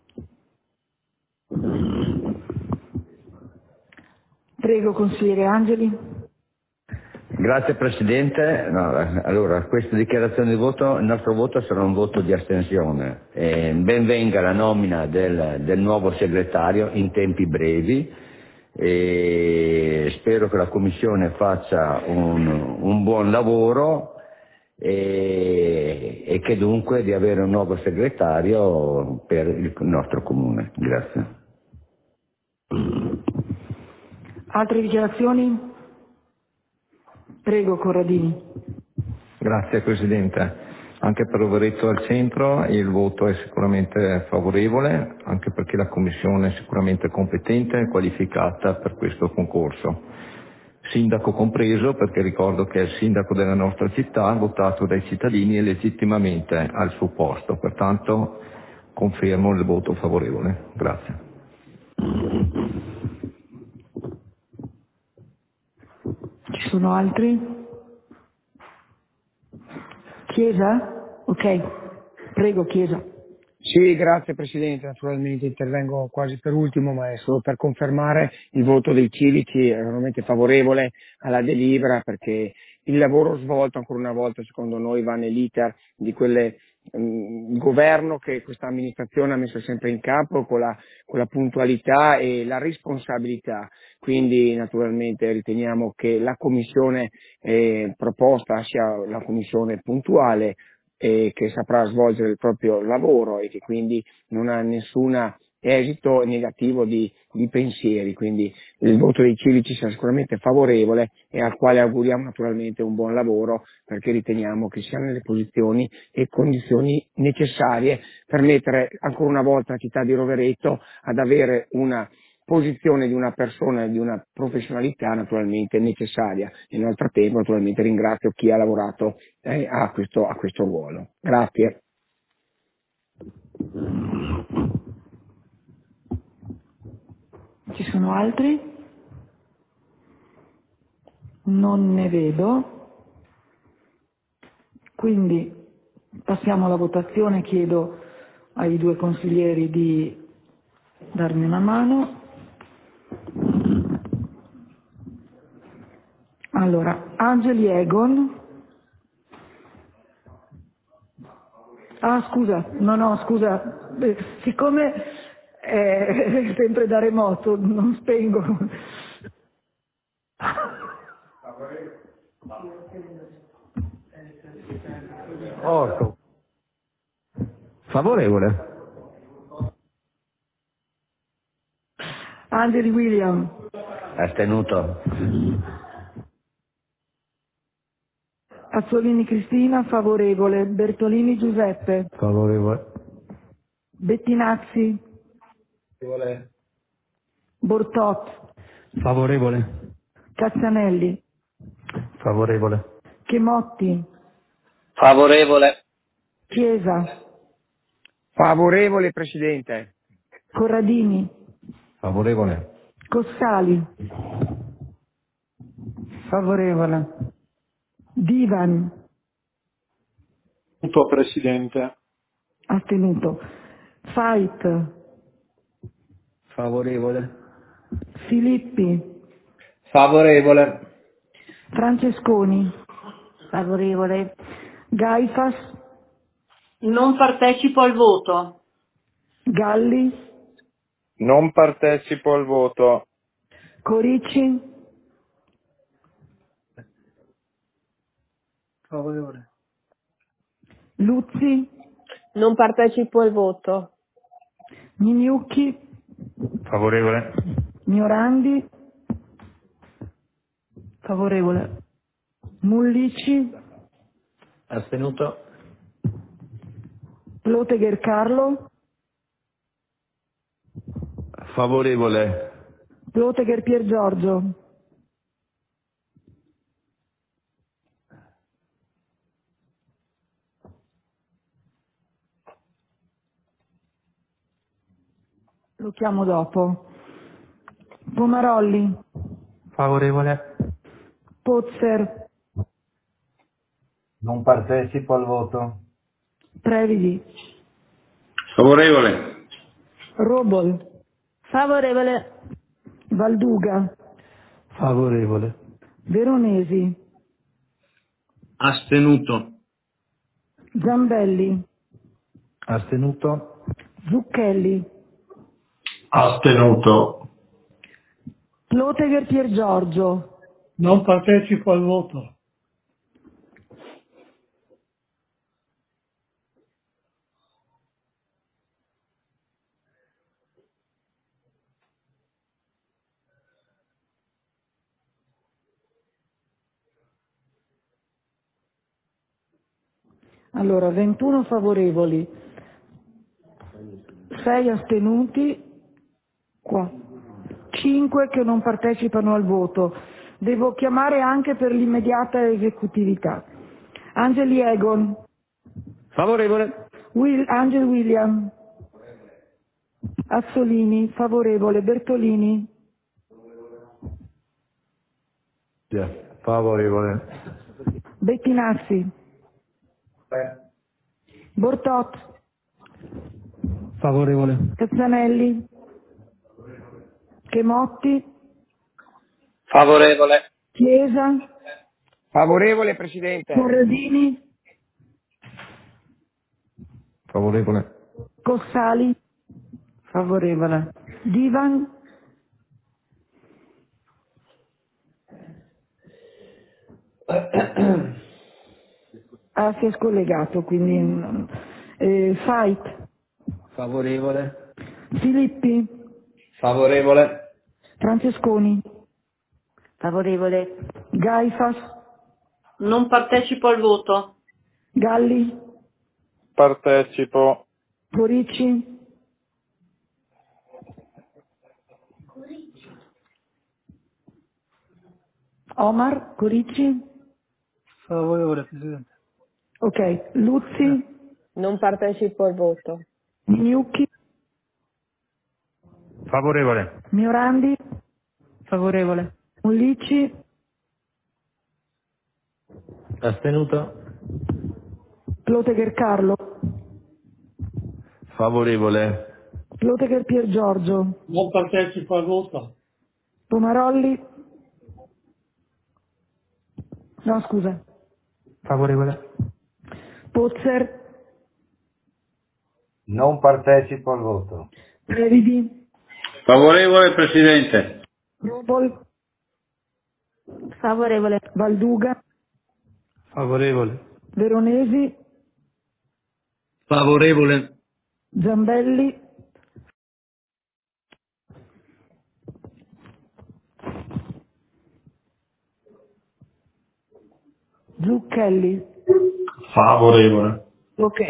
Prego, consigliere Angeli. Grazie Presidente. No, allora, questa dichiarazione di voto, il nostro voto sarà un voto di astensione. Eh, ben venga la nomina del, del nuovo segretario in tempi brevi, e spero che la Commissione faccia un, un buon lavoro e, e che dunque di avere un nuovo segretario per il nostro Comune. Grazie. Altre dichiarazioni? Prego, Corradini. Grazie Presidente. Anche per Rovereto al centro il voto è sicuramente favorevole, anche perché la Commissione è sicuramente competente e qualificata per questo concorso. Sindaco compreso, perché ricordo che è il sindaco della nostra città, votato dai cittadini e legittimamente al suo posto, pertanto confermo il voto favorevole. Grazie. Ci sono altri? Chiesa? Ok. Prego, Chiesa. Sì, grazie Presidente, naturalmente intervengo quasi per ultimo, ma è solo per confermare il voto dei civici, è veramente favorevole alla delibera, perché il lavoro svolto ancora una volta secondo noi va nell'iter di quelle il governo che questa amministrazione ha messo sempre in campo con la, con la puntualità e la responsabilità, quindi naturalmente riteniamo che la commissione eh, proposta sia la commissione puntuale e che saprà svolgere il proprio lavoro e che quindi non ha nessun esito negativo di, di pensieri, quindi il voto dei civici sarà sicuramente favorevole e al quale auguriamo naturalmente un buon lavoro, perché riteniamo che sia nelle posizioni e condizioni necessarie per mettere ancora una volta la città di Rovereto ad avere una posizione di una persona e di una professionalità naturalmente necessaria. E nel frattempo naturalmente ringrazio chi ha lavorato eh, a, questo, a questo ruolo. Grazie. Ci sono altri? Non ne vedo. Quindi passiamo alla votazione, chiedo ai due consiglieri di darmi una mano. Allora, Angeli Egon. Ah, scusa, no, no, scusa, eh, siccome è sempre da remoto, non spengo. Orto. Favorevole. Angeli William. Astenuto. Azzolini Cristina, favorevole. Bertolini Giuseppe. Favorevole. Bettinazzi. Favorevole. Bortot. Favorevole. Cazzianelli. Favorevole. Chemotti. Favorevole. Chiesa. Favorevole, Presidente. Corradini. Favorevole. Cossali. Favorevole. Divan. Punto, Presidente. Astenuto. Fait. Favorevole. Filippi. Favorevole. Francesconi. Favorevole. Gaifas. Non partecipo al voto. Galli. Non partecipo al voto. Corici. Favorevole. Luzzi. Non partecipo al voto. Mignucchi. Favorevole. Miorandi. Favorevole. Mullici. Astenuto. Plotegher Carlo. Favorevole. Plotegher Pier Giorgio. Lo chiamo dopo. Pomarolli. Favorevole. Pozzer. Non partecipo al voto. Previdi. Favorevole. Robol. Favorevole. Valduga. Favorevole. Veronesi. Astenuto. Zambelli. Astenuto. Zucchelli. Astenuto. Plotegher Pier Giorgio. Non partecipo al voto. Allora, ventuno favorevoli, sei astenuti, qua. cinque che non partecipano al voto. Devo chiamare anche per l'immediata esecutività. Angeli Egon. Favorevole. Will, Angel William. Azzolini, favorevole. Bertolini. Yeah. Favorevole. Bettinazzi. Bortot. Favorevole. Cazzanelli. Chemotti. Favorevole. Chiesa. Favorevole, Presidente. Corradini. Favorevole. Cossali. Favorevole. Divan. Ah, si è scollegato, quindi... Eh, Fait. Favorevole. Filippi. Favorevole. Francesconi. Favorevole. Gaifas. Non partecipo al voto. Galli. Partecipo. Corici. Omar, Corici? Favorevole, Presidente. Ok, Luzzi, Non partecipo al voto. Miniucchi, Favorevole. Miorandi, Favorevole. Mullici, Astenuto. Plotegher Carlo, Favorevole. Plotegher Pier Giorgio, Non partecipo al voto. Pomarolli, no scusa, Favorevole. Pozzer, Non partecipo al voto. Previdi, Favorevole, Presidente. Rubol, Favorevole. Valduga, Favorevole. Veronesi, Favorevole. Zambelli, Zucchelli. Favorevole. Ok.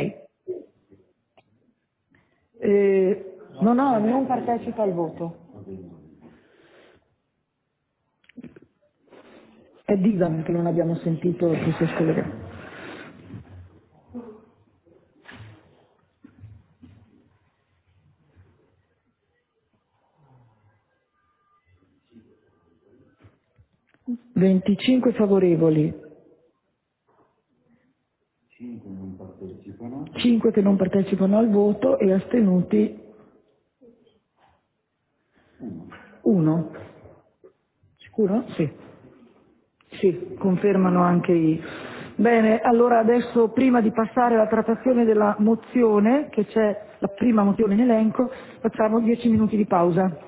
Eh, no, no, non partecipa al voto. È Divan che non abbiamo sentito che si è scollegato. venticinque favorevoli, cinque che non partecipano al voto e astenuti uno. Sicuro? Sì. Sì, confermano anche i... Bene, allora adesso prima di passare alla trattazione della mozione, che c'è la prima mozione in elenco, facciamo dieci minuti di pausa.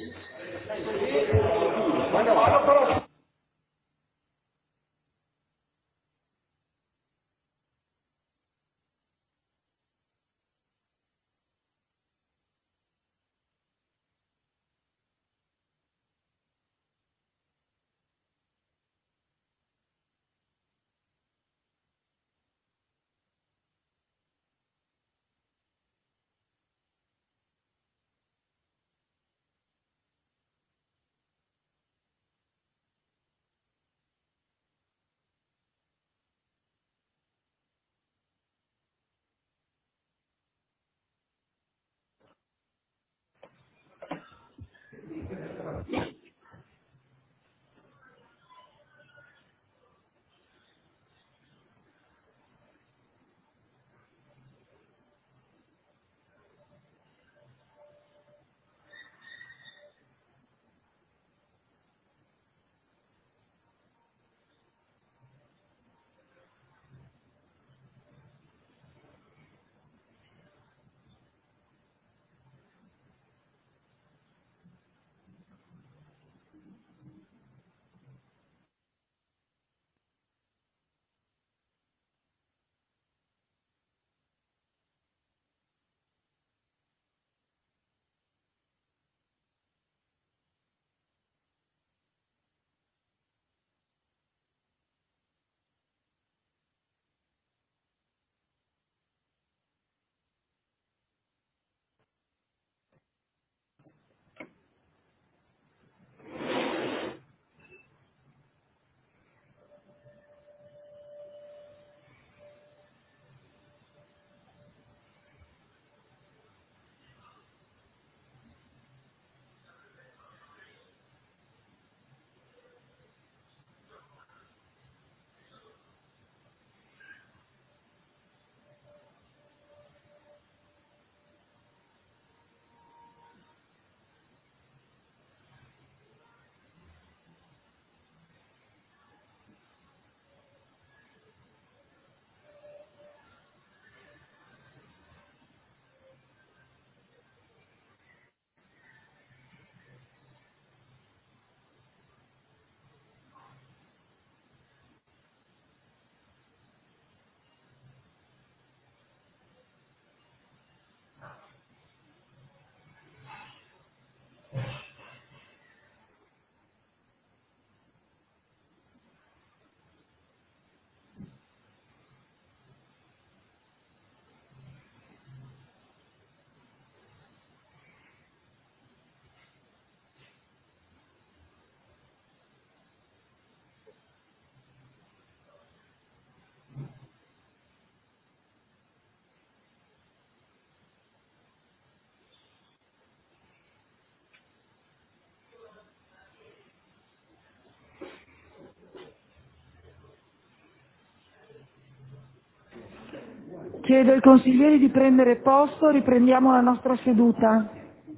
Chiedo ai consiglieri di prendere posto, riprendiamo la nostra seduta.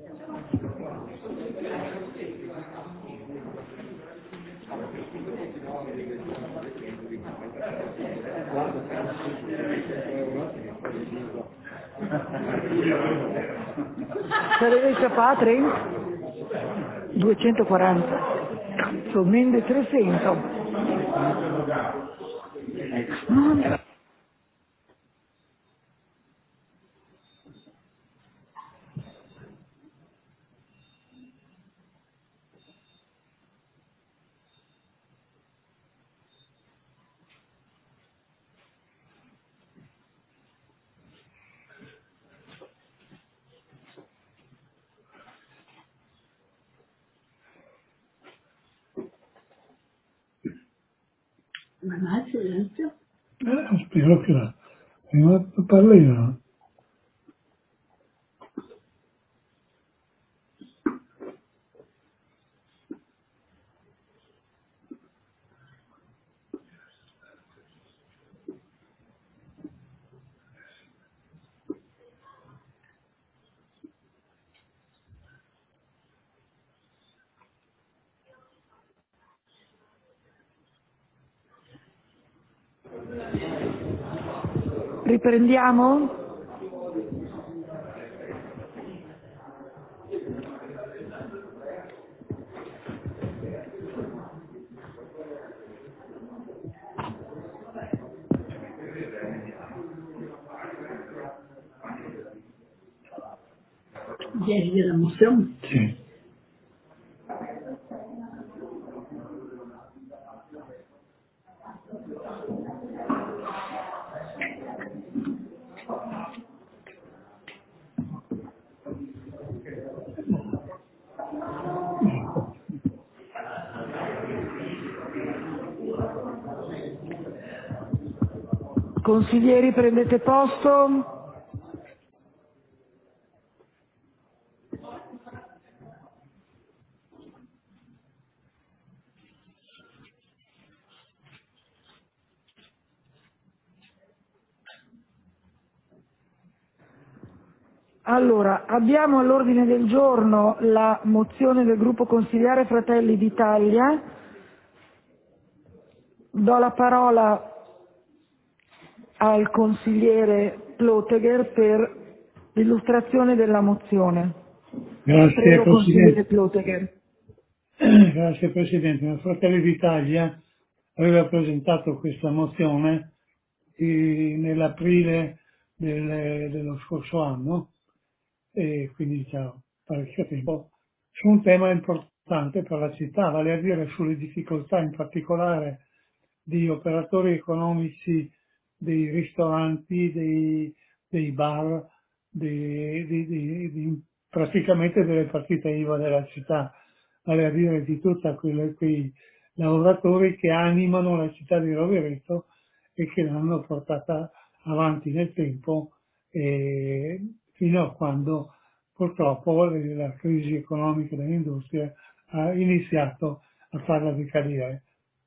Sarete Patri? duecentoquaranta. Sono meno di trecento. No. Ma non è silenzio? Eh, spero che la... non parlino. Riprendiamo? piedi della mozione? Sì. Consiglieri, prendete posto. Allora, abbiamo all'ordine del giorno la mozione del gruppo consigliare Fratelli d'Italia. Do la parola al consigliere Plotegher per l'illustrazione della mozione. Grazie Prego, consigliere Presidente. Plotegher. Grazie Presidente. Il Fratelli d'Italia aveva presentato questa mozione eh, nell'aprile del- dello scorso anno, e quindi già parecchio tempo, su un tema importante per la città, vale a dire sulle difficoltà in particolare di operatori economici dei ristoranti, dei, dei bar, dei, dei- dei- di- praticamente delle partite I V A della città, vale a dire di tutti quei lavoratori che animano la città di Rovereto e che l'hanno portata avanti nel tempo eh, fino a quando purtroppo la crisi economica dell'industria ha iniziato a farla decadere.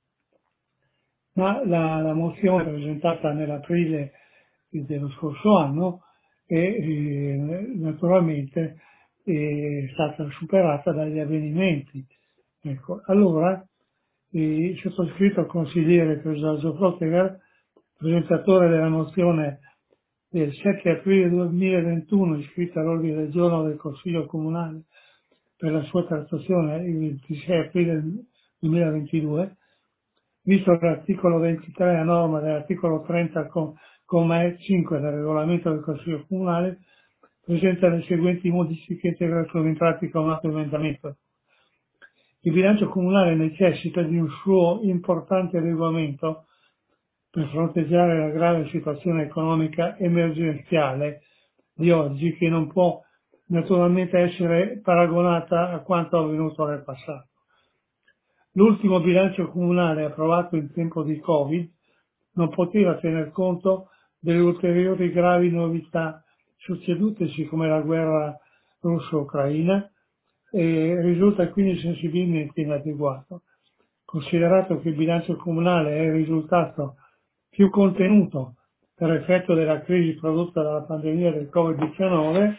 Ma la, la mozione presentata nell'aprile dello scorso anno è eh, naturalmente è stata superata dagli avvenimenti. Ecco, allora eh, il sottoscritto consigliere Giorgio Plotegher, presentatore della mozione del sette aprile duemilaventuno, iscritta all'ordine del giorno del Consiglio Comunale per la sua trattazione il ventisei aprile duemilaventidue, visto l'articolo ventitré a norma dell'articolo trenta comma cinque del regolamento del Consiglio Comunale, presenta le seguenti modifiche e integrazioni in pratica un altro emendamento. Il bilancio comunale necessita di un suo importante adeguamento per fronteggiare la grave situazione economica emergenziale di oggi, che non può naturalmente essere paragonata a quanto avvenuto nel passato. L'ultimo bilancio comunale approvato in tempo di Covid non poteva tener conto delle ulteriori gravi novità succedutesi, come la guerra russo-ucraina, e risulta quindi sensibilmente inadeguato. Considerato che il bilancio comunale è il risultato più contenuto per effetto della crisi prodotta dalla pandemia del Covid diciannove,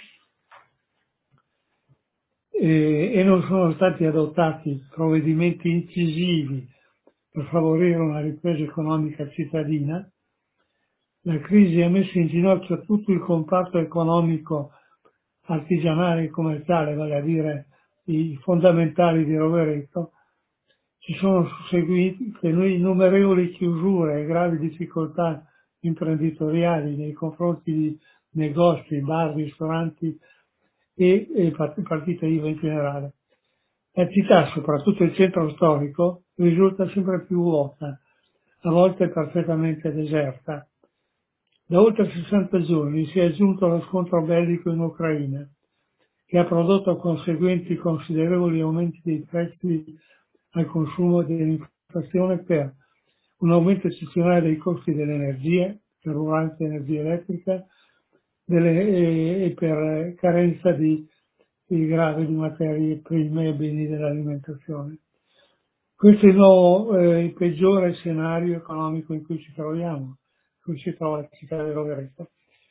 e, e non sono stati adottati provvedimenti incisivi per favorire una ripresa economica cittadina, la crisi ha messo in ginocchio tutto il comparto economico, artigianale e commerciale, vale a dire i fondamentali di Rovereto. Ci sono susseguite innumerevoli chiusure e gravi difficoltà imprenditoriali nei confronti di negozi, bar, ristoranti e, e partite I V A in generale. La città, soprattutto il centro storico, risulta sempre più vuota, a volte perfettamente deserta. Da oltre sessanta giorni si è aggiunto lo scontro bellico in Ucraina, che ha prodotto conseguenti considerevoli aumenti dei prezzi al consumo dell'inflazione per un aumento eccezionale dei costi dell'energia, carburante e energia elettrica, delle, e, e per carenza di, di grave di materie prime e beni dell'alimentazione. Questo è il, nuovo, eh, il peggiore scenario economico in cui ci troviamo, in cui si trova la città di Rovereto.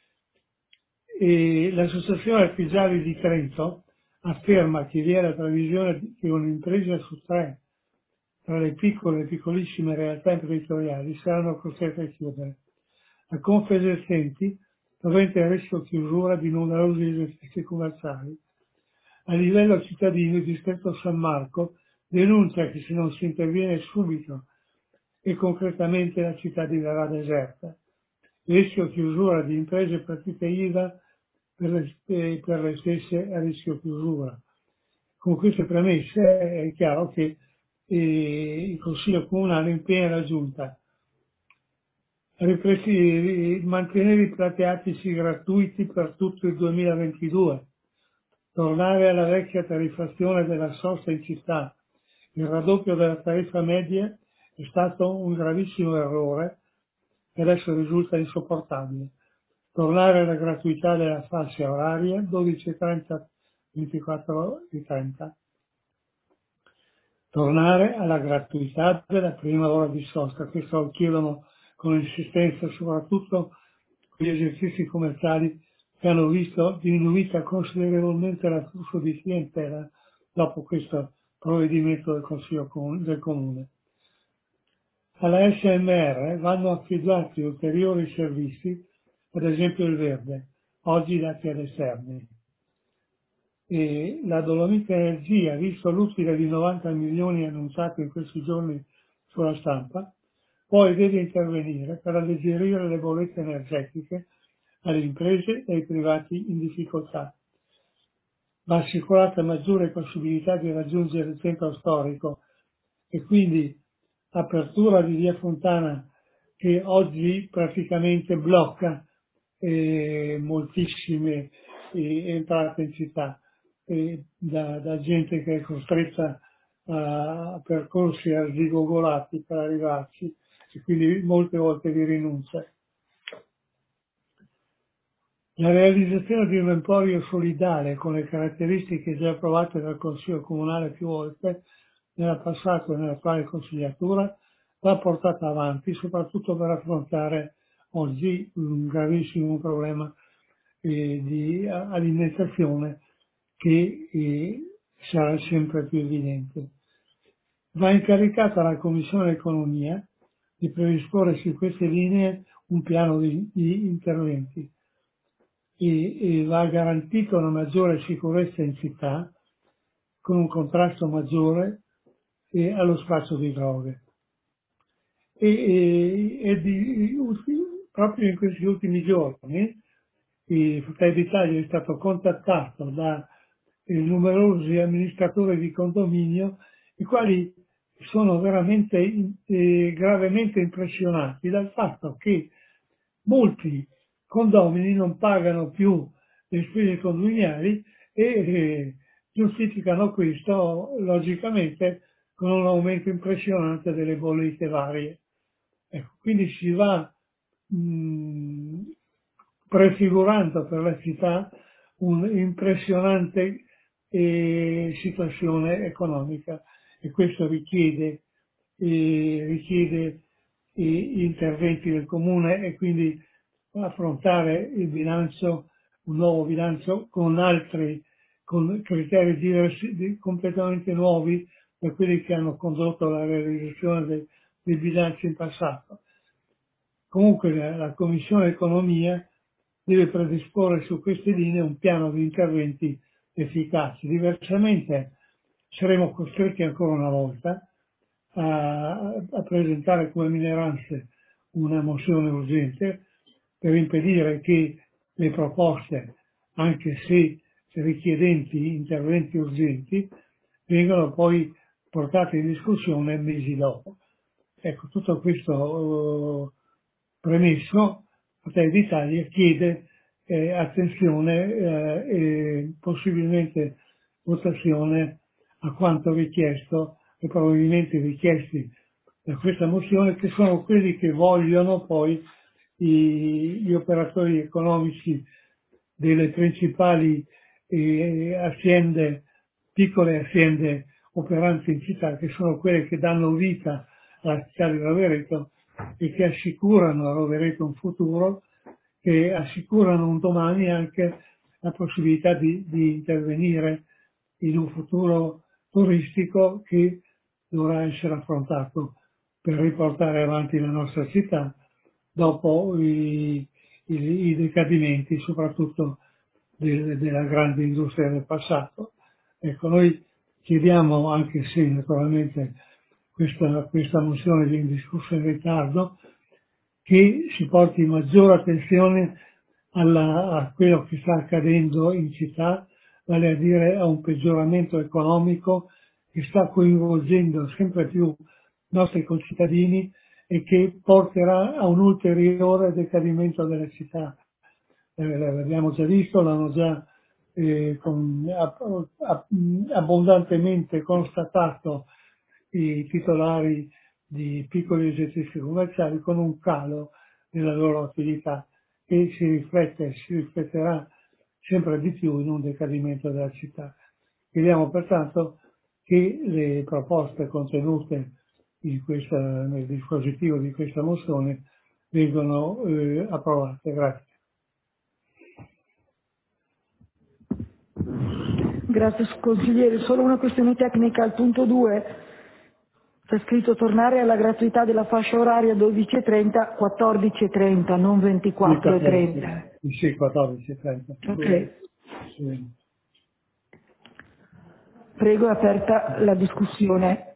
E l'Associazione Artigiani di Trento afferma che vi è la previsione che un'impresa su tre tra le piccole e piccolissime realtà imprenditoriali saranno costrette a chiudere. La Confesercenti presenta il rischio chiusura di numerosi esercizi commerciali. A livello cittadino, il distretto San Marco denuncia che se non si interviene subito e concretamente la città diverrà deserta. Il rischio chiusura di imprese e partite I V A per le, per le stesse a rischio chiusura. Con queste premesse è chiaro che eh, il Consiglio Comunale impegna la Giunta a mantenere i plateatici gratuiti per tutto il duemilaventidue, tornare alla vecchia tariffazione della sosta in città. Il raddoppio della tariffa media è stato un gravissimo errore e adesso risulta insopportabile. Tornare alla gratuità della fascia oraria dodici e trenta, ventiquattro e trenta. Tornare alla gratuità della prima ora di sosta. Questo lo chiedono con insistenza soprattutto gli esercizi commerciali che hanno visto diminuita considerevolmente l'afflusso di clientela dopo questo provvedimento del Consiglio del Comune. Alla S M R vanno affidati ulteriori servizi, ad esempio il verde, oggi dati all'esterni. E la Dolomite Energia, visto l'utile di novanta milioni annunciato in questi giorni sulla stampa, poi deve intervenire per alleggerire le bollette energetiche alle imprese e ai privati in difficoltà. Va assicurata maggiore possibilità di raggiungere il centro storico e quindi apertura di via Fontana che oggi praticamente blocca eh, moltissime eh, entrate in città eh, da, da gente che è costretta a percorsi arzigogolati per arrivarci e quindi molte volte vi rinuncia. La realizzazione di un emporio solidale con le caratteristiche già approvate dal Consiglio Comunale più volte nella passata e nell'attuale consigliatura va portata avanti soprattutto per affrontare oggi un gravissimo problema eh, di alimentazione che eh, sarà sempre più evidente. Va incaricata la Commissione Economia di predisporre su queste linee un piano di, di interventi e, e va garantita una maggiore sicurezza in città con un contrasto maggiore e allo spaccio di droghe. E, e, e di, proprio in questi ultimi giorni il Fratelli d'Italia è stato contattato da eh, numerosi amministratori di condominio, i quali sono veramente eh, gravemente impressionati dal fatto che molti condomini non pagano più le spese condominiali e eh, giustificano questo logicamente con un aumento impressionante delle bollette varie. Ecco, quindi si va mh, prefigurando per la città un'impressionante eh, situazione economica e questo richiede, eh, richiede eh, interventi del Comune e quindi affrontare il bilancio, un nuovo bilancio con altri, con criteri diversi, di, completamente nuovi da quelli che hanno condotto alla realizzazione del, del bilancio in passato. Comunque la, la Commissione Economia deve predisporre su queste linee un piano di interventi efficaci. Diversamente saremo costretti ancora una volta a, a presentare come minoranze una mozione urgente per impedire che le proposte, anche se richiedenti interventi urgenti, vengano poi portate in discussione mesi dopo. Ecco, tutto questo uh, premesso, Fratelli d'Italia chiede eh, attenzione eh, e possibilmente votazione a quanto richiesto e provvedimenti richiesti da questa mozione, che sono quelli che vogliono poi i, gli operatori economici delle principali eh, aziende, piccole aziende operanti in città, che sono quelle che danno vita alla città di Rovereto e che assicurano a Rovereto un futuro, che assicurano un domani anche la possibilità di, di intervenire in un futuro turistico che dovrà essere affrontato per riportare avanti la nostra città dopo i, i, i decadimenti, soprattutto de, della grande industria del passato. Ecco, noi chiediamo, anche se naturalmente questa, questa mozione viene discussa in ritardo, che si porti maggiore attenzione alla, a quello che sta accadendo in città, vale a dire a un peggioramento economico che sta coinvolgendo sempre più i nostri concittadini e che porterà a un ulteriore decadimento della città. Eh, l'abbiamo già visto, l'hanno già eh, con, ab, ab, abbondantemente constatato i titolari di piccoli esercizi commerciali con un calo nella loro attività che si riflette, si rifletterà sempre di più in un decadimento della città. Chiediamo pertanto che le proposte contenute in questa, nel dispositivo di questa mozione vengano eh, approvate. Grazie. Grazie consigliere, solo una questione tecnica al punto due. C'è scritto tornare alla gratuità della fascia oraria dodici e trenta, quattordici e trenta, non ventiquattro e trenta. Sì, quattordici e trenta. Ok. Sì. Prego, è aperta la discussione.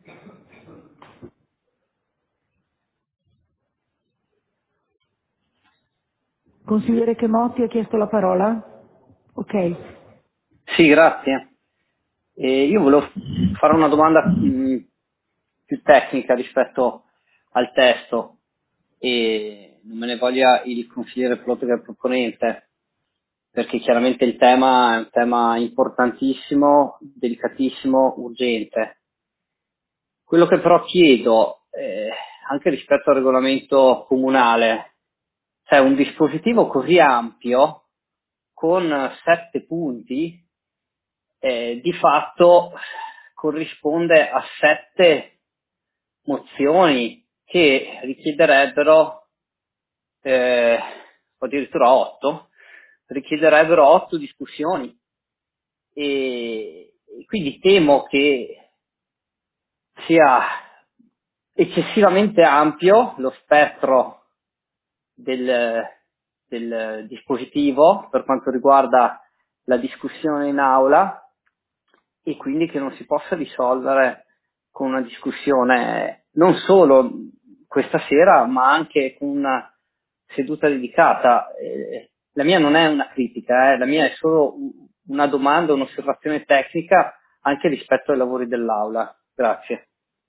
Consigliere Chemotti ha chiesto la parola? Ok. Sì, grazie. Eh, io volevo fare una domanda mh, più tecnica rispetto al testo e non me ne voglia il consigliere Ploteger proponente, perché chiaramente il tema è un tema importantissimo, delicatissimo, urgente. Quello che però chiedo, eh, anche rispetto al regolamento comunale, c'è un dispositivo così ampio, con sette punti, eh, di fatto corrisponde a sette mozioni che richiederebbero, eh, o addirittura otto, richiederebbero otto discussioni. E, e quindi temo che sia eccessivamente ampio lo spettro del, del dispositivo per quanto riguarda la discussione in aula e quindi che non si possa risolvere con una discussione non solo questa sera ma anche con una seduta dedicata. Eh, la mia non è una critica, eh, la mia è solo una domanda, un'osservazione tecnica anche rispetto ai lavori dell'aula. Grazie.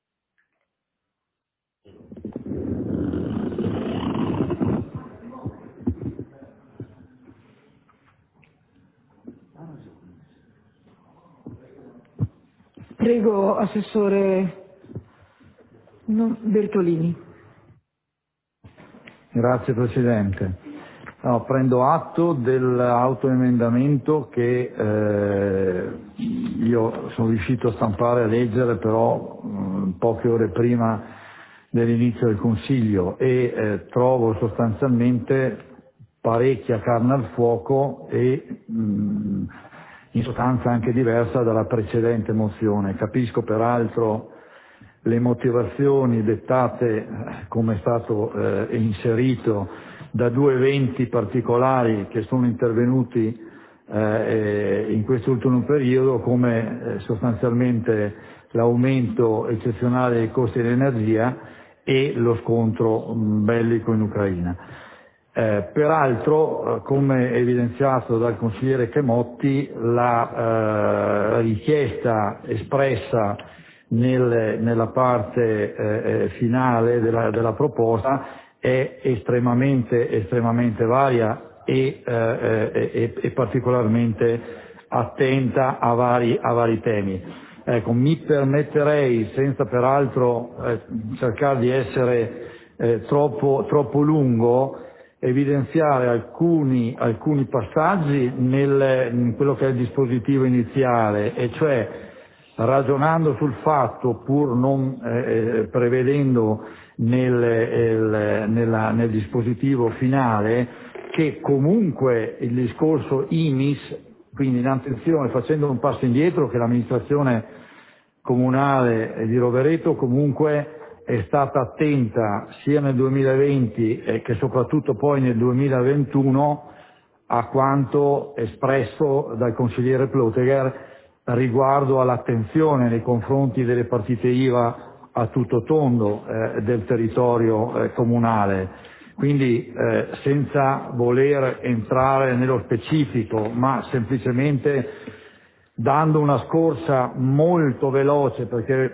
Prego, Assessore Bertolini. Grazie Presidente. No, prendo atto dell'autoemendamento che eh, io sono riuscito a stampare e a leggere però mh, poche ore prima dell'inizio del Consiglio e eh, trovo sostanzialmente parecchia carne al fuoco e mh, in sostanza anche diversa dalla precedente mozione. Capisco peraltro le motivazioni dettate, come è stato eh, inserito, da due eventi particolari che sono intervenuti eh, in quest'ultimo periodo, come eh, sostanzialmente l'aumento eccezionale dei costi dell'energia e lo scontro mh, bellico in Ucraina. Eh, peraltro, eh, come evidenziato dal consigliere Chemotti, la eh, richiesta espressa nel, nella parte eh, finale della, della proposta è estremamente, estremamente varia e, eh, e, e particolarmente attenta a vari, a vari temi. Ecco, mi permetterei, senza peraltro eh, cercare di essere eh, troppo, troppo lungo, evidenziare alcuni, alcuni passaggi nel, in quello che è il dispositivo iniziale, e cioè ragionando sul fatto, pur non eh, prevedendo nel, il, nella, nel dispositivo finale, che comunque il discorso I M I S, quindi in attenzione, facendo un passo indietro, che l'amministrazione comunale di Rovereto comunque è stata attenta sia nel duemilaventi eh, che soprattutto poi nel duemilaventuno a quanto espresso dal consigliere Ploteger riguardo all'attenzione nei confronti delle partite I V A a tutto tondo eh, del territorio eh, comunale. Quindi eh, senza voler entrare nello specifico, ma semplicemente dando una scorsa molto veloce, perché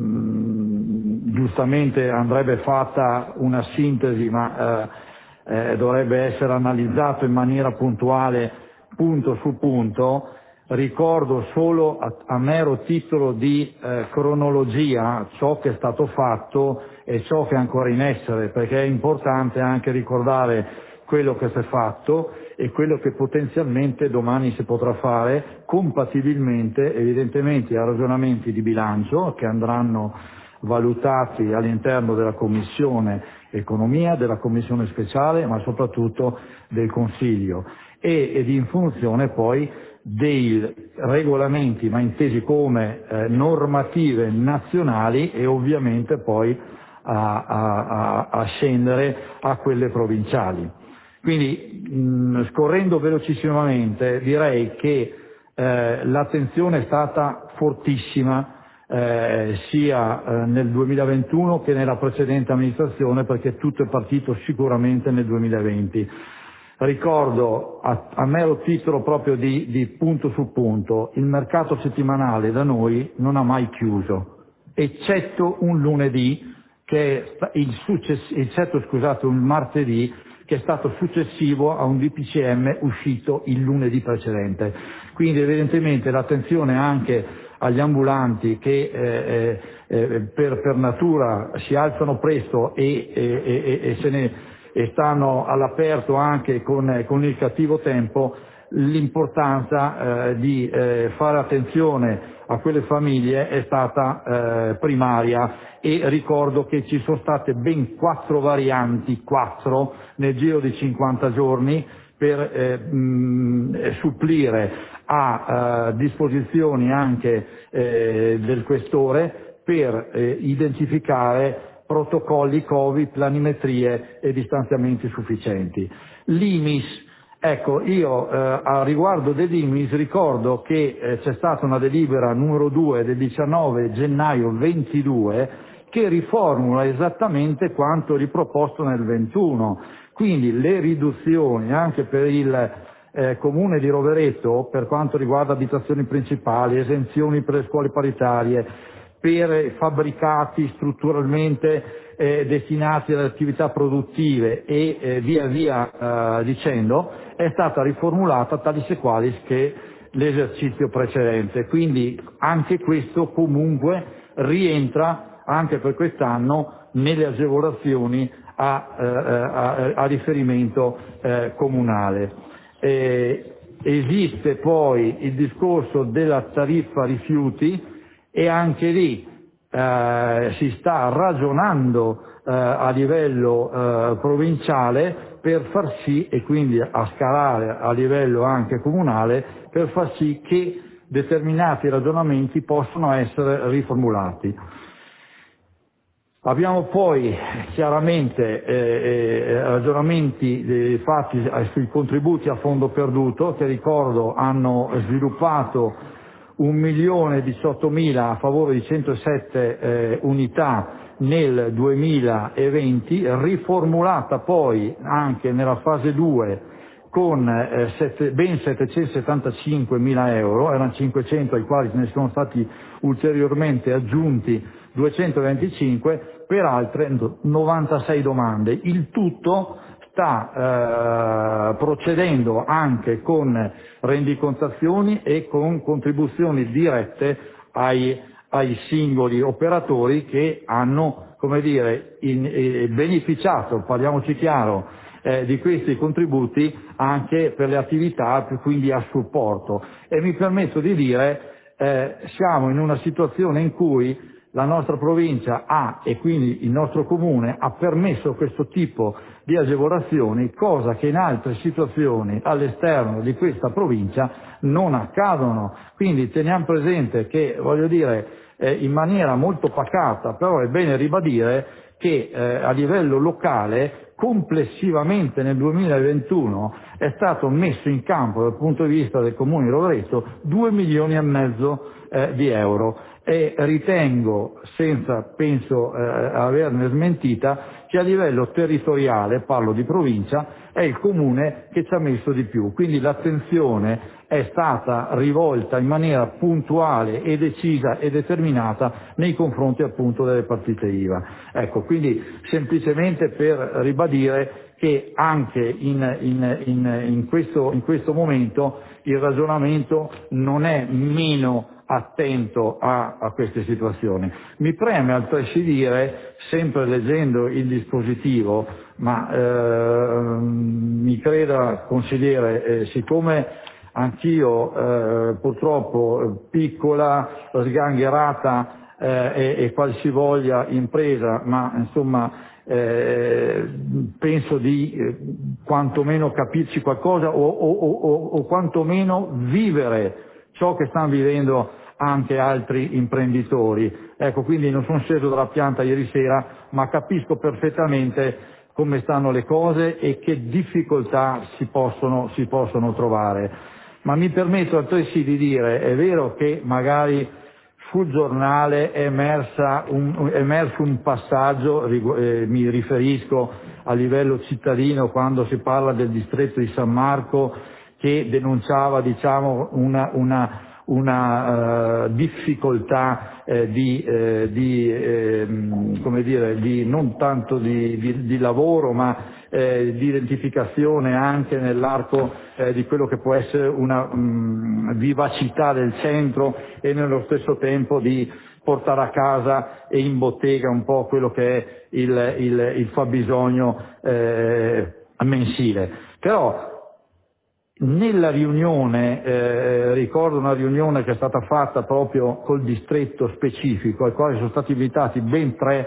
mh, giustamente andrebbe fatta una sintesi, ma eh, eh, dovrebbe essere analizzato in maniera puntuale, punto su punto. Ricordo solo a, a mero titolo di eh, cronologia ciò che è stato fatto e ciò che è ancora in essere, perché è importante anche ricordare quello che si è fatto e quello che potenzialmente domani si potrà fare, compatibilmente evidentemente a ragionamenti di bilancio che andranno valutati all'interno della Commissione Economia, della Commissione Speciale, ma soprattutto del Consiglio, e, ed in funzione poi dei regolamenti, ma intesi come eh, normative nazionali, e ovviamente poi a, a, a scendere a quelle provinciali. Quindi mh, scorrendo velocissimamente direi che eh, l'attenzione è stata fortissima eh, sia eh, nel duemilaventuno che nella precedente amministrazione, perché tutto è partito sicuramente nel duemilaventi. Ricordo a, a mero titolo proprio di, di punto su punto, il mercato settimanale da noi non ha mai chiuso, eccetto un lunedì, che è il success- eccetto scusate un martedì, che è stato successivo a un D P C M uscito il lunedì precedente. Quindi evidentemente l'attenzione anche agli ambulanti che eh, eh, per, per natura si alzano presto e, e, e, e se ne e stanno all'aperto anche con, con il cattivo tempo, l'importanza eh, di eh, fare attenzione a quelle famiglie è stata eh, primaria, e ricordo che ci sono state ben quattro varianti, quattro nel giro di cinquanta giorni, per eh, mh, supplire a eh, disposizioni anche eh, del questore per eh, identificare protocolli Covid, planimetrie e distanziamenti sufficienti. L'I M I S, ecco, io eh, a riguardo dell'I M I S ricordo che eh, c'è stata una delibera numero due del diciannove gennaio ventidue che riformula esattamente quanto riproposto nel ventuno, quindi le riduzioni anche per il eh, Comune di Rovereto per quanto riguarda abitazioni principali, esenzioni per le scuole paritarie, per fabbricati strutturalmente eh, destinati alle attività produttive e eh, via via eh, dicendo, è stata riformulata talis e qualis che l'esercizio precedente. Quindi anche questo comunque rientra anche per quest'anno nelle agevolazioni a, eh, a, a riferimento eh, comunale. Eh, esiste poi il discorso della tariffa rifiuti, e anche lì eh, si sta ragionando eh, a livello eh, provinciale per far sì, e quindi a scalare a livello anche comunale, per far sì che determinati ragionamenti possano essere riformulati. Abbiamo poi chiaramente eh, eh, ragionamenti eh, fatti sui contributi a fondo perduto, che ricordo hanno sviluppato un milione diciottomila a favore di centosette eh, unità nel duemilaventi, riformulata poi anche nella fase due con eh, sette, ben settecentosettantacinquemila euro, erano cinquecento ai quali ne sono stati ulteriormente aggiunti duecentoventicinque per altre novantasei domande. Il tutto sta eh, procedendo anche con rendicontazioni e con contribuzioni dirette ai, ai singoli operatori che hanno, come dire, in, eh, beneficiato, parliamoci chiaro, eh, di questi contributi anche per le attività, quindi a supporto. E mi permetto di dire, eh, siamo in una situazione in cui la nostra provincia ha, e quindi il nostro comune ha permesso questo tipo di agevolazioni, cosa che in altre situazioni all'esterno di questa provincia non accadono. Quindi teniamo presente che, voglio dire, eh, in maniera molto pacata, però è bene ribadire che eh, a livello locale complessivamente nel duemilaventuno è stato messo in campo dal punto di vista del Comune di Rovereto due milioni e mezzo eh, di euro, e ritengo, senza penso eh, averne smentita, che a livello territoriale, parlo di provincia, è il comune che ci ha messo di più. Quindi l'attenzione è stata rivolta in maniera puntuale e decisa e determinata nei confronti appunto delle partite I V A. Ecco, quindi semplicemente per ribadire che anche in, in, in, in, questo, in questo momento il ragionamento non è meno attento a, a queste situazioni. Mi preme altresì dire, sempre leggendo il dispositivo, ma eh, mi creda consigliere, eh, siccome anch'io eh, purtroppo piccola, sgangherata eh, e, e qualsivoglia impresa, ma insomma eh, penso di eh, quantomeno capirci qualcosa o, o, o, o quantomeno vivere ciò che stanno vivendo anche altri imprenditori. Ecco, quindi non sono sceso dalla pianta ieri sera, ma capisco perfettamente come stanno le cose e che difficoltà si possono, si possono trovare. Ma mi permetto altresì di dire, è vero che magari sul giornale è, emersa un, è emerso un passaggio, eh, mi riferisco a livello cittadino quando si parla del distretto di San Marco, che denunciava diciamo una, una, una uh, difficoltà eh, di, eh, di, eh, come dire, di non tanto di, di, di lavoro ma eh, di identificazione anche nell'arco eh, di quello che può essere una mh, vivacità del centro e nello stesso tempo di portare a casa e in bottega un po' quello che è il, il, il fabbisogno eh, mensile. Però nella riunione, eh, ricordo una riunione che è stata fatta proprio col distretto specifico, al quale sono stati invitati ben tre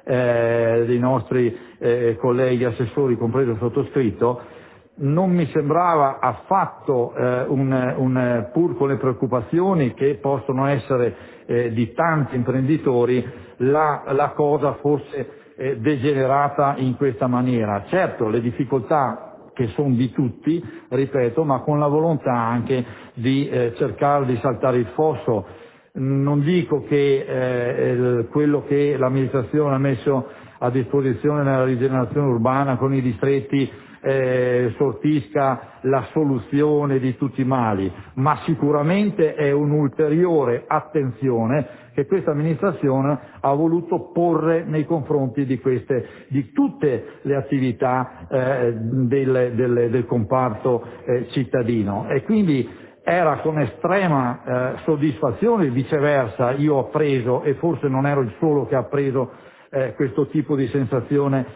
eh, dei nostri eh, colleghi assessori, compreso il sottoscritto, non mi sembrava affatto, eh, un, un, pur con le preoccupazioni che possono essere eh, di tanti imprenditori, la, la cosa fosse eh, degenerata in questa maniera. Certo, le difficoltà che sono di tutti, ripeto, ma con la volontà anche di eh, cercare di saltare il fosso. Non dico che eh, il, quello che l'amministrazione ha messo a disposizione nella rigenerazione urbana con i distretti eh, sortisca la soluzione di tutti i mali, ma sicuramente è un'ulteriore attenzione che questa amministrazione ha voluto porre nei confronti di queste, di tutte le attività eh, del, del, del comparto eh, cittadino. E quindi era con estrema eh, soddisfazione, viceversa io ho preso, e forse non ero il solo che ha preso eh, questo tipo di sensazione,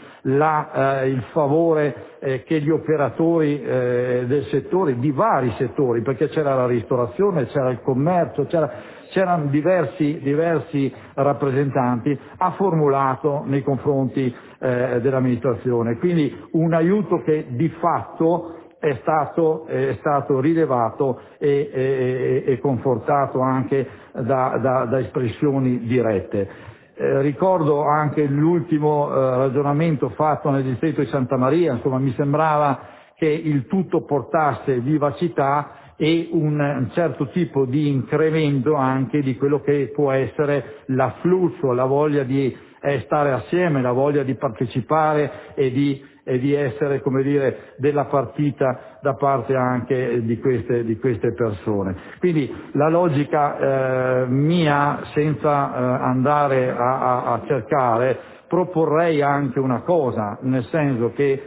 la, eh, il favore eh, che gli operatori eh, del settore, di vari settori, perché c'era la ristorazione, c'era il commercio, c'era, c'erano diversi, diversi rappresentanti, ha formulato nei confronti eh, dell'amministrazione. Quindi un aiuto che di fatto è stato, è stato rilevato e, e, e confortato anche da, da, da espressioni dirette. Eh, ricordo anche l'ultimo eh, ragionamento fatto nel distretto di Santa Maria, insomma mi sembrava che il tutto portasse vivacità e un, un certo tipo di incremento anche di quello che può essere l'afflusso, la voglia di eh, stare assieme, la voglia di partecipare e di e di essere, come dire, della partita da parte anche di queste, di queste persone. Quindi la logica eh, mia, senza eh, andare a, a, a cercare, proporrei anche una cosa, nel senso che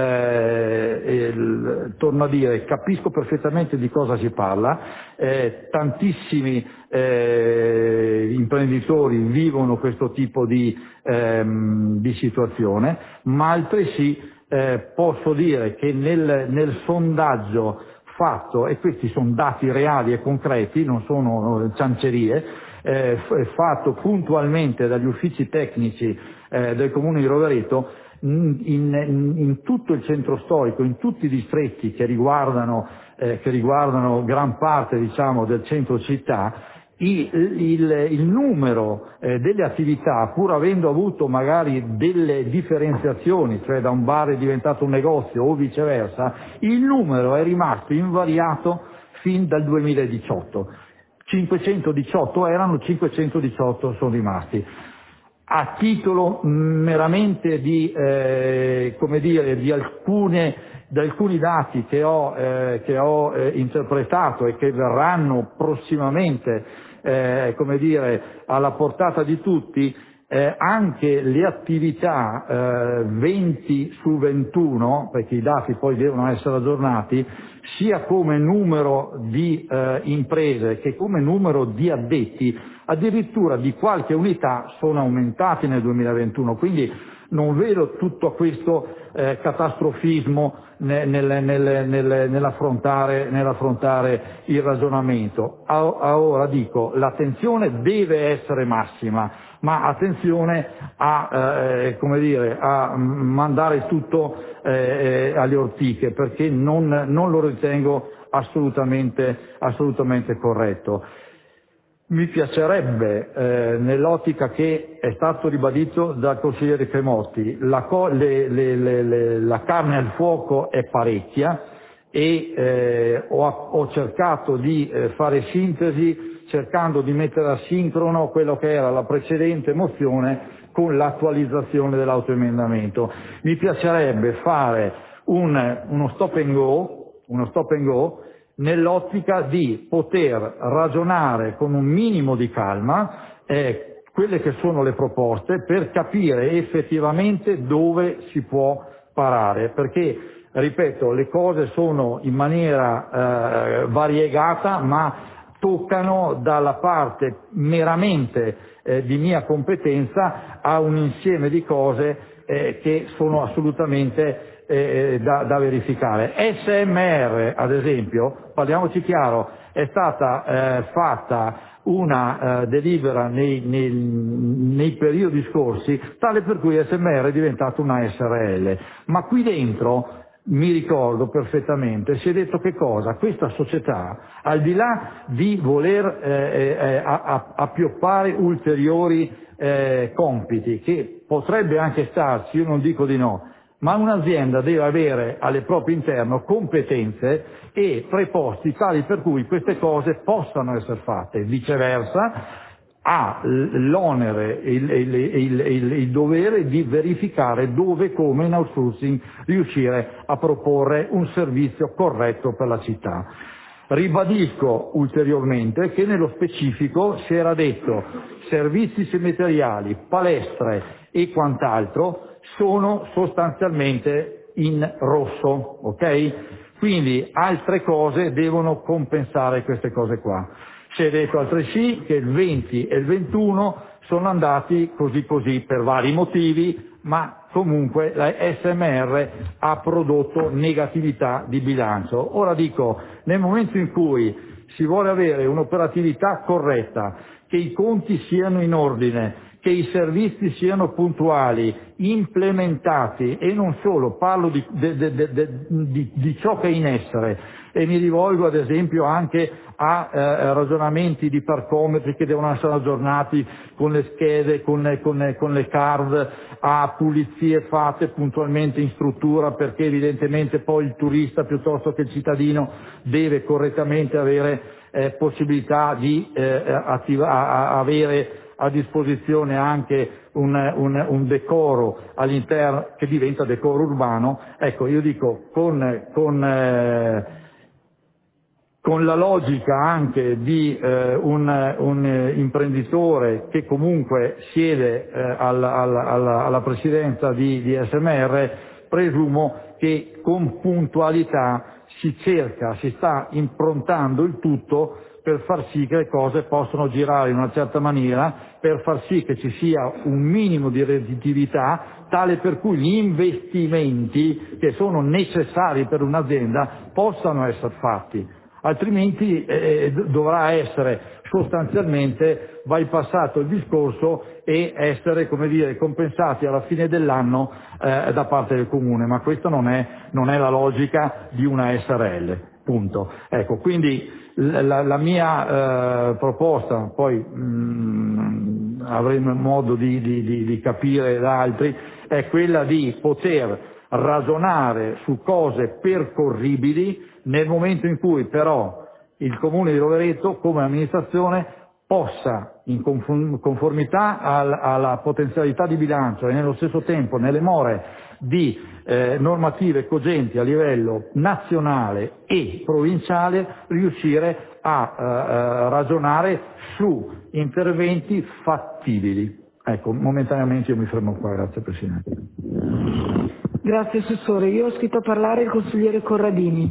Eh, il, torno a dire, capisco perfettamente di cosa si parla, eh, tantissimi eh, imprenditori vivono questo tipo di, ehm, di situazione, ma altresì eh, posso dire che nel, nel sondaggio fatto, e questi sono dati reali e concreti, non sono ciancerie, eh, fatto puntualmente dagli uffici tecnici eh, del Comune di Rovereto, In, in, in tutto il centro storico, in tutti i distretti che riguardano, eh, che riguardano gran parte diciamo del centro città, il, il, il numero eh, delle attività, pur avendo avuto magari delle differenziazioni, cioè da un bar è diventato un negozio o viceversa, il numero è rimasto invariato fin dal duemiladiciotto. cinquecentodiciotto erano, cinquecentodiciotto sono rimasti. A titolo meramente di, eh, come dire, di alcune, di alcuni dati che ho, eh, che ho eh, interpretato e che verranno prossimamente, eh, come dire, alla portata di tutti, eh, anche le attività eh, venti su ventuno, perché i dati poi devono essere aggiornati, sia come numero di eh, imprese che come numero di addetti, addirittura di qualche unità sono aumentati nel duemilaventuno, quindi non vedo tutto questo eh, catastrofismo nel, nel, nel, nel, nell'affrontare, nell'affrontare il ragionamento. A, a ora dico, l'attenzione deve essere massima, ma attenzione a, eh, come dire, a mandare tutto eh, alle ortiche, perché non, non lo ritengo assolutamente, assolutamente corretto. Mi piacerebbe, eh, nell'ottica che è stato ribadito dal consigliere Cremotti, la, co- le, le, le, le, la carne al fuoco è parecchia e eh, ho, ho cercato di eh, fare sintesi cercando di mettere a sincrono quello che era la precedente mozione con l'attualizzazione dell'autoemendamento. Mi piacerebbe fare un, uno stop and go, uno stop and go nell'ottica di poter ragionare con un minimo di calma eh, quelle che sono le proposte per capire effettivamente dove si può parare, perché, ripeto, le cose sono in maniera eh, variegata, ma toccano dalla parte meramente eh, di mia competenza a un insieme di cose eh, che sono assolutamente Eh, da, da verificare. S M R, ad esempio, parliamoci chiaro, è stata eh, fatta una eh, delibera nei, nei, nei periodi scorsi, tale per cui S M R è diventata una S R L, ma qui dentro, mi ricordo perfettamente, si è detto che cosa? Questa società, al di là di voler eh, eh, a, a, appioppare ulteriori eh, compiti, che potrebbe anche starci, io non dico di no, ma un'azienda deve avere alle proprie interno competenze e preposti tali per cui queste cose possano essere fatte. Viceversa, ha l'onere, il, il, il, il, il dovere di verificare dove e come in outsourcing riuscire a proporre un servizio corretto per la città. Ribadisco ulteriormente che nello specifico si era detto servizi cemiteriali, palestre e quant'altro sono sostanzialmente in rosso, ok? Quindi altre cose devono compensare queste cose qua. Si è detto altresì che il venti e il ventuno sono andati così così per vari motivi, ma comunque la S M R ha prodotto negatività di bilancio. Ora dico, nel momento in cui si vuole avere un'operatività corretta, che i conti siano in ordine, che i servizi siano puntuali, implementati e non solo, parlo di, de, de, de, de, di, di ciò che è in essere e mi rivolgo ad esempio anche a eh, ragionamenti di parcometri che devono essere aggiornati con le schede, con le, con le, con le card, a pulizie fatte puntualmente in struttura, perché evidentemente poi il turista piuttosto che il cittadino deve correttamente avere eh, possibilità di eh, attiva, a, a, avere a disposizione anche un, un, un decoro all'interno che diventa decoro urbano. Ecco, io dico con, con, eh, con la logica anche di eh, un, un imprenditore che comunque siede eh, alla, alla, alla, alla presidenza di, di S M R, presumo che con puntualità si cerca, si sta improntando il tutto per far sì che le cose possano girare in una certa maniera, per far sì che ci sia un minimo di redditività tale per cui gli investimenti che sono necessari per un'azienda possano essere fatti, altrimenti eh, dovrà essere sostanzialmente bypassato il discorso e essere, come dire, compensati alla fine dell'anno eh, da parte del comune, ma questa non è, non è la logica di una S R L, punto. Ecco, quindi la, la mia eh, proposta, poi mh, avremo modo di, di, di, di capire da altri, è quella di poter ragionare su cose percorribili nel momento in cui però il Comune di Rovereto come amministrazione possa, in conformità al, alla potenzialità di bilancio e nello stesso tempo nelle more di eh, normative cogenti a livello nazionale e provinciale, riuscire a eh, ragionare su interventi fattibili. Ecco, momentaneamente io mi fermo qua, grazie Presidente. Grazie Assessore. Io ho scritto a parlare il consigliere Corradini.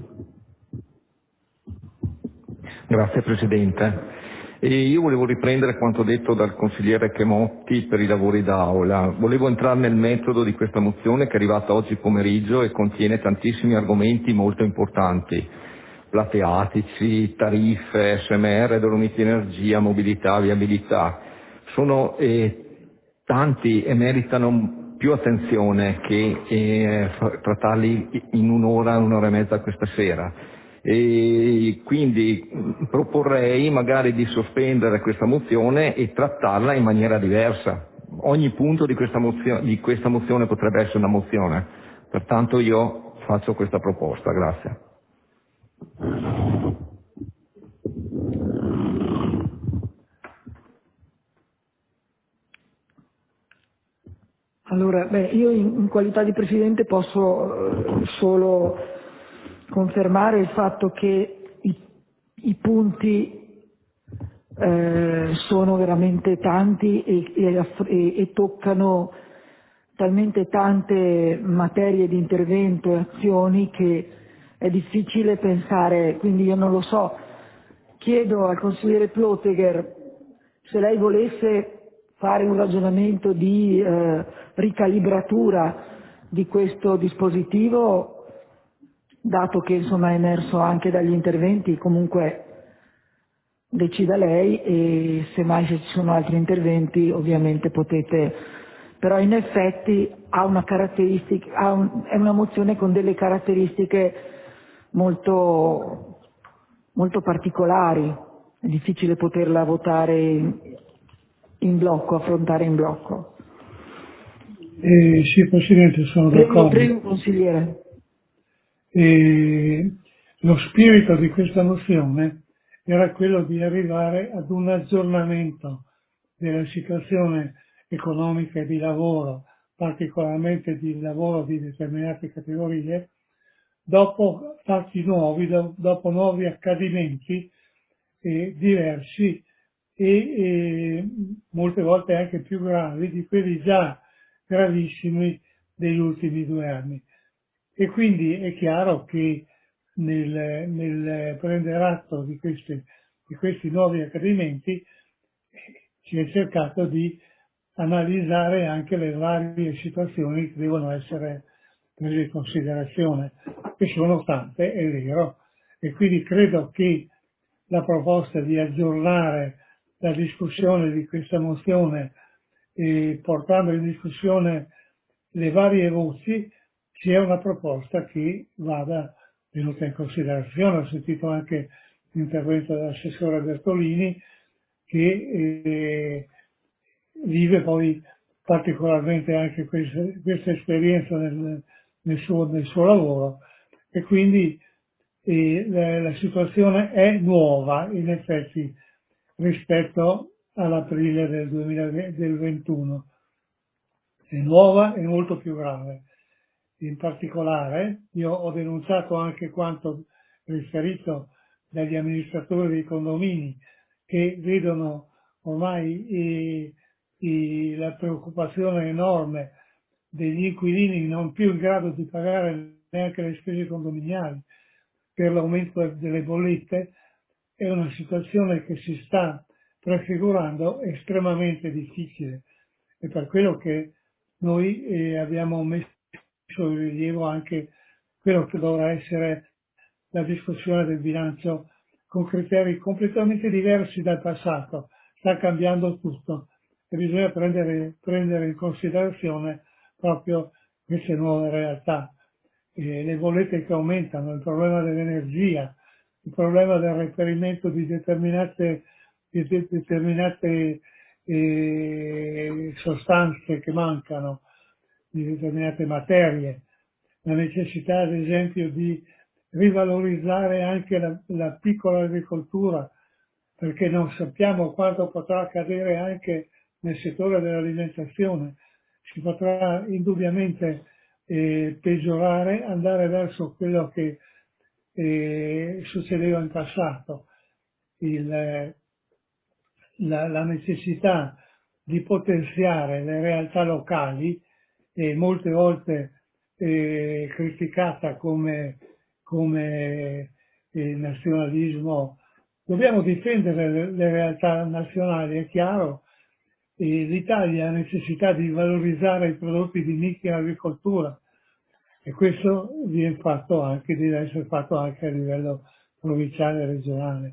Grazie Presidente. E io volevo riprendere quanto detto dal consigliere Chemotti per i lavori d'Aula. Volevo entrare nel metodo di questa mozione che è arrivata oggi pomeriggio e contiene tantissimi argomenti molto importanti. Plateatici, tariffe, S M R, dolomiti energia, mobilità, viabilità. Sono eh, tanti e meritano più attenzione che eh, trattarli in un'ora, un'ora e mezza questa sera. E quindi proporrei magari di sospendere questa mozione e trattarla in maniera diversa. Ogni punto di questa mozione, di questa mozione potrebbe essere una mozione, pertanto io faccio questa proposta. Grazie. Allora, beh, io in, in qualità di Presidente posso eh, solo confermare il fatto che i, i punti eh, sono veramente tanti e, e, e toccano talmente tante materie di intervento e azioni che è difficile pensare, quindi io non lo so. Chiedo al consigliere Plotegher se lei volesse fare un ragionamento di eh, ricalibratura di questo dispositivo, dato che insomma è emerso anche dagli interventi, comunque decida lei e semmai se ci sono altri interventi ovviamente potete, però in effetti ha una caratteristica, ha un, è una mozione con delle caratteristiche molto, molto particolari, è difficile poterla votare in, in blocco, affrontare in blocco. Eh, sì, Presidente, sono Prego, d'accordo. prego, consigliere. E lo spirito di questa mozione era quello di arrivare ad un aggiornamento della situazione economica e di lavoro, particolarmente di lavoro di determinate categorie, dopo fatti nuovi, do, dopo nuovi accadimenti eh, diversi e eh, molte volte anche più gravi di quelli già gravissimi degli ultimi due anni. E quindi è chiaro che nel, nel prendere atto di, queste, di questi nuovi accadimenti si è cercato di analizzare anche le varie situazioni che devono essere prese in considerazione, che sono tante, è vero, e quindi credo che la proposta di aggiornare la discussione di questa mozione e portando in discussione le varie voci sia una proposta che vada tenuta in considerazione. Ho sentito anche l'intervento dell'assessore Bertolini che eh, vive poi particolarmente anche questa, questa esperienza nel, nel, suo, nel suo lavoro e quindi eh, la, la situazione è nuova in effetti rispetto all'aprile del duemilaventuno. È nuova e molto più grave. In particolare, io ho denunciato anche quanto riferito dagli amministratori dei condomini che vedono ormai eh, eh, la preoccupazione enorme degli inquilini non più in grado di pagare neanche le spese condominiali per l'aumento delle bollette. È una situazione che si sta prefigurando estremamente difficile e per quello che noi eh, abbiamo messo in rilievo anche quello che dovrà essere la discussione del bilancio con criteri completamente diversi dal passato. Sta cambiando tutto e bisogna prendere, prendere in considerazione proprio queste nuove realtà. Eh, le bollette che aumentano, il problema dell'energia, il problema del reperimento di determinate, di determinate eh, sostanze che mancano, di determinate materie, la necessità ad esempio di rivalorizzare anche la, la piccola agricoltura, perché non sappiamo quanto potrà accadere anche nel settore dell'alimentazione. Si potrà indubbiamente eh, peggiorare, andare verso quello che eh, succedeva in passato. Il, la, la necessità di potenziare le realtà locali, e molte volte eh, criticata come, come eh, nazionalismo. Dobbiamo difendere le, le realtà nazionali, è chiaro. E l'Italia ha necessità di valorizzare i prodotti di nicchia in agricoltura, e questo viene fatto anche, deve essere fatto anche a livello provinciale e regionale.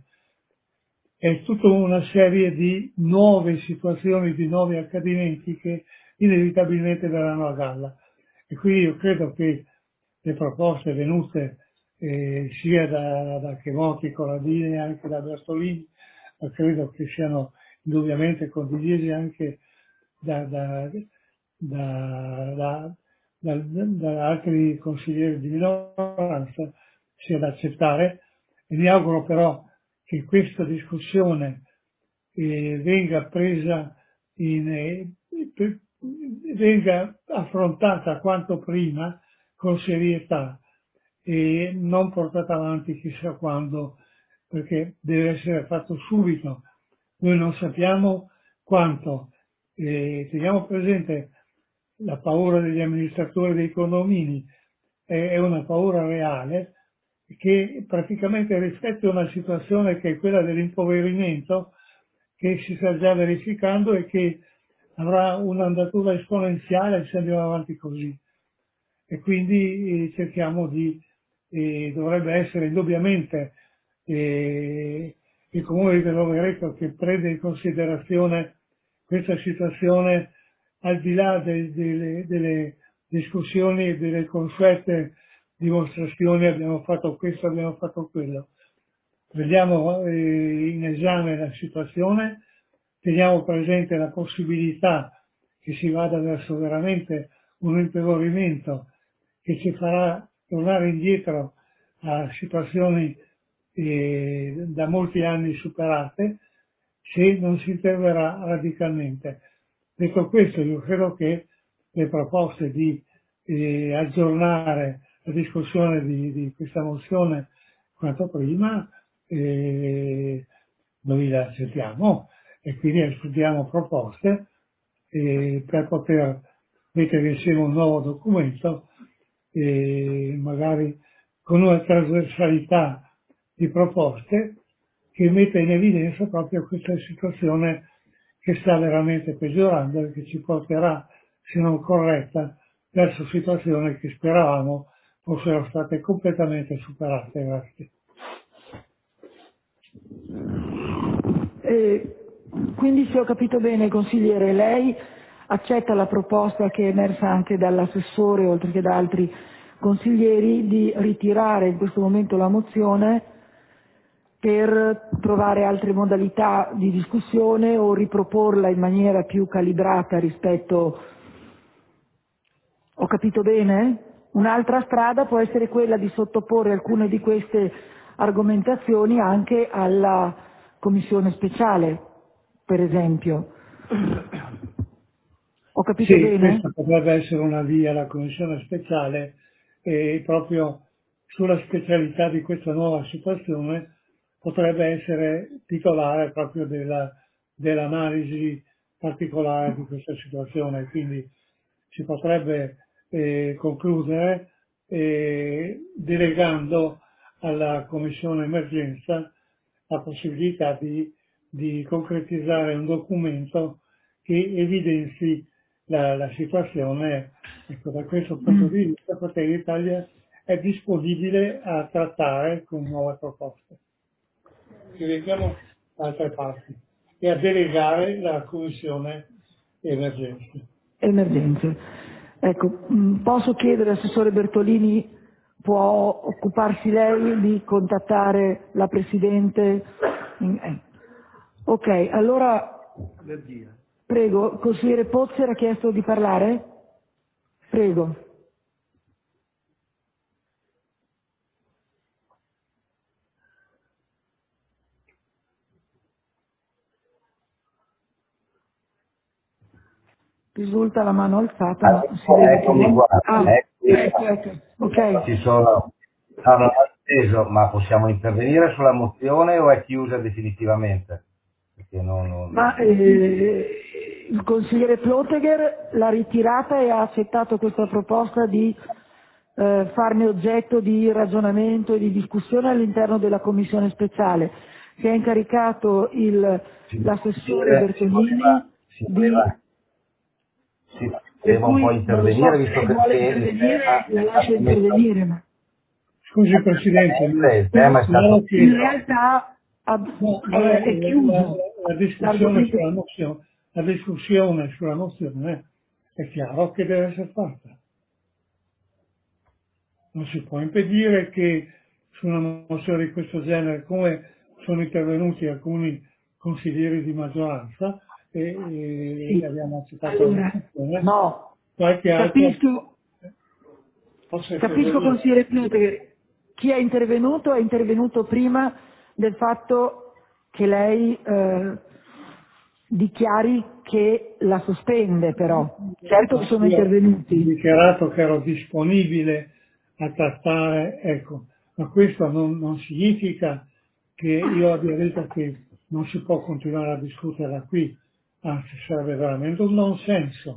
È tutta una serie di nuove situazioni, di nuovi accadimenti che inevitabilmente verranno a galla. E quindi io credo che le proposte venute eh, sia da, da Chemotti, Corradini e anche da Bertolini, ma credo che siano indubbiamente condivise anche da, da, da, da, da, da altri consiglieri di minoranza, sia da accettare. E mi auguro però che questa discussione eh, venga presa in, eh, per, venga affrontata quanto prima con serietà e non portata avanti chissà quando, perché deve essere fatto subito. Noi non sappiamo quanto, eh, teniamo presente la paura degli amministratori dei condomini, eh, è una paura reale che praticamente riflette una situazione che è quella dell'impoverimento che si sta già verificando e che avrà un'andatura esponenziale se andiamo avanti così. E quindi eh, cerchiamo di, eh, dovrebbe essere indubbiamente eh, il Comune di Rovereto che prende in considerazione questa situazione al di là de, de, delle discussioni e delle consuete dimostrazioni, abbiamo fatto questo, abbiamo fatto quello. Prendiamo eh, in esame la situazione, teniamo presente la possibilità che si vada verso veramente un imperorimento che ci farà tornare indietro a situazioni eh, da molti anni superate se non si interverrà radicalmente. Detto questo, io credo che le proposte di eh, aggiornare la discussione di, di questa mozione quanto prima eh, noi la accettiamo e quindi studiamo proposte eh, per poter mettere insieme un nuovo documento e magari con una trasversalità di proposte che metta in evidenza proprio questa situazione che sta veramente peggiorando e che ci porterà, se non corretta, verso situazioni che speravamo fossero state completamente superate. Grazie. E quindi, se ho capito bene, consigliere, lei accetta la proposta che è emersa anche dall'assessore, oltre che da altri consiglieri, di ritirare in questo momento la mozione per trovare altre modalità di discussione o riproporla in maniera più calibrata rispetto... Ho capito bene? Un'altra strada può essere quella di sottoporre alcune di queste argomentazioni anche alla commissione speciale, per esempio. Ho capito sì, bene? Questa potrebbe essere una via, la commissione speciale, e proprio sulla specialità di questa nuova situazione potrebbe essere titolare proprio della, dell'analisi particolare di questa situazione. Quindi si potrebbe eh, concludere eh, delegando alla Commissione Emergenza la possibilità di, di concretizzare un documento che evidenzi la, la situazione. Ecco, da questo punto di vista Fratelli d'Italia è disponibile a trattare con nuove proposte. Ci vediamo da altre parti e a delegare la Commissione Emergenze. Emergenze. Ecco, posso chiedere all'assessore Bertolini, può occuparsi lei di contattare la Presidente? Eh. Ok, allora prego, consigliere Pozzer ha chiesto di parlare? Prego. Risulta la mano alzata, ma si Ecco, vede eccomi che... qua, Ah, eccomi ecco, qua. ecco, ok. Ci sono, no, non ho atteso, ma possiamo intervenire sulla mozione o è chiusa definitivamente? Perché non, Ma non... eh, il consigliere Plotegher l'ha ritirata e ha accettato questa proposta di eh, farne oggetto di ragionamento e di discussione all'interno della commissione speciale. Si è incaricato il, si, l'assessore voleva, si, voleva, Bertolini si, di... voleva, si Per voleva un po' cui non lo so, intervenire, se visto lei che vuole il tema, intervenire la la lascio commissione, intervenire, ma Scusi Presidente, ma il però tema è stato chiaro in che visto. realtà ah, no, ma è, è eh, la, chiuso la discussione l'argomento. sulla mozione, la discussione sulla mozione è chiaro che deve essere fatta. Non si può impedire che su una mozione di questo genere, come sono intervenuti alcuni consiglieri di maggioranza e, e Sì. abbiamo accettato la Allora, mozione, no, qualche altro capisco, possa capisco intervenire. consigliere Plotegher, chi è intervenuto è intervenuto prima del fatto che lei eh, dichiari che la sospende però. Certo che Ma sono io ho intervenuti. dichiarato che ero disponibile a trattare, ecco, ma questo non, non significa che io abbia detto che non si può continuare a discuterla qui, anzi sarebbe veramente un non senso.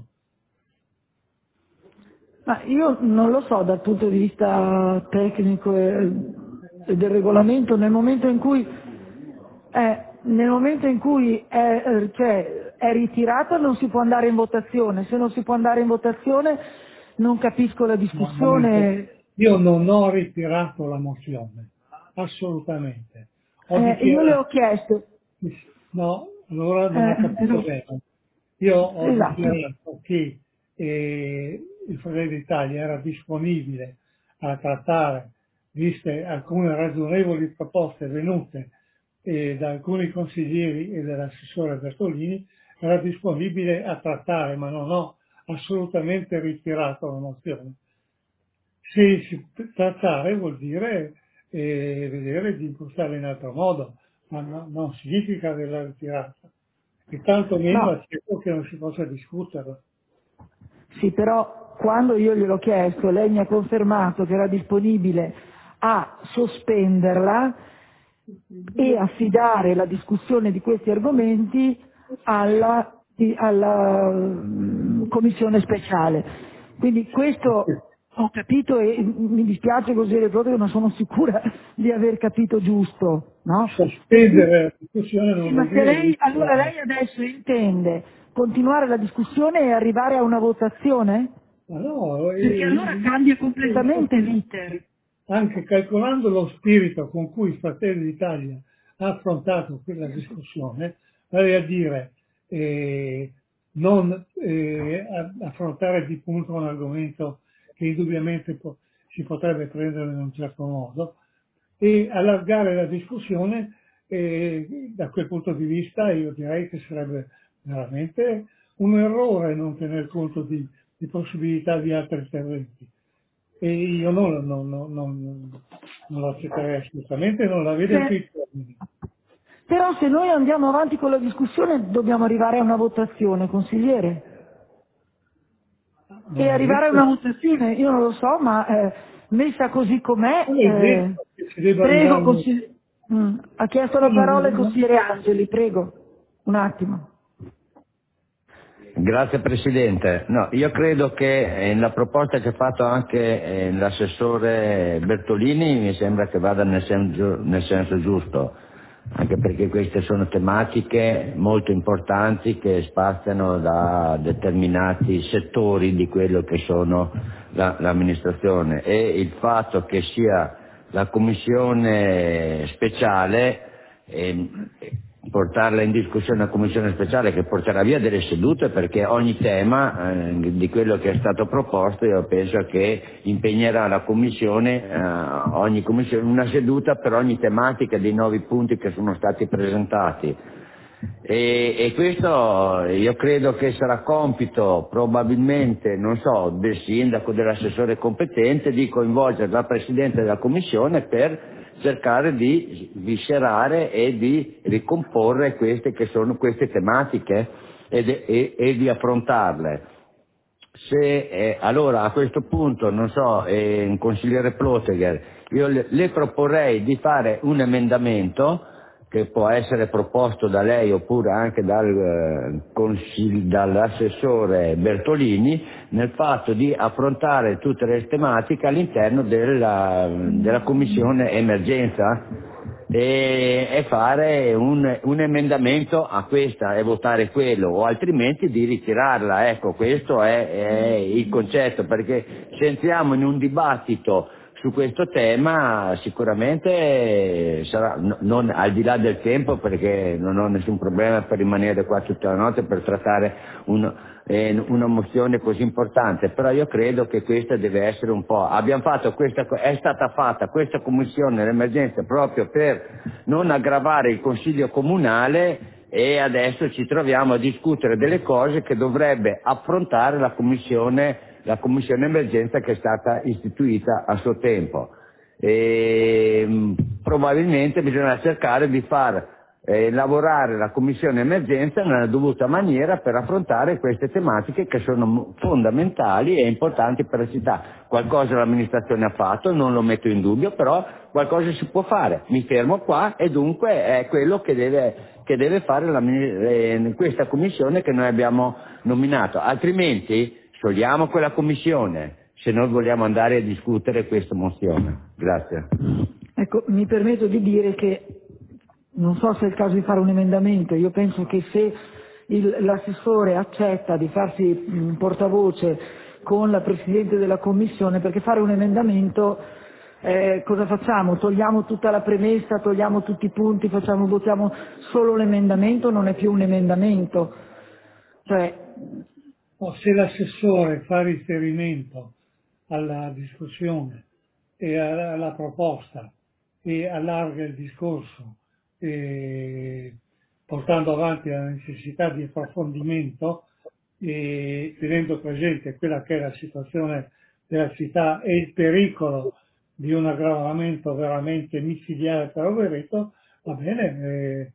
Ma io non lo so dal punto di vista tecnico e, e del regolamento, nel momento in cui è, nel momento in cui è, eh, cioè, è ritirata non si può andare in votazione, se non si può andare in votazione non capisco la No, un momento. discussione. Io non ho ritirato la mozione, assolutamente. Ho Eh, io le dichiarato, ho chiesto, no, allora non ho eh, capito però, bene. Io ho esatto, dichiarato che eh, il Fratelli d'Italia era disponibile a trattare, viste alcune ragionevoli proposte venute eh, da alcuni consiglieri e dall'assessore Bertolini, era disponibile a trattare, ma non ho assolutamente ritirato la mozione. Se si trattare vuol dire eh, vedere di impostarla in altro modo, ma no, non significa averla ritirata. E tanto meno no, accetto che non si possa discuterla. sì, però quando io gliel'ho chiesto lei mi ha confermato che era disponibile a sospenderla e affidare la discussione di questi argomenti alla, di- alla mm, commissione speciale. Quindi questo ho capito e mi dispiace così proprio che non sono sicura di aver capito giusto, no? Per cui, Sospendere la discussione non sì, vuol ma se dire lei, allora ritirare. lei adesso intende continuare la discussione e arrivare a una votazione? Ma no, Perché allora eh, cambia eh, completamente l'iter. anche calcolando lo spirito con cui Fratelli d'Italia ha affrontato quella discussione, vale a dire eh, non eh, affrontare di punto un argomento che indubbiamente po- si potrebbe prendere in un certo modo, e allargare la discussione, eh, da quel punto di vista io direi che sarebbe veramente un errore non tener conto di, di possibilità di altri interventi. E io non, non, non, non, non lo accetterei assolutamente, non la vedo in Se- quei termini. Però se noi andiamo avanti con la discussione dobbiamo arrivare a una votazione, consigliere. Non E è arrivare a detto, una votazione, io non lo so, ma eh, messa così com'è, non è eh, detto che si debba prego, arrivare. consigliere. Mm, ha chiesto la No, no, parola il no, consigliere Angeli, prego, un attimo. Grazie Presidente. No, io credo che eh, la proposta che ha fatto anche eh, l'assessore Bertolini mi sembra che vada nel senso, nel senso giusto, anche perché queste sono tematiche molto importanti che spaziano da determinati settori di quello che sono la, l'amministrazione, e il fatto che sia la commissione speciale eh, portarla in discussione una commissione speciale che porterà via delle sedute, perché ogni tema eh, di quello che è stato proposto io penso che impegnerà la commissione, eh, ogni commissione, una seduta per ogni tematica dei nuovi punti che sono stati presentati. E, e questo io credo che sarà compito probabilmente, non so, del sindaco, dell'assessore competente, di coinvolgere la Presidente della Commissione per cercare di viscerare e di ricomporre queste che sono queste tematiche. e, de, e, e di affrontarle. Se, eh, allora a questo punto, non so, eh, consigliere Plotegher, io le, le proporrei di fare un emendamento che può essere proposto da lei oppure anche dal, eh, consigli, dall'assessore Bertolini, nel fatto di affrontare tutte le tematiche all'interno della, della commissione emergenza e, e fare un, un emendamento a questa e votare quello, o altrimenti di ritirarla. Ecco, questo è, è il concetto, perché se entriamo in un dibattito su questo tema sicuramente sarà, no, non al di là del tempo, perché non ho nessun problema per rimanere qua tutta la notte per trattare un, eh, una mozione così importante, però io credo che questa deve essere un po', abbiamo fatto questa, è stata fatta questa commissione d'emergenza proprio per non aggravare il Consiglio Comunale, e adesso ci troviamo a discutere delle cose che dovrebbe affrontare la commissione la commissione emergenza che è stata istituita a suo tempo. E, probabilmente bisogna cercare di far eh, lavorare la commissione emergenza nella dovuta maniera per affrontare queste tematiche che sono fondamentali e importanti per la città. Qualcosa l'amministrazione ha fatto, non lo metto in dubbio, però qualcosa si può fare. Mi fermo qua e dunque è quello che deve, che deve fare la, eh, questa commissione che noi abbiamo nominato, altrimenti sciogliamo quella commissione se noi vogliamo andare a discutere questa mozione. Grazie. Ecco, mi permetto di dire che non so se è il caso di fare un emendamento, io penso che se il, l'assessore accetta di farsi mh, portavoce con la Presidente della Commissione, perché fare un emendamento, eh, cosa facciamo? Togliamo tutta la premessa, togliamo tutti i punti, facciamo, votiamo solo l'emendamento, non è più un emendamento. Cioè, o se l'assessore fa riferimento alla discussione e alla, alla proposta e allarga il discorso, e portando avanti la necessità di approfondimento e tenendo presente quella che è la situazione della città e il pericolo di un aggravamento veramente micidiale per Rovereto, va bene, eh,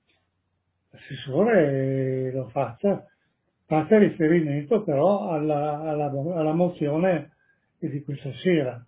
l'assessore lo faccia. Faccia riferimento però alla, alla, alla mozione di questa sera.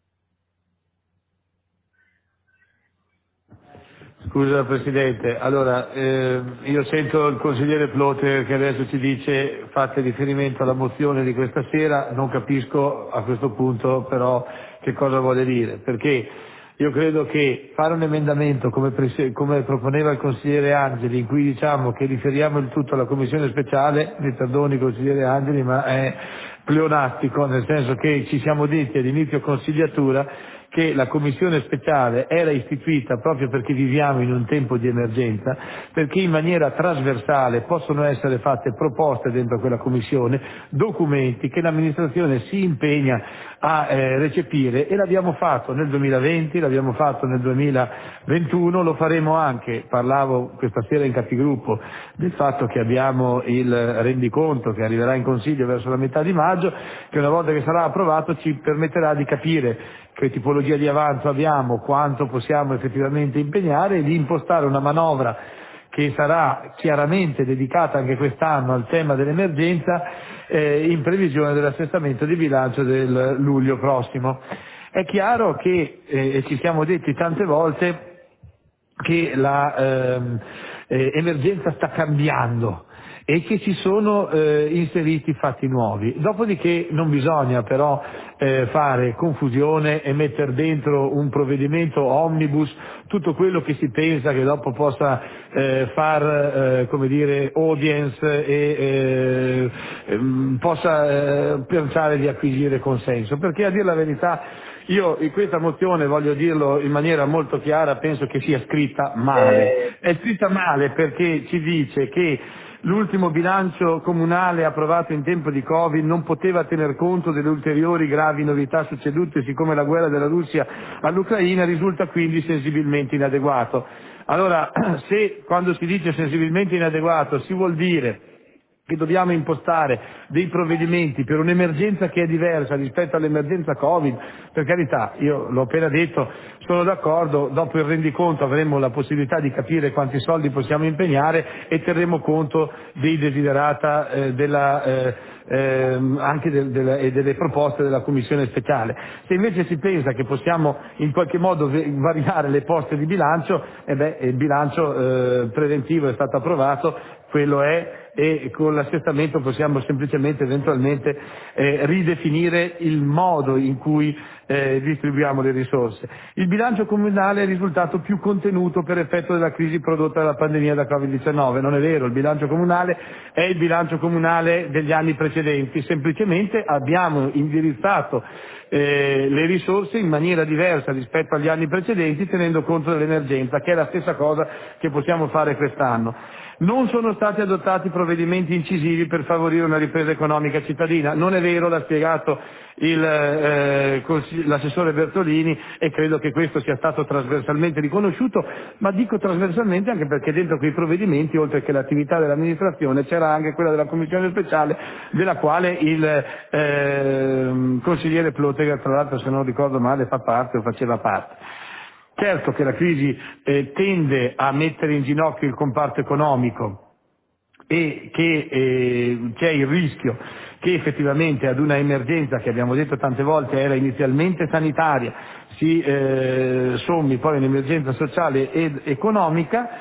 Scusa Presidente, allora eh, io sento il consigliere Plotegher che adesso ci dice fate riferimento alla mozione di questa sera, non capisco a questo punto però che cosa vuole dire, perché io credo che fare un emendamento come, prese- come proponeva il consigliere Angeli, in cui diciamo che riferiamo il tutto alla commissione speciale, mi perdoni consigliere Angeli, ma è pleonastico, nel senso che ci siamo detti all'inizio consigliatura che la commissione speciale era istituita proprio perché viviamo in un tempo di emergenza, perché in maniera trasversale possono essere fatte proposte dentro quella commissione, documenti che l'amministrazione si impegna a eh, recepire, e l'abbiamo fatto nel duemilaventi, l'abbiamo fatto nel duemilaventuno, lo faremo anche, parlavo questa sera in capigruppo del fatto che abbiamo il rendiconto che arriverà in Consiglio verso la metà di maggio, che una volta che sarà approvato ci permetterà di capire che tipologia di avanzo abbiamo, quanto possiamo effettivamente impegnare, e di impostare una manovra che sarà chiaramente dedicata anche quest'anno al tema dell'emergenza eh, in previsione dell'assestamento di bilancio del luglio prossimo. È chiaro che, eh, e ci siamo detti tante volte, che la ehm, eh, emergenza sta cambiando e che ci sono eh, inseriti fatti nuovi. Dopodiché non bisogna però eh, fare confusione e mettere dentro un provvedimento omnibus tutto quello che si pensa che dopo possa eh, far eh, come dire audience e eh, ehm, possa eh, pensare di acquisire consenso, perché a dire la verità io in questa mozione, voglio dirlo in maniera molto chiara, penso che sia scritta male. È scritta male perché ci dice che l'ultimo bilancio comunale approvato in tempo di Covid non poteva tener conto delle ulteriori gravi novità succedutesi come la guerra della Russia all'Ucraina, risulta quindi sensibilmente inadeguato. Allora, se quando si dice sensibilmente inadeguato si vuol dire che dobbiamo impostare dei provvedimenti per un'emergenza che è diversa rispetto all'emergenza Covid, per carità, io l'ho appena detto, sono d'accordo, dopo il rendiconto avremo la possibilità di capire quanti soldi possiamo impegnare e terremo conto dei desiderata eh, della, eh, eh, anche del, del, e delle proposte della Commissione speciale. Se invece si pensa che possiamo in qualche modo variare le poste di bilancio, eh beh, il bilancio eh, preventivo è stato approvato, quello è, e con l'assestamento possiamo semplicemente eventualmente eh, ridefinire il modo in cui eh, distribuiamo le risorse. Il bilancio comunale è risultato più contenuto per effetto della crisi prodotta dalla pandemia da Covid diciannove, non è vero, il bilancio comunale è il bilancio comunale degli anni precedenti, semplicemente abbiamo indirizzato eh, le risorse in maniera diversa rispetto agli anni precedenti tenendo conto dell'emergenza, che è la stessa cosa che possiamo fare quest'anno. Non sono stati adottati provvedimenti incisivi per favorire una ripresa economica cittadina, non è vero, l'ha spiegato il, eh, l'assessore Bertolini e credo che questo sia stato trasversalmente riconosciuto, ma dico trasversalmente anche perché dentro quei provvedimenti, oltre che l'attività dell'amministrazione, c'era anche quella della commissione speciale, della quale il eh, consigliere Plotega, tra l'altro se non ricordo male, fa parte o faceva parte. Certo che la crisi eh, tende a mettere in ginocchio il comparto economico e che eh, c'è il rischio che effettivamente ad una emergenza che abbiamo detto tante volte era inizialmente sanitaria si eh, sommi poi un'emergenza sociale ed economica,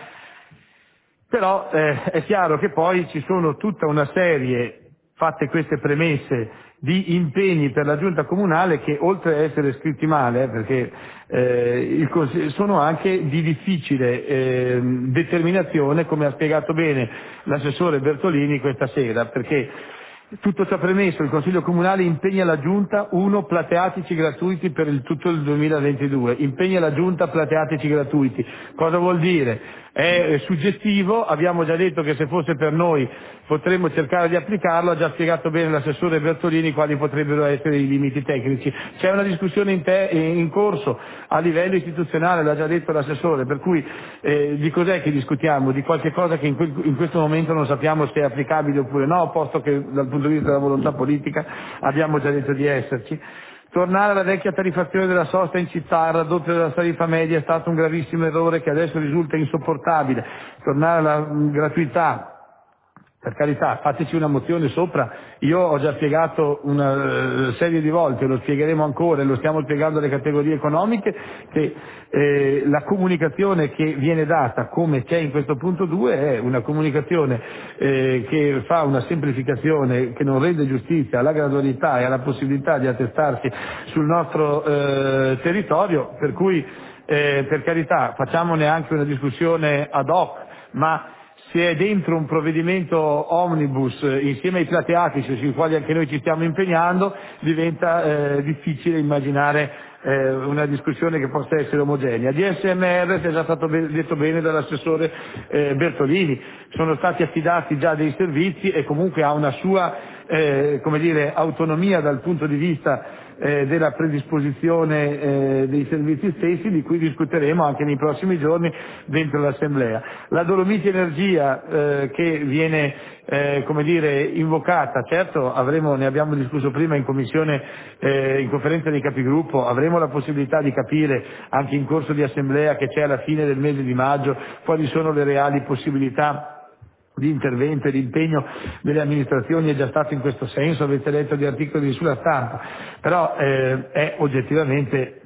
però eh, è chiaro che poi ci sono tutta una serie, fatte queste premesse, di impegni per la giunta comunale che oltre a essere scritti male, eh, perché eh, il, sono anche di difficile eh, determinazione, come ha spiegato bene l'assessore Bertolini questa sera, perché tutto ciò premesso il Consiglio Comunale impegna la Giunta, uno, plateatici gratuiti per il tutto il duemilaventidue, impegna la Giunta plateatici gratuiti. Cosa vuol dire? È suggestivo, abbiamo già detto che se fosse per noi potremmo cercare di applicarlo, ha già spiegato bene l'assessore Bertolini quali potrebbero essere i limiti tecnici. C'è una discussione in, te, in corso a livello istituzionale, l'ha già detto l'assessore, per cui eh, di cos'è che discutiamo? Di qualche cosa che in, quel, in questo momento non sappiamo se è applicabile oppure no, posto che dal punto di vista della volontà politica abbiamo già detto di esserci. Tornare alla vecchia tariffazione della sosta in città, al raddoppio della tariffa media è stato un gravissimo errore che adesso risulta insopportabile. Tornare alla mh, gratuità, per carità, fateci una mozione sopra, io ho già spiegato una uh, serie di volte, lo spiegheremo ancora e lo stiamo spiegando alle categorie economiche, che eh, la comunicazione che viene data, come c'è in questo punto due, è una comunicazione eh, che fa una semplificazione, che non rende giustizia alla gradualità e alla possibilità di attestarsi sul nostro eh, territorio, per cui eh, per carità facciamone anche una discussione ad hoc, ma se è dentro un provvedimento omnibus eh, insieme ai plateatici sui quali anche noi ci stiamo impegnando, diventa eh, difficile immaginare eh, una discussione che possa essere omogenea. D S M R, se è già stato be- detto bene dall'assessore eh, Bertolini, sono stati affidati già dei servizi e comunque ha una sua eh, come dire, autonomia dal punto di vista Eh, della predisposizione eh, dei servizi stessi, di cui discuteremo anche nei prossimi giorni dentro l'Assemblea. La Dolomiti Energia eh, che viene eh, come dire invocata, certo avremo, ne abbiamo discusso prima in commissione, eh, in conferenza dei capigruppo, avremo la possibilità di capire anche in corso di Assemblea che c'è alla fine del mese di maggio quali sono le reali possibilità di intervento e di impegno delle amministrazioni. È già stato in questo senso, avete letto gli articoli sulla stampa, però eh, è oggettivamente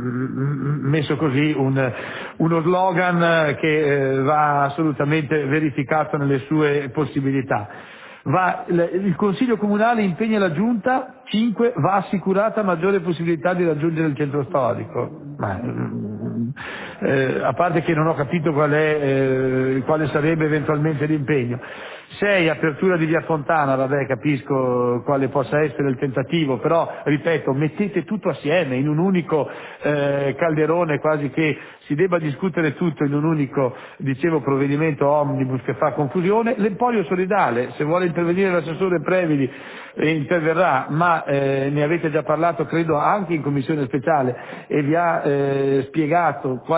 mh, messo così un, uno slogan che eh, va assolutamente verificato nelle sue possibilità. Va, il Consiglio Comunale impegna la Giunta, cinque, va assicurata maggiore possibilità di raggiungere il centro storico. Ma, eh, a parte che non ho capito qual è, eh, quale sarebbe eventualmente l'impegno. sei, apertura di via Fontana, vabbè, capisco quale possa essere il tentativo, però ripeto, mettete tutto assieme in un unico eh, calderone, quasi che si debba discutere tutto in un unico, dicevo, provvedimento omnibus che fa confusione. L'emporio solidale, se vuole intervenire l'assessore Previdi eh, interverrà, ma eh, ne avete già parlato credo anche in commissione speciale e vi ha eh, spiegato quali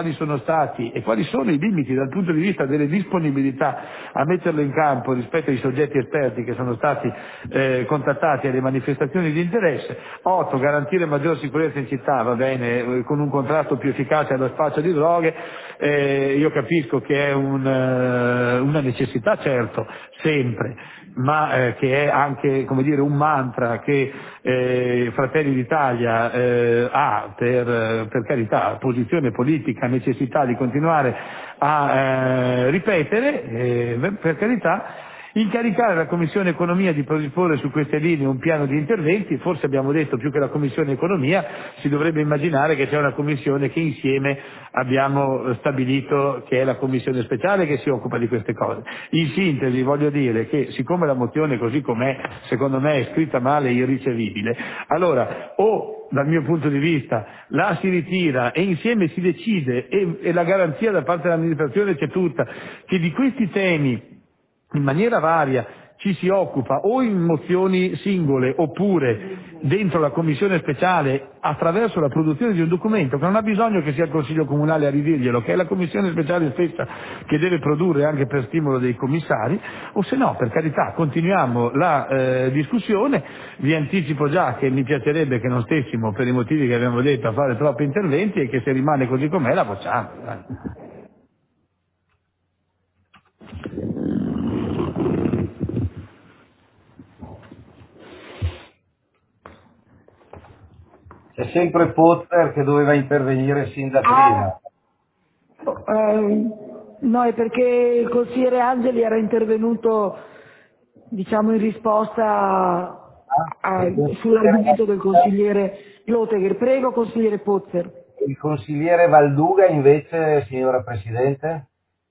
quali sono stati e quali sono i limiti dal punto di vista delle disponibilità a metterlo in campo rispetto ai soggetti esperti che sono stati eh, contattati alle manifestazioni di interesse. Otto, garantire maggior sicurezza in città, va bene, eh, con un contrasto più efficace allo spaccio di droghe. Eh, io capisco che è un, uh, una necessità, certo, sempre, ma eh, che è anche, come dire, un mantra che eh, Fratelli d'Italia eh, ha per, per carità, posizione politica, necessità di continuare a eh, ripetere, eh, per carità. Incaricare la Commissione Economia di predisporre su queste linee un piano di interventi. Forse abbiamo detto più che la Commissione Economia, si dovrebbe immaginare che c'è una commissione che insieme abbiamo stabilito che è la Commissione Speciale che si occupa di queste cose. In sintesi voglio dire che siccome la mozione così com'è secondo me è scritta male e irricevibile, allora o dal mio punto di vista la si ritira e insieme si decide e, e la garanzia da parte dell'amministrazione c'è tutta che di questi temi in maniera varia ci si occupa o in mozioni singole oppure dentro la commissione speciale attraverso la produzione di un documento che non ha bisogno che sia il Consiglio Comunale a ridirglielo, che è la commissione speciale stessa che deve produrre anche per stimolo dei commissari, o se no, per carità, continuiamo la eh, discussione. Vi anticipo già che mi piacerebbe che non stessimo, per i motivi che abbiamo detto, a fare troppi interventi e che se rimane così com'è la facciamo. Dai. C'è sempre Pozzer che doveva intervenire sin da prima. Eh, no, è perché il consigliere Angeli era intervenuto, diciamo, in risposta a, sull'argomento del consigliere Plotegher. Prego, consigliere Pozzer. Il consigliere Valduga invece, signora Presidente?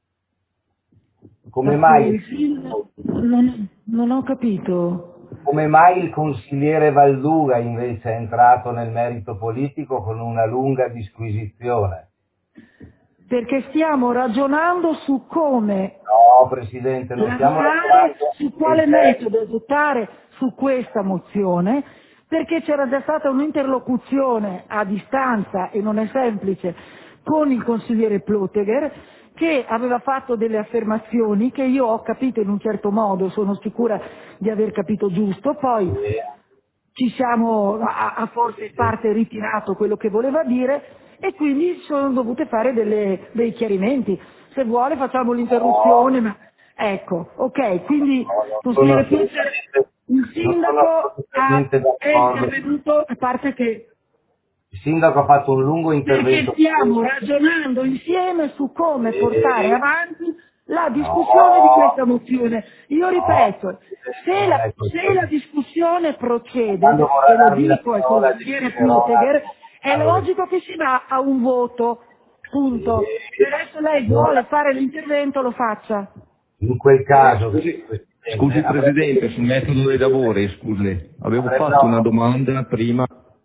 Come mai? Non, non ho capito. Come mai il consigliere Valduga invece è entrato nel merito politico con una lunga disquisizione? Perché stiamo ragionando su come No, Presidente, non stiamo lavorare, su quale metodo adottare su questa mozione, perché c'era già stata un'interlocuzione a distanza, e non è semplice, con il consigliere Plotegher, che aveva fatto delle affermazioni che io ho capito in un certo modo, sono sicura di aver capito giusto, poi ci siamo a, a forse parte ritirato quello che voleva dire e quindi sono dovute fare delle, dei chiarimenti. Se vuole facciamo l'interruzione, ma ecco, ok, quindi consigliere Plotegher, il sindaco ha, è intervenuto, a parte che il sindaco ha fatto un lungo intervento. Perché stiamo ragionando insieme su come portare avanti la discussione no. di questa mozione. Io ripeto, se la, se la discussione procede, e lo dico al consigliere Plotegher, è logico che si va a un voto, punto. Se adesso lei vuole fare l'intervento lo faccia. In quel caso... Scusi, scusi Presidente, sul metodo dei lavori, scusi, avevo fatto una domanda prima.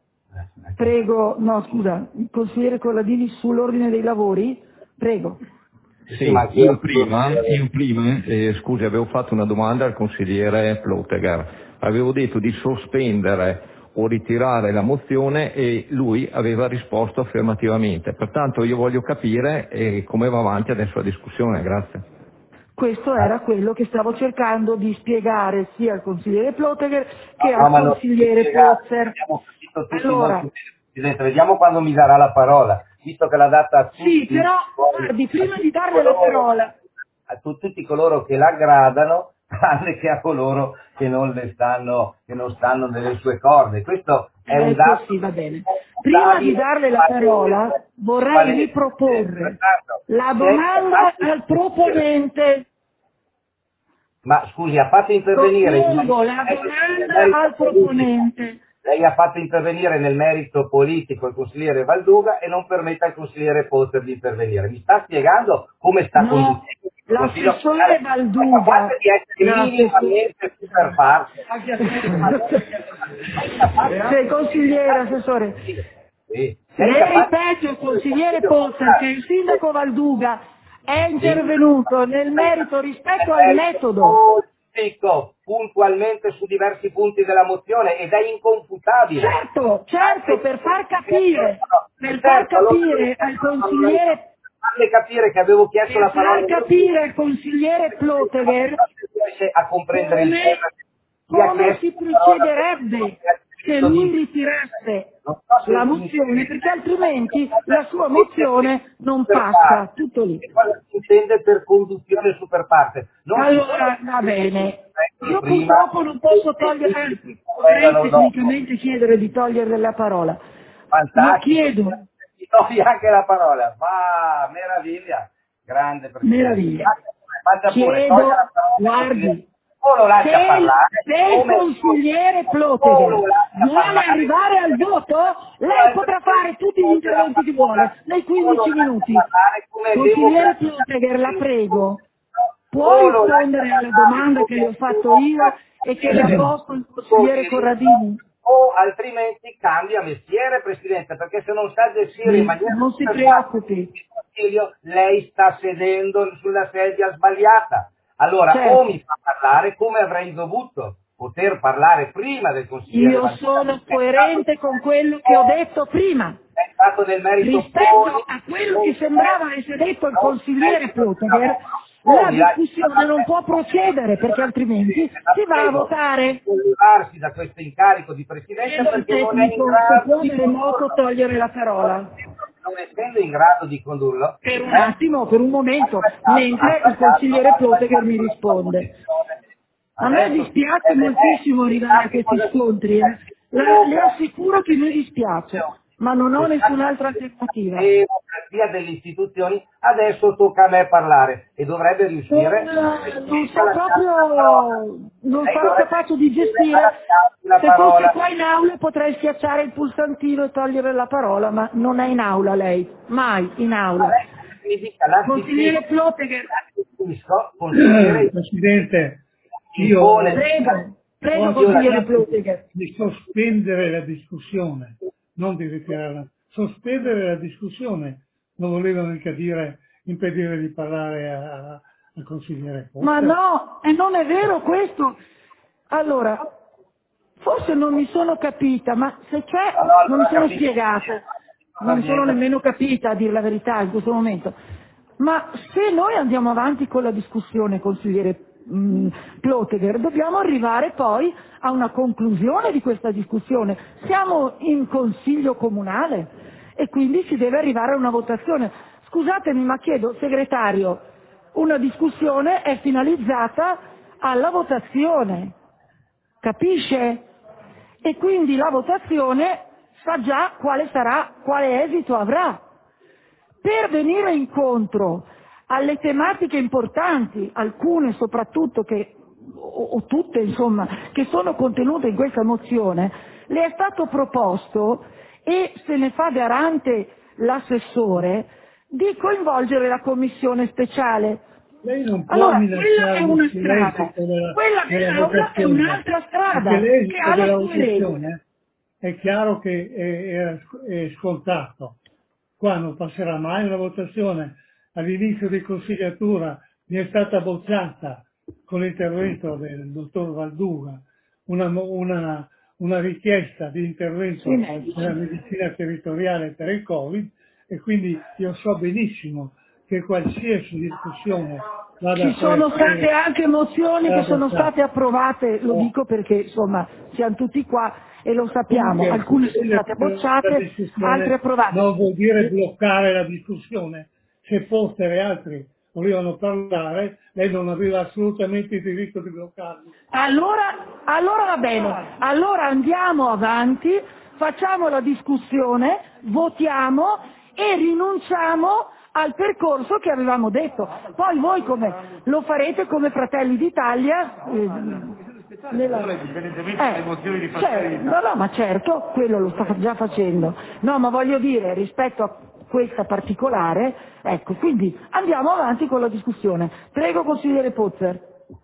Prego, no scusa, il consigliere Colladini sull'ordine dei lavori, prego. Sì, io prima, io prima eh, scusi, avevo fatto una domanda al consigliere Plotegher, avevo detto di sospendere o ritirare la mozione e lui aveva risposto affermativamente, pertanto io voglio capire eh, come va avanti adesso la discussione, grazie. Questo era quello che stavo cercando di spiegare sia al consigliere Plotegher che no, al consigliere Pozzer. Allora, Presidente, vediamo quando mi darà la parola, visto che l'ha data a tutti. Sì, però guardi, prima di darle la parola a tutti coloro che l'aggradano, tranne che a coloro che non le stanno, che non stanno nelle sue corde. Questo è un dato. Sì, va bene. Prima di darle la parola vorrei riproporre la domanda al proponente. Ma scusi, ha fatto intervenire Propongo la domanda al proponente. Lei ha fatto intervenire nel merito politico il consigliere Valduga e non permette al consigliere Pozzer di intervenire. Mi sta spiegando come sta no, conducendo il l'assessore Valduga di essere minimamente super parte. Sei consigliere, assessore. Sì. Le ripeto, consigliere Pozzer, che il sindaco Valduga è intervenuto nel merito rispetto al metodo. Puntualmente su diversi punti della mozione ed è inconfutabile. Certo, certo, per far capire, per far capire al consigliere, farle capire che avevo chiesto la parola. Per far capire al consigliere Ploteger a comprendere il come, come si procederebbe se lui ritirasse la mozione, perché altrimenti la sua mozione non passa, tutto lì. Cosa si intende per conduzione super parte? Non allora va bene, io purtroppo non posso togliere, anzi potrei tecnicamente chiedere di togliere la parola. Lo chiedo. Ti togli anche la parola, va, meraviglia, grande Presidente. Meraviglia. Faccia pure, Chiedo, la parola, guardi, o lo lascia se, parlare, se il consigliere Ploteger vuole arrivare al voto, lei potrà fare tutti gli interventi che vuole, nei quindici minuti. Consigliere Ploteger, la prego, può rispondere alla domanda che le ho fatto io e che le ha posto il consigliere Corradini? O altrimenti cambia mestiere, Presidente, perché se non sa gestire in maniera... Non si preoccupi. Lei sta sedendo sulla sedia sbagliata. Allora, certo. O mi fa parlare come avrei dovuto poter parlare prima del consigliere. Io sono coerente con quello che ho detto prima. Del merito rispetto a quello che sembrava essere detto il consigliere Ploteger, la discussione non può procedere perché altrimenti si va a votare. Levarsi da questo incarico di Presidente perché non è in grado di remoto togliere la parola. Non essendo in grado di condurlo. Per un attimo, per un momento, mentre il consigliere Ploteger mi risponde. A me dispiace moltissimo arrivare a questi scontri, eh. La, le assicuro che mi dispiace, ma non ho nessun'altra alternativa. Democrazia delle istituzioni, adesso tocca a me parlare e dovrebbe riuscire. Non, non so proprio, non sarò capace di gestire. Se fosse qua in aula potrei schiacciare il pulsantino e togliere la parola, ma non è in aula lei, mai in aula. Consigliere Ploteger. Presidente, io prego, prego consigliere Ploteger. Di sospendere la discussione, non di ritirarla, sospendere la discussione, non volevo mica dire impedire di parlare a, al consigliere Ploteger. Ma no, e non è vero questo. Allora, forse non mi sono capita, ma se c'è, non mi sono spiegata, non mi sono nemmeno capita a dire la verità in questo momento. Ma se noi andiamo avanti con la discussione, consigliere mh, Ploteger, dobbiamo arrivare poi a una conclusione di questa discussione. Siamo in consiglio comunale e quindi si deve arrivare a una votazione. Scusatemi, ma chiedo, segretario, una discussione è finalizzata alla votazione, capisce? E quindi la votazione sa già quale sarà, quale esito avrà. Per venire incontro alle tematiche importanti, alcune soprattutto che, o, o tutte insomma, che sono contenute in questa mozione, le è stato proposto, e se ne fa garante l'assessore, di coinvolgere la commissione speciale. Lei non può allora, minacciare quella è una il silenzio strada, della, quella dell'aula è un'altra strada, che ha le sue regole. È chiaro che è, è, è scontato. Qua non passerà mai una votazione. All'inizio di consigliatura mi è stata bocciata con l'intervento del dottor Valduga una, una, una richiesta di intervento nella medicina territoriale per il Covid, e quindi io so benissimo che qualsiasi discussione vada ci sono state anche mozioni che sono state approvate, lo dico perché insomma siamo tutti qua e lo sappiamo, alcune sono state bocciate, altre approvate. Non vuol dire bloccare la discussione. Se Poster e altri volevano parlare, lei non aveva assolutamente il diritto di bloccarli. Allora, allora va bene, allora andiamo avanti, facciamo la discussione, votiamo e rinunciamo al percorso che avevamo detto. Poi voi come lo farete come Fratelli d'Italia? Eh, Nella... Eh, cioè, no, no, ma certo, quello lo sta già facendo. No, ma voglio dire, rispetto a questa particolare, ecco, quindi andiamo avanti con la discussione. Prego, consigliere Pozzer.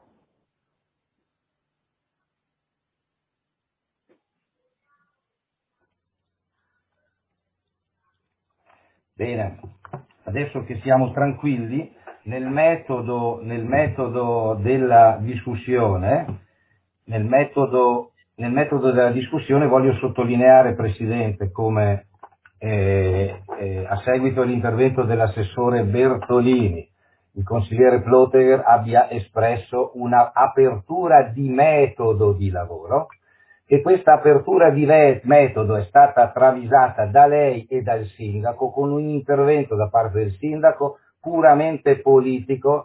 Bene, adesso che siamo tranquilli, nel metodo, nel metodo della discussione, Nel metodo, nel metodo della discussione voglio sottolineare, Presidente, come eh, eh, a seguito dell'intervento dell'assessore Bertolini, il consigliere Plotegher abbia espresso una apertura di metodo di lavoro, che questa apertura di metodo è stata travisata da lei e dal sindaco con un intervento da parte del sindaco puramente politico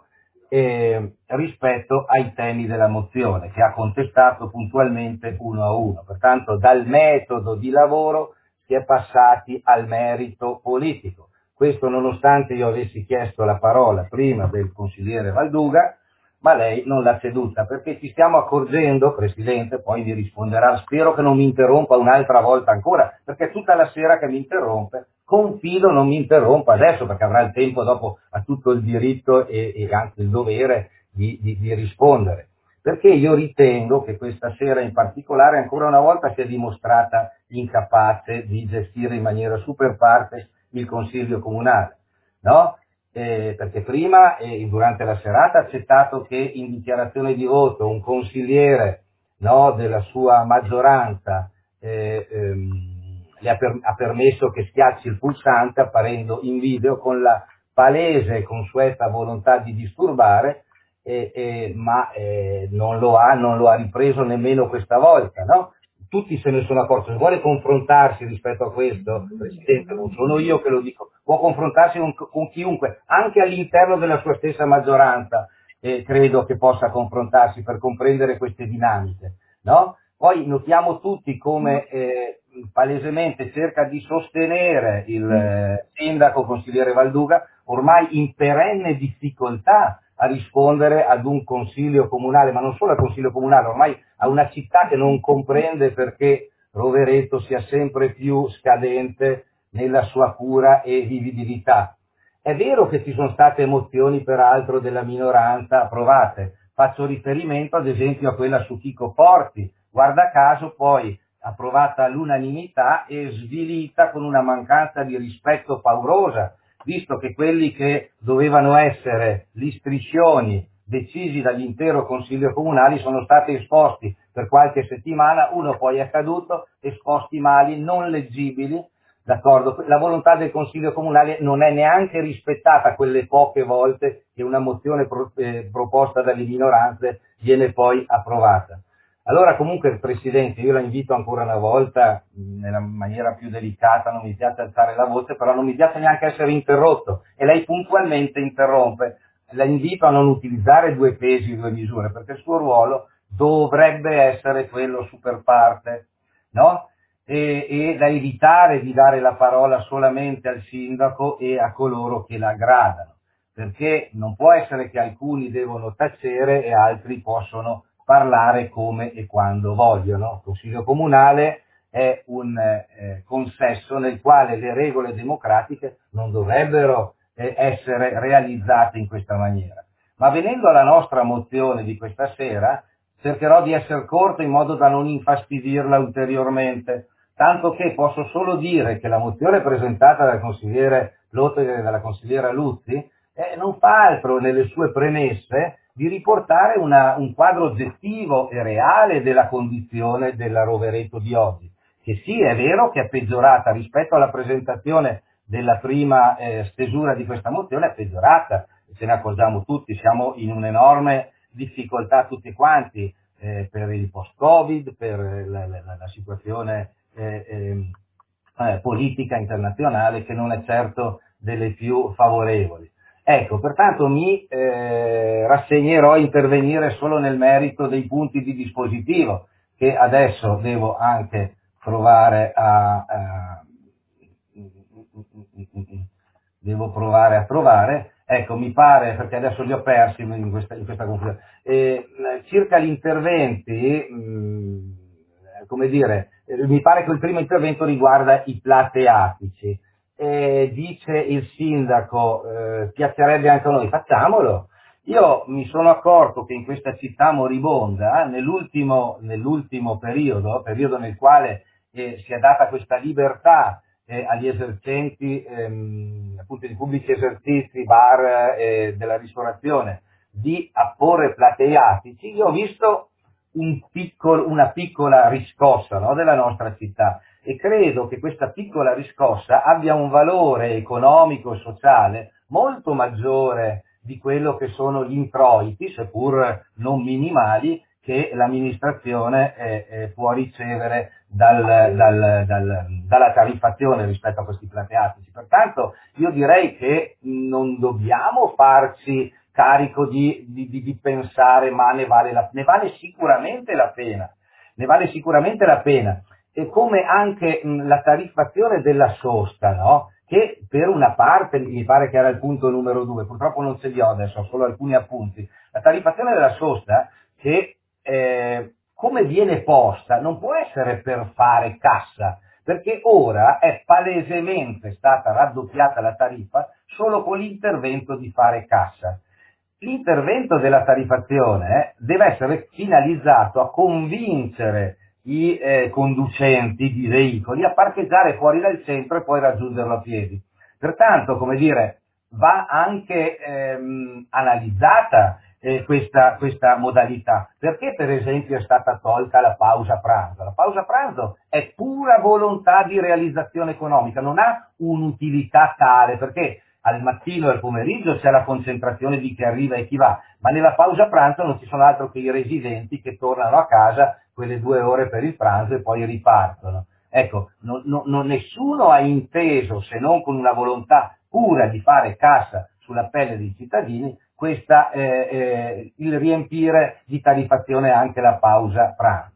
eh, rispetto ai temi della mozione, che ha contestato puntualmente uno a uno. Pertanto dal metodo di lavoro si è passati al merito politico. Questo nonostante io avessi chiesto la parola prima del consigliere Valduga, ma lei non l'ha ceduta, perché ci stiamo accorgendo, Presidente, poi mi risponderà, spero che non mi interrompa un'altra volta ancora, perché tutta la sera che mi interrompe, confido non mi interrompa adesso, perché avrà il tempo dopo, ha tutto il diritto e, e anche il dovere di, di, di rispondere. Perché io ritengo che questa sera in particolare ancora una volta si è dimostrata incapace di gestire in maniera super partes il Consiglio Comunale, no? Eh, perché prima, eh, durante la serata, ha accettato che in dichiarazione di voto un consigliere, no, della sua maggioranza eh, ehm, le ha, per, ha permesso che schiacci il pulsante apparendo in video con la palese e consueta volontà di disturbare, eh, eh, ma eh, non lo ha, non lo ha ripreso nemmeno questa volta, no? Tutti se ne sono accorti. Se vuole confrontarsi rispetto a questo, Presidente, non sono io che lo dico, può confrontarsi con, con chiunque, anche all'interno della sua stessa maggioranza, eh, credo che possa confrontarsi per comprendere queste dinamiche, no? Poi notiamo tutti come eh, palesemente cerca di sostenere il eh, sindaco consigliere Valduga, ormai in perenne difficoltà a rispondere ad un consiglio comunale, ma non solo al consiglio comunale, ormai a una città che non comprende perché Rovereto sia sempre più scadente nella sua cura e vivibilità. È vero che ci sono state mozioni peraltro della minoranza approvate, faccio riferimento ad esempio a quella su Chico Forti, guarda caso poi approvata all'unanimità e svilita con una mancanza di rispetto paurosa, visto che quelli che dovevano essere gli striscioni decisi dall'intero Consiglio Comunale sono stati esposti per qualche settimana, uno poi è caduto, esposti mali, non leggibili, d'accordo? La volontà del Consiglio Comunale non è neanche rispettata quelle poche volte che una mozione pro, eh, proposta dalle minoranze viene poi approvata. Allora comunque, Presidente, io la invito ancora una volta, nella maniera più delicata, non mi piace alzare la voce, però non mi piace neanche essere interrotto, e lei puntualmente interrompe. La invito a non utilizzare due pesi e due misure, perché il suo ruolo dovrebbe essere quello super parte, no? E, e da evitare di dare la parola solamente al sindaco e a coloro che la aggradano, perché non può essere che alcuni devono tacere e altri possono parlare come e quando vogliono. Il Consiglio Comunale è un eh, consesso nel quale le regole democratiche non dovrebbero eh, essere realizzate in questa maniera. Ma venendo alla nostra mozione di questa sera, cercherò di essere corto in modo da non infastidirla ulteriormente, tanto che posso solo dire che la mozione presentata dal consigliere Plotegher e dalla consigliera Luzzi eh, non fa altro nelle sue premesse di riportare una, un quadro oggettivo e reale della condizione della Rovereto di oggi, che sì, è vero che è peggiorata rispetto alla presentazione della prima eh, stesura di questa mozione, è peggiorata, ce ne accorgiamo tutti, siamo in un'enorme difficoltà tutti quanti eh, per il post-Covid, per la, la, la situazione eh, eh, eh, politica internazionale che non è certo delle più favorevoli. Ecco, pertanto mi eh, rassegnerò a intervenire solo nel merito dei punti di dispositivo che adesso devo anche provare a, a devo provare a trovare. Ecco, mi pare, perché adesso li ho persi in questa, in questa confusione, eh, circa gli interventi, mh, come dire, eh, mi pare che il primo intervento riguarda i plateatici. Eh, dice il sindaco, eh, piacerebbe anche a noi, facciamolo. Io mi sono accorto che in questa città moribonda, nell'ultimo, nell'ultimo periodo, periodo nel quale eh, si è data questa libertà eh, agli esercenti, ehm, appunto di pubblici esercizi, bar eh, della ristorazione, di apporre plateiatici, io ho visto un piccolo, una piccola riscossa, no, della nostra città. e credo che questa piccola riscossa abbia un valore economico e sociale molto maggiore di quello che sono gli introiti, seppur non minimali, che l'amministrazione eh, eh, può ricevere dal, dal, dal, dalla tariffazione rispetto a questi plateatici. Pertanto io direi che non dobbiamo farci carico di, di, di, di pensare ma ne vale, la, ne vale sicuramente la pena, ne vale sicuramente la pena, e come anche mh, la tariffazione della sosta, no? Che per una parte, mi pare che era il punto numero due, purtroppo non ce li ho adesso, ho solo alcuni appunti, la tariffazione della sosta che eh, come viene posta non può essere per fare cassa, perché ora è palesemente stata raddoppiata la tariffa solo con l'intervento di fare cassa. L'intervento della tariffazione eh, deve essere finalizzato a convincere i eh, conducenti di veicoli a parcheggiare fuori dal centro e poi raggiungerlo a piedi. Pertanto, come dire, va anche ehm, analizzata eh, questa, questa modalità. Perché per esempio è stata tolta la pausa pranzo? La pausa pranzo è pura volontà di realizzazione economica, non ha un'utilità tale, perché al mattino e al pomeriggio c'è la concentrazione di chi arriva e chi va, ma nella pausa pranzo non ci sono altro che i residenti che tornano a casa quelle due ore per il pranzo e poi ripartono. Ecco, non, non, nessuno ha inteso, se non con una volontà pura di fare cassa sulla pelle dei cittadini, questa, eh, eh, il riempire di tariffazione anche la pausa pranzo.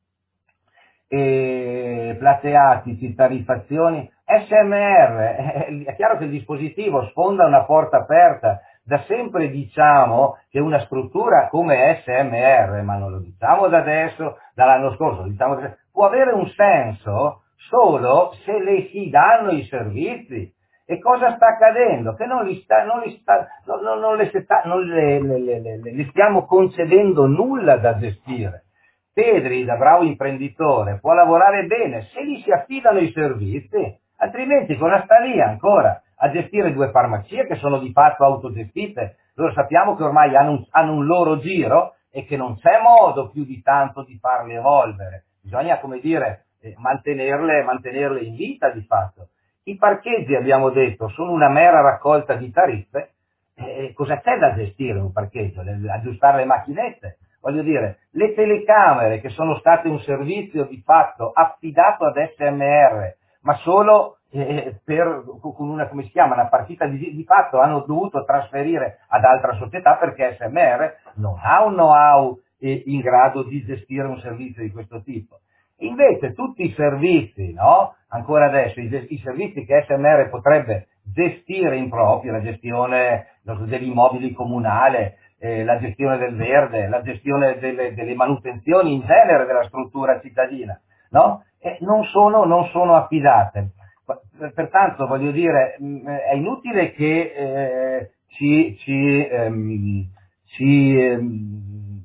E plateatici, tariffazioni, S M R, è chiaro che il dispositivo sfonda una porta aperta. Da sempre diciamo che una struttura come S M R, ma non lo diciamo da adesso, dall'anno scorso, diciamo che può avere un senso solo se le si danno i servizi. E cosa sta accadendo? Che non, li sta, non, li sta, non, non, non, le, sta, non le, le, le, le, le stiamo concedendo nulla da gestire. Pedri, da bravo imprenditore, può lavorare bene se gli si affidano i servizi, altrimenti cosa sta lì ancora a gestire due farmacie che sono di fatto autogestite? Loro sappiamo che ormai hanno un, hanno un loro giro e che non c'è modo più di tanto di farle evolvere, bisogna, come dire, eh, mantenerle, mantenerle in vita di fatto. I parcheggi, abbiamo detto, sono una mera raccolta di tariffe. Eh, cosa c'è da gestire un parcheggio? Le, aggiustare le macchinette? Voglio dire, le telecamere, che sono state un servizio di fatto affidato ad S M R, ma solo eh, per, con una, come si chiama, una partita di, di fatto hanno dovuto trasferire ad altra società perché S M R non ha un know-how eh, in grado di gestire un servizio di questo tipo. Invece tutti i servizi, no? Ancora adesso, i, i servizi che S M R potrebbe gestire in proprio, la gestione degli immobili comunali, eh, la gestione del verde, la gestione delle, delle manutenzioni in genere della struttura cittadina, no? E non sono, non sono affidate. Pertanto, voglio dire, è inutile che eh, ci, ci, ehm, ci ehm,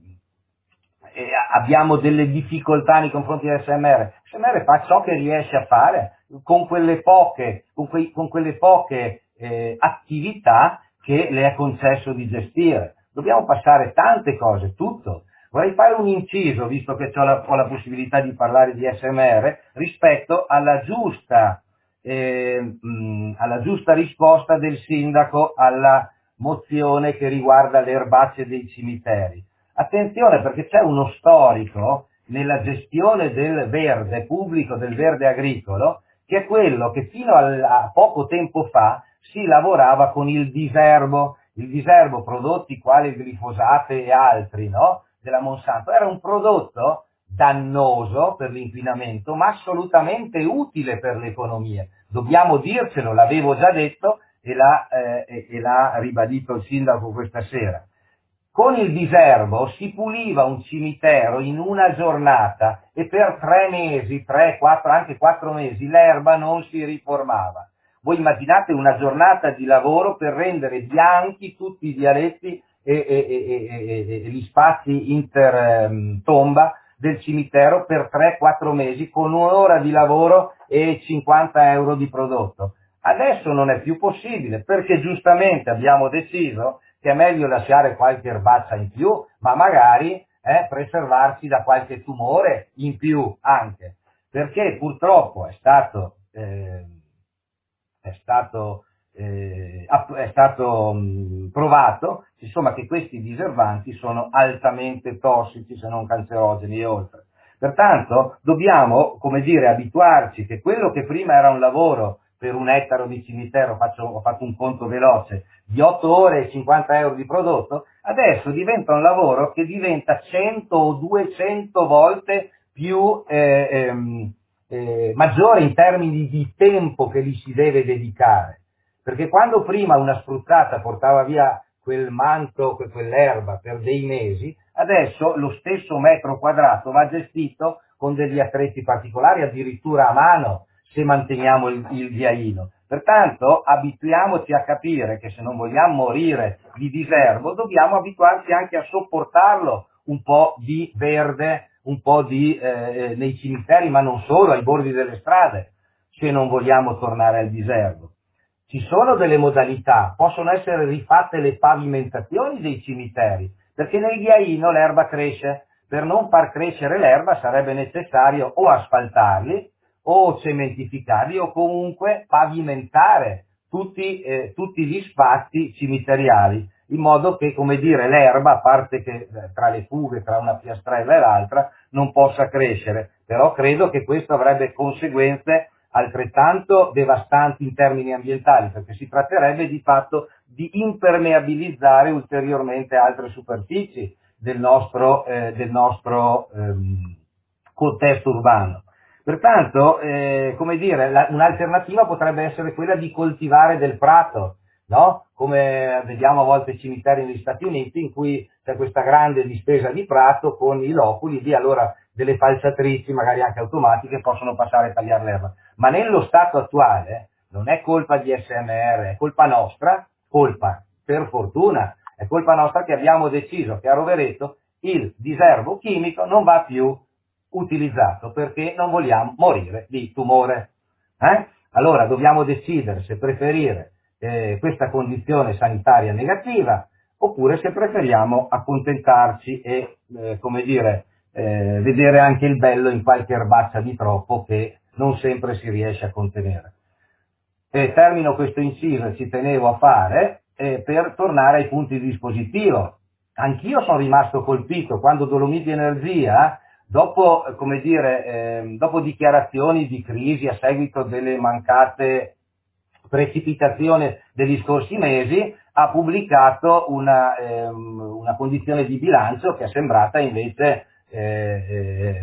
eh, abbiamo delle difficoltà nei confronti di S M R. S M R fa ciò che riesce a fare con quelle poche, con quei, con quelle poche eh, attività che le è concesso di gestire. Dobbiamo passare tante cose, tutto. Vorrei fare un inciso, visto che ho la, ho la possibilità di parlare di S M R, rispetto alla giusta, eh, mh, alla giusta risposta del sindaco alla mozione che riguarda le erbacce dei cimiteri. Attenzione, perché c'è uno storico nella gestione del verde pubblico, del verde agricolo, che è quello che fino a poco tempo fa si lavorava con il diserbo. Il diserbo, prodotti quali il glifosato e altri, no? Della Monsanto, era un prodotto dannoso per l'inquinamento, ma assolutamente utile per l'economia. Dobbiamo dircelo, l'avevo già detto e l'ha, eh, e l'ha ribadito il sindaco questa sera. Con il diserbo si puliva un cimitero in una giornata e per tre mesi, tre, quattro, anche quattro mesi, l'erba non si riformava. Voi immaginate una giornata di lavoro per rendere bianchi tutti i vialetti e, e, e, e, e gli spazi intertomba del cimitero per tre quattro mesi con un'ora di lavoro e cinquanta euro di prodotto. Adesso non è più possibile perché giustamente abbiamo deciso che è meglio lasciare qualche erbaccia in più, ma magari eh, preservarsi da qualche tumore in più anche. perché purtroppo è stato, eh, è stato, eh, è stato mh, provato insomma, che questi diserbanti sono altamente tossici, se non cancerogeni e oltre. Pertanto dobbiamo, come dire, abituarci che quello che prima era un lavoro per un ettaro di cimitero, faccio, ho fatto un conto veloce, di otto ore e cinquanta euro di prodotto, adesso diventa un lavoro che diventa cento o duecento volte più eh, ehm, eh, maggiore in termini di tempo che gli si deve dedicare. Perché quando prima una spruzzata portava via quel manto, quell'erba per dei mesi, adesso lo stesso metro quadrato va gestito con degli attrezzi particolari, addirittura a mano, se manteniamo il, il ghiaino. Pertanto abituiamoci a capire che se non vogliamo morire di diserbo, dobbiamo abituarci anche a sopportarlo un po' di verde, un po' di eh, nei cimiteri, ma non solo, ai bordi delle strade, se non vogliamo tornare al diserbo. Ci sono delle modalità, possono essere rifatte le pavimentazioni dei cimiteri, perché nel ghiaino l'erba cresce. Per non far crescere l'erba sarebbe necessario o asfaltarli, o cementificarli, o comunque pavimentare tutti, eh, tutti gli spazi cimiteriali, in modo che, come dire, l'erba, a parte che eh, tra le fughe, tra una piastrella e l'altra, non possa crescere. Però credo che questo avrebbe conseguenze altrettanto devastanti in termini ambientali, perché si tratterebbe di fatto di impermeabilizzare ulteriormente altre superfici del nostro, eh, del nostro ehm, contesto urbano. Pertanto, eh, come dire, la, un'alternativa potrebbe essere quella di coltivare del prato, no? Come vediamo a volte ai cimiteri negli Stati Uniti, in cui c'è questa grande distesa di prato con i loculi, lì allora delle falciatrici, magari anche automatiche, possono passare a tagliare l'erba. Ma nello stato attuale non è colpa di S M R, è colpa nostra, colpa, per fortuna, è colpa nostra che abbiamo deciso che a Rovereto il diserbo chimico non va più utilizzato perché non vogliamo morire di tumore. Eh? Allora dobbiamo decidere se preferire eh, questa condizione sanitaria negativa oppure se preferiamo accontentarci e, eh, come dire, eh, vedere anche il bello in qualche erbaccia di troppo che non sempre si riesce a contenere. E termino questo inciso, ci tenevo a fare, eh, per tornare ai punti di dispositivo. Anch'io sono rimasto colpito quando Dolomiti Energia, dopo, come dire, eh, dopo dichiarazioni di crisi a seguito delle mancate precipitazioni degli scorsi mesi, ha pubblicato una, ehm, una condizione di bilancio che è sembrata invece eh, eh,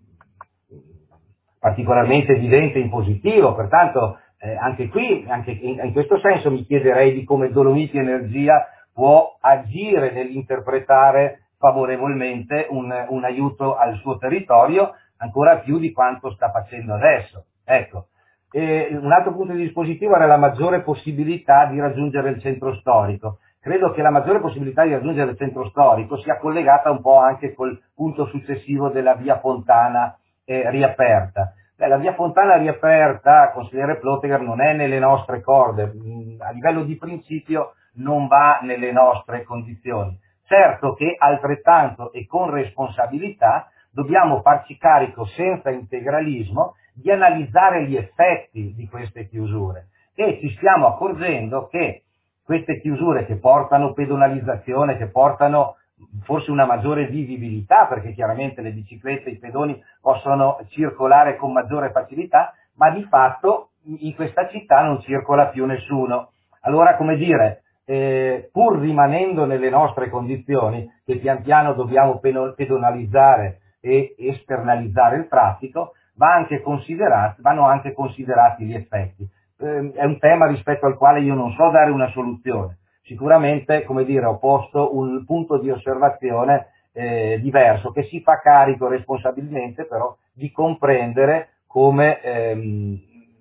particolarmente evidente in positivo. Pertanto eh, anche qui, anche in, in questo senso mi chiederei di come Dolomiti Energia può agire nell'interpretare favorevolmente un, un aiuto al suo territorio ancora più di quanto sta facendo adesso. Ecco. E un altro punto di dispositivo era la maggiore possibilità di raggiungere il centro storico. Credo che la maggiore possibilità di raggiungere il centro storico sia collegata un po' anche col punto successivo della via Fontana eh, riaperta. Beh, la via Fontana riaperta, consigliere Ploteger, non è nelle nostre corde, a livello di principio non va nelle nostre condizioni. Certo che altrettanto e con responsabilità dobbiamo farci carico senza integralismo di analizzare gli effetti di queste chiusure e ci stiamo accorgendo che queste chiusure che portano pedonalizzazione, che portano forse una maggiore vivibilità, perché chiaramente le biciclette e i pedoni possono circolare con maggiore facilità, ma di fatto in questa città non circola più nessuno. Allora, come dire, eh, pur rimanendo nelle nostre condizioni, che pian piano dobbiamo pedonalizzare e esternalizzare il traffico, va anche considerati, vanno anche considerati gli effetti. Eh, è un tema rispetto al quale io non so dare una soluzione. Sicuramente, come dire, ho posto un punto di osservazione eh, diverso, che si fa carico responsabilmente però di comprendere come ehm,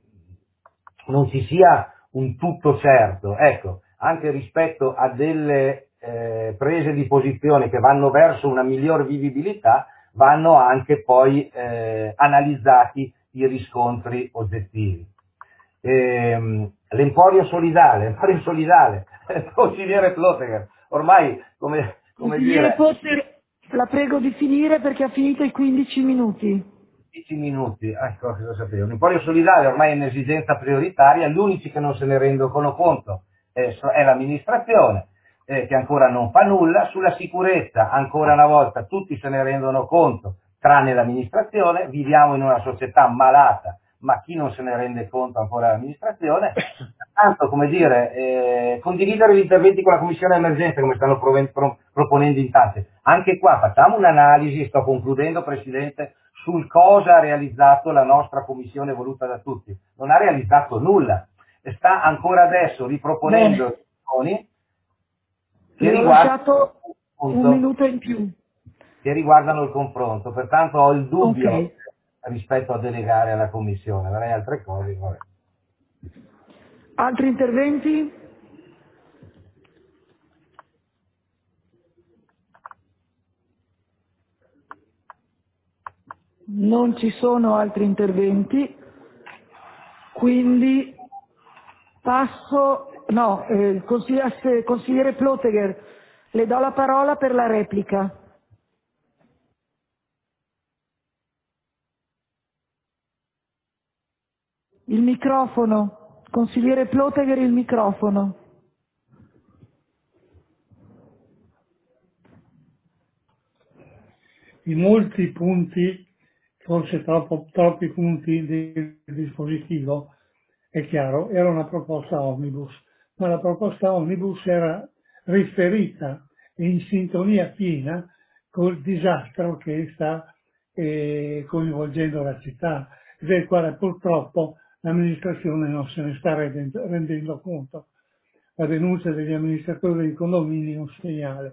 non ci sia un tutto certo. Ecco, anche rispetto a delle eh, prese di posizione che vanno verso una miglior vivibilità, vanno anche poi eh, analizzati i riscontri oggettivi. Ehm, l'emporio solidale, l'emporio solidale, consigliere Ploteger, ormai come, come dire... Poter, la prego di finire perché ha finito i quindici minuti. dieci minuti, ecco cosa sapevo. Un emporio solidale ormai è un'esigenza prioritaria, gli unici che non se ne rendono conto eh, so- è l'amministrazione, eh, che ancora non fa nulla. Sulla sicurezza, ancora una volta, tutti se ne rendono conto, tranne l'amministrazione. Viviamo in una società malata, ma chi non se ne rende conto ancora è l'amministrazione. Tanto, come dire, eh, condividere gli interventi con la Commissione Emergenza, come stanno proven- pro- proponendo in tanti. Anche qua facciamo un'analisi, sto concludendo Presidente, sul cosa ha realizzato la nostra Commissione voluta da tutti. Non ha realizzato nulla, sta ancora adesso riproponendo azioni che Le ho riguardano, lasciato un appunto, minuto in più. che riguardano il confronto, pertanto ho il dubbio Ok. rispetto a delegare alla Commissione, vorrei altre cose. Vabbè. Altri interventi? Non ci sono altri interventi, quindi passo, no, eh, consigliere, consigliere Plotegher, le do la parola per la replica. Il microfono, consigliere Plotegher, il microfono. I molti punti, forse troppo, troppi punti del dispositivo, è chiaro, era una proposta omnibus, ma la proposta omnibus era riferita e in sintonia piena col disastro che sta eh, coinvolgendo la città, del quale purtroppo l'amministrazione non se ne sta rendendo, rendendo conto. La denuncia degli amministratori dei condomini è un segnale.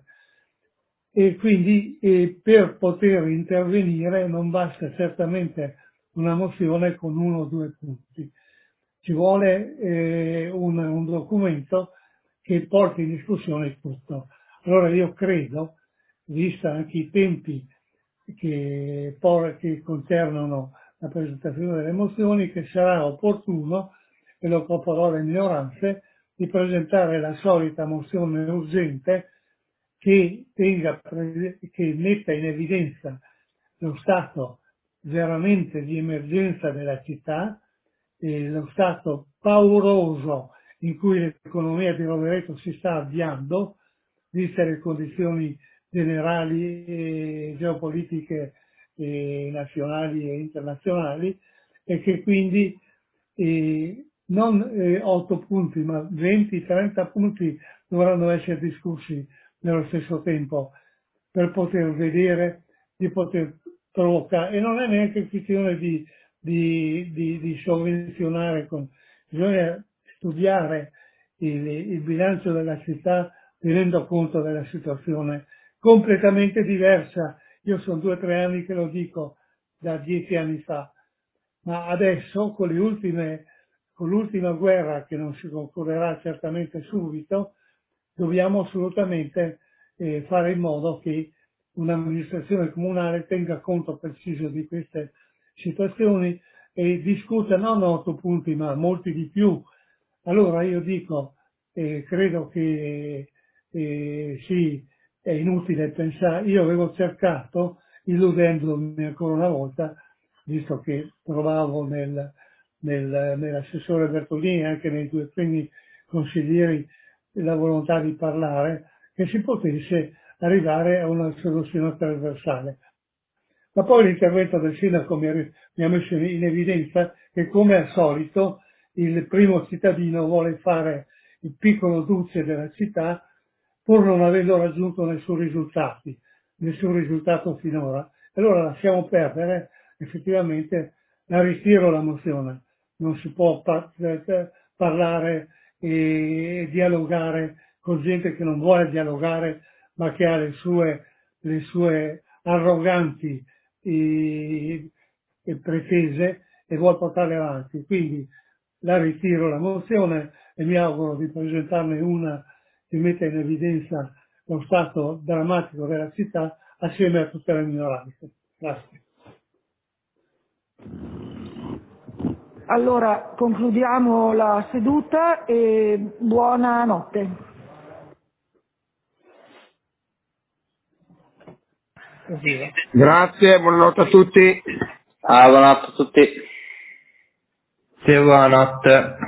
E quindi eh, per poter intervenire non basta certamente una mozione con uno o due punti, ci vuole eh, un, un documento che porti in discussione tutto. Allora io credo, vista anche i tempi che, por- che concernono la presentazione delle mozioni, che sarà opportuno, e lo proporrò alle minoranze, di presentare la solita mozione urgente che, tenga, che metta in evidenza lo stato veramente di emergenza della città, eh, lo stato pauroso in cui l'economia di Rovereto si sta avviando, viste le condizioni generali e geopolitiche eh, nazionali e internazionali, e che quindi eh, non eh, otto punti ma venti trenta punti dovranno essere discussi nello stesso tempo per poter vedere, di poter provocare, e non è neanche questione di, di, di, di sovvenzionare, con, bisogna studiare il, il bilancio della città tenendo conto della situazione completamente diversa. Io sono due o tre anni che lo dico, da dieci anni fa, ma adesso con le ultime, con l'ultima guerra che non si concluderà certamente subito, dobbiamo assolutamente eh, fare in modo che un'amministrazione comunale tenga conto preciso di queste situazioni e discuta non otto punti ma molti di più. Allora io dico, eh, credo che eh, sì, è inutile pensare, io avevo cercato, illudendomi ancora una volta, visto che trovavo nel, nel, nell'assessore Bertolini e anche nei due primi consiglieri la volontà di parlare, che si potesse arrivare a una soluzione trasversale. Ma poi l'intervento del sindaco mi ha, mi ha messo in evidenza che, come al solito, il primo cittadino vuole fare il piccolo duce della città pur non avendo raggiunto nessun risultato, nessun risultato finora. Allora lasciamo perdere, effettivamente la ritiro la mozione. Non si può par- parlare e dialogare con gente che non vuole dialogare, ma che ha le sue, le sue arroganti e, e pretese e vuole portarle avanti. Quindi la ritiro la mozione e mi auguro di presentarne una che metta in evidenza lo stato drammatico della città assieme a tutte le minoranze. Grazie. Allora concludiamo la seduta e buonanotte. Grazie, buonanotte a tutti. Ah, buonanotte a tutti. Sì, buonanotte.